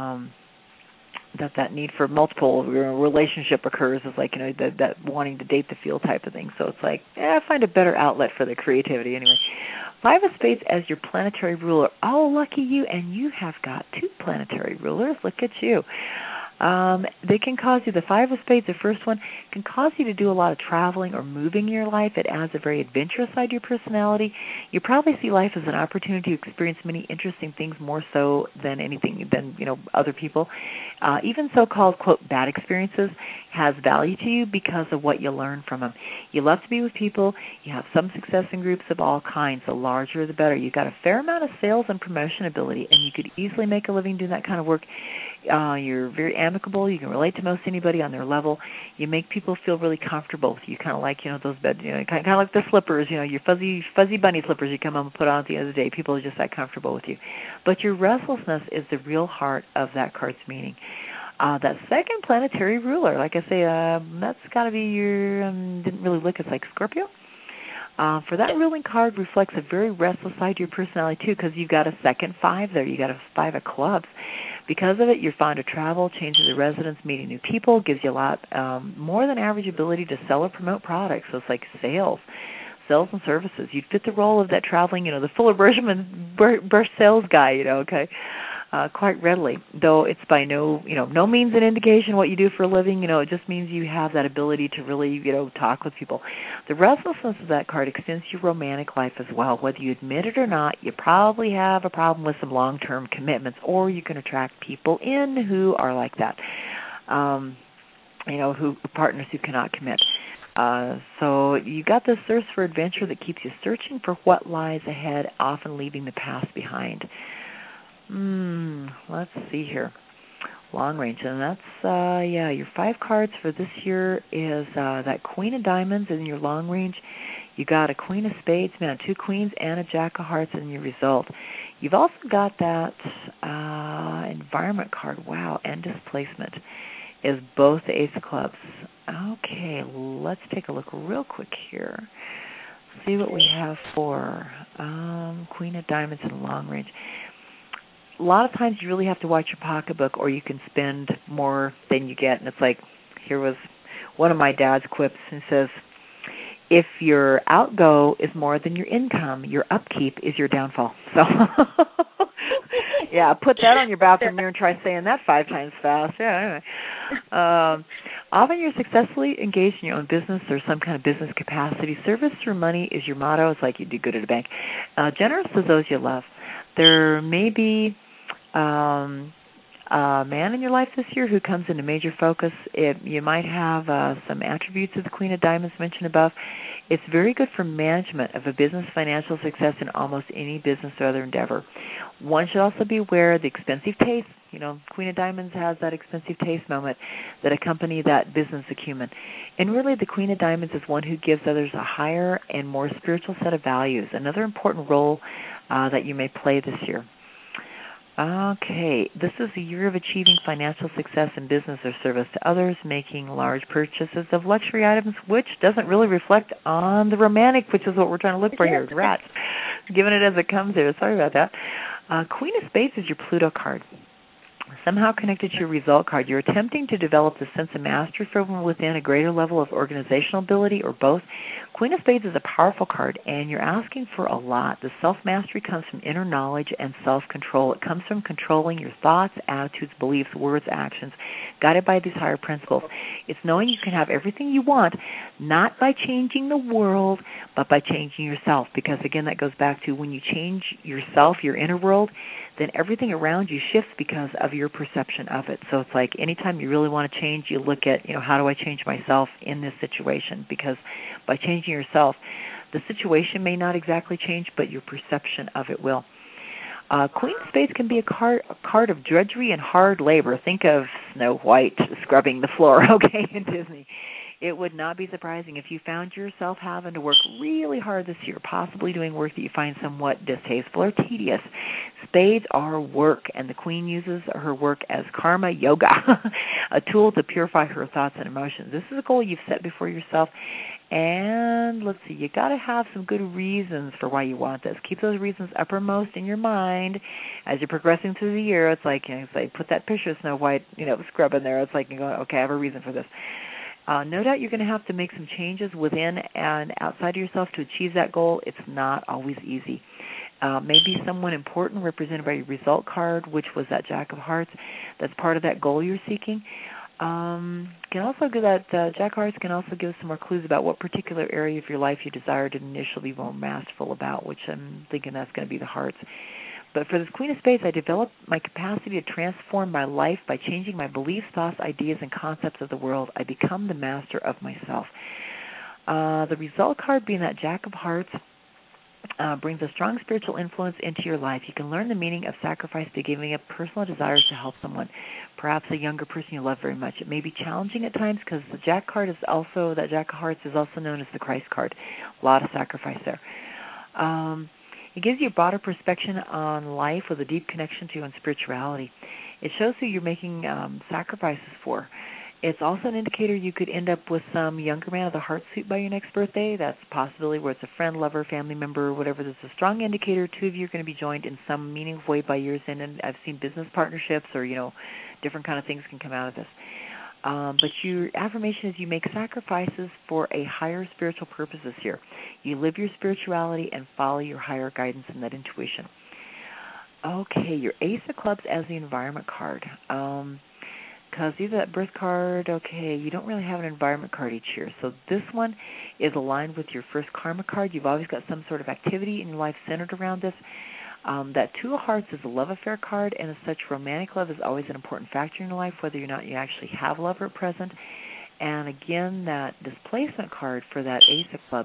that need for multiple relationship occurs. Is like that wanting to date the field type of thing. So it's like find a better outlet for the creativity anyway. 5 of spades as your planetary ruler. Oh, lucky you, and you have got 2 planetary rulers. Look at you. They can cause you, the 5 of spades, the first one, can cause you to do a lot of traveling or moving in your life. It adds a very adventurous side to your personality. You probably see life as an opportunity to experience many interesting things more so than other people. Even so-called, quote, bad experiences has value to you because of what you learn from them. You love to be with people. You have some success in groups of all kinds. The larger, the better. You've got a fair amount of sales and promotion ability, and you could easily make a living doing that kind of work. You're very amicable. You can relate to most anybody on their level. You make people feel really comfortable with you, kind of like those bed, kind of like the slippers, your fuzzy bunny slippers you come home and put on at the end of the day. People are just that comfortable with you. But your restlessness is the real heart of that card's meaning. That second planetary ruler, like I say, that's got to be your. Didn't really look. It's like Scorpio. For that ruling card reflects a very restless side to your personality too, because you've got a second 5 there. You got a 5 of clubs. Because of it, you're fond of travel, changes of residence, meeting new people, gives you a lot more than average ability to sell or promote products. So it's like sales and services. You'd fit the role of that traveling, the Fuller Bursch sales guy, okay, quite readily. Though it's by no means an indication what you do for a living. It just means you have that ability to really, talk with people. The restlessness of that card extends your romantic life as well. Whether you admit it or not, you probably have a problem with some long-term commitments, or you can attract people in who are like that, who partners who cannot commit. So you got this thirst for adventure that keeps you searching for what lies ahead, often leaving the past behind. Let's see here. Long range, and that's your 5 cards for this year is that Queen of Diamonds in your long range. You got a Queen of Spades, 2 Queens, and a Jack of Hearts in your result. You've also got that Environment card. Wow, and Displacement is both the Ace of Clubs. Okay, let's take a look real quick here. see what we have for Queen of Diamonds in long range. A lot of times you really have to watch your pocketbook, or you can spend more than you get. And it's like, here was one of my dad's quips, and says, if your outgo is more than your income, your upkeep is your downfall. So, yeah, put that on your bathroom mirror and try saying that 5 times fast. Yeah, anyway. Often you're successfully engaged in your own business or some kind of business capacity. Service through money is your motto. It's like you do good at a bank. Generous to those you love. There may be a man in your life this year who comes into major focus. You might have some attributes of the Queen of Diamonds mentioned above. It's very good for management of a business, financial success in almost any business or other endeavor. One should also be aware of the expensive taste. You know, Queen of Diamonds has that expensive taste moment that accompany that business acumen. And really, the Queen of Diamonds is one who gives others a higher and more spiritual set of values, another important role that you may play this year. Okay, this is a year of achieving financial success in business or service to others, making large purchases of luxury items, which doesn't really reflect on the romantic, which is what we're trying to look for here. Rats. Giving it as it comes here. Sorry about that. Queen of Spades is your Pluto card. Somehow connected to your result card. You're attempting to develop the sense of mastery from within, a greater level of organizational ability, or both. Queen of Spades is a powerful card, and you're asking for a lot. The self-mastery comes from inner knowledge and self-control. It comes from controlling your thoughts, attitudes, beliefs, words, actions, guided by these higher principles. It's knowing you can have everything you want, not by changing the world, but by changing yourself. Because, again, that goes back to when you change yourself, your inner world, then everything around you shifts because of your perception of it. So it's like anytime you really want to change, you look at, how do I change myself in this situation? Because by changing yourself, the situation may not exactly change, but your perception of it will. Queen of Spades can be a card of drudgery and hard labor. Think of Snow White scrubbing the floor, okay, in Disney. It would not be surprising if you found yourself having to work really hard this year, possibly doing work that you find somewhat distasteful or tedious. Spades are work, and the Queen uses her work as karma yoga, a tool to purify her thoughts and emotions. This is a goal you've set before yourself, and let's see, you got to have some good reasons for why you want this. Keep those reasons uppermost in your mind as you're progressing through the year. It's like, put that picture of Snow White, scrub in there. It's like, you're going, okay, I have a reason for this. No doubt you're going to have to make some changes within and outside of yourself to achieve that goal. It's not always easy. Maybe someone important represented by your result card, which was that Jack of Hearts, that's part of that goal you're seeking. Can also give that Jack of Hearts can also give some more clues about what particular area of your life you desire to initially be more masterful about, which I'm thinking that's going to be the Hearts. But for this Queen of Spades, I developed my capacity to transform my life by changing my beliefs, thoughts, ideas, and concepts of the world. I become the master of myself. The result card, being that Jack of Hearts, brings a strong spiritual influence into your life. You can learn the meaning of sacrifice by giving up personal desires to help someone, perhaps a younger person you love very much. It may be challenging at times because the Jack card is also, that Jack of Hearts is also known as the Christ card. A lot of sacrifice there. It gives you a broader perspective on life with a deep connection to and spirituality. It shows who you're making sacrifices for. It's also an indicator you could end up with some younger man of the heart suit by your next birthday. That's a possibility, where it's a friend, lover, family member, whatever. There's a strong indicator two of you are going to be joined in some meaningful way by year's end. And I've seen business partnerships or, different kind of things can come out of this. But your affirmation is you make sacrifices for a higher spiritual purpose this year. You live your spirituality and follow your higher guidance and that intuition. Okay, your Ace of Clubs as the environment card. Because either that birth card, okay, you don't really have an environment card each year. So this one is aligned with your first karma card. You've always got some sort of activity in your life centered around this. That Two of Hearts is a love affair card, and as such, romantic love is always an important factor in your life, whether or not you actually have love at present. And again, that displacement card for that Ace of Clubs,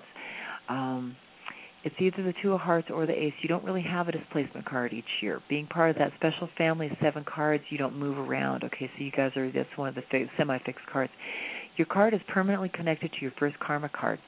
it's either the Two of Hearts or the Ace. You don't really have a displacement card each year. Being part of that special family of 7 cards, you don't move around. Okay, so you guys are, that's one of the semi-fixed cards. Your card is permanently connected to your first karma card.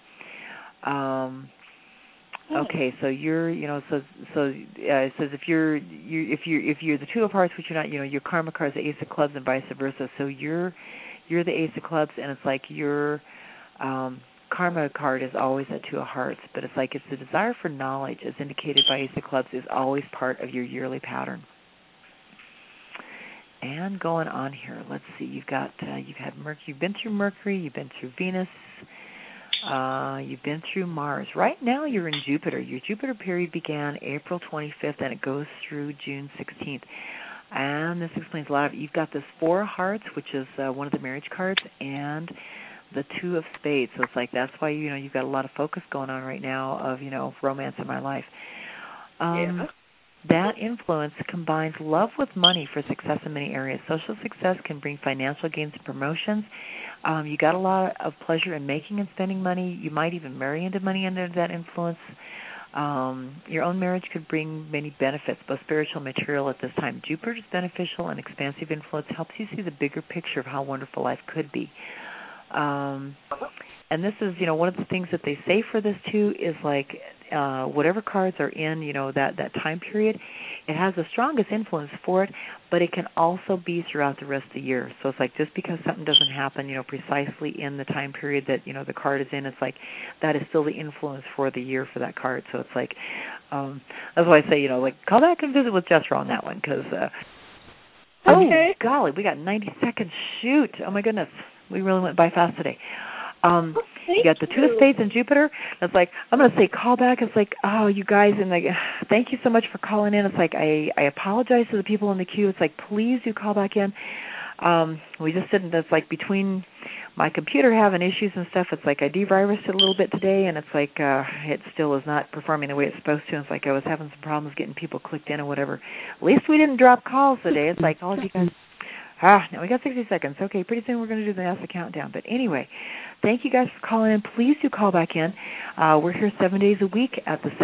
Okay, so you're, it says if you're the Two of Hearts, which you're not, your karma card is the Ace of Clubs and vice versa. So you're the Ace of Clubs, and it's like you're Karma card is always a Two of Hearts, but it's like it's the desire for knowledge, as indicated by Ace of Clubs, is always part of your yearly pattern. And going on here, let's see. You've had Mercury. You've been through Mercury. You've been through Venus. You've been through Mars. Right now, you're in Jupiter. Your Jupiter period began April 25th, and it goes through June 16th. And this explains a lot of it. You've got this Four of Hearts, which is one of the marriage cards, and the Two of Spades. So it's like that's why you've got a lot of focus going on right now of romance in my life. That influence combines love with money for success in many areas. Social success can bring financial gains and promotions. You got a lot of pleasure in making and spending money. You might even marry into money under that influence. Your own marriage could bring many benefits, both spiritual and material, at this time. Jupiter's beneficial and expansive influence helps you see the bigger picture of how wonderful life could be. And this is, one of the things that they say for this too is like whatever cards are in, that time period, it has the strongest influence for it, but it can also be throughout the rest of the year. So it's like just because something doesn't happen, precisely in the time period that, the card is in, it's like that is still the influence for the year for that card. So it's like, that's why I say, call back and visit with Jethro on that one because, okay. Oh, golly, we got 90 seconds. Shoot. Oh, my goodness. We really went by fast today. You got the Two of Spades and Jupiter. It's like, I'm going to say call back. It's like, oh, you guys, and like, thank you so much for calling in. It's like, I apologize to the people in the queue. It's like, please do call back in. We just didn't, it's like between my computer having issues and stuff, it's like I de-virused it a little bit today, and it's like it still is not performing the way it's supposed to. It's like I was having some problems getting people clicked in or whatever. At least we didn't drop calls today. It's like all of you guys. Now we got 60 seconds. Okay, pretty soon we're going to do the NASA countdown. But anyway, thank you guys for calling in. Please do call back in. We're here 7 days a week at the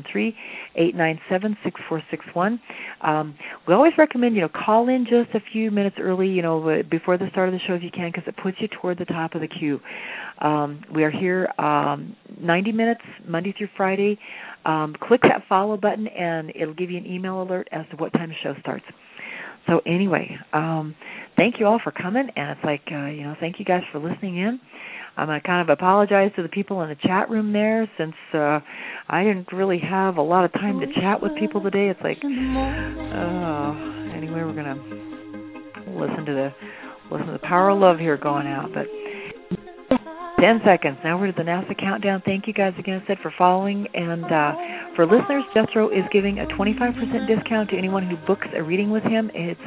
773-897-6461. We always recommend, call in just a few minutes early, before the start of the show if you can, because it puts you toward the top of the queue. We are here 90 minutes, Monday through Friday. Click that follow button, and it'll give you an email alert as to what time the show starts. So anyway, thank you all for coming, and it's like, thank you guys for listening in. I'm going to kind of apologize to the people in the chat room there since I didn't really have a lot of time to chat with people today. It's like, anyway, we're going to listen to the power of love here going out, but 10 seconds. Now we're to the NASA countdown. Thank you guys again, I said, for following. And for listeners, Jethro is giving a 25% discount to anyone who books a reading with him. It's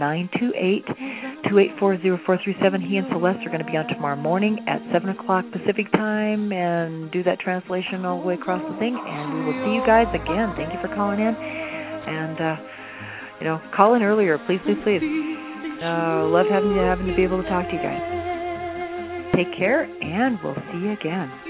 928-284-0437. He and Celeste are going to be on tomorrow morning at 7 o'clock Pacific time and do that translation all the way across the thing. And we will see you guys again. Thank you for calling in. And, call in earlier. Please, please, please. Love having to be able to talk to you guys. Take care, and we'll see you again.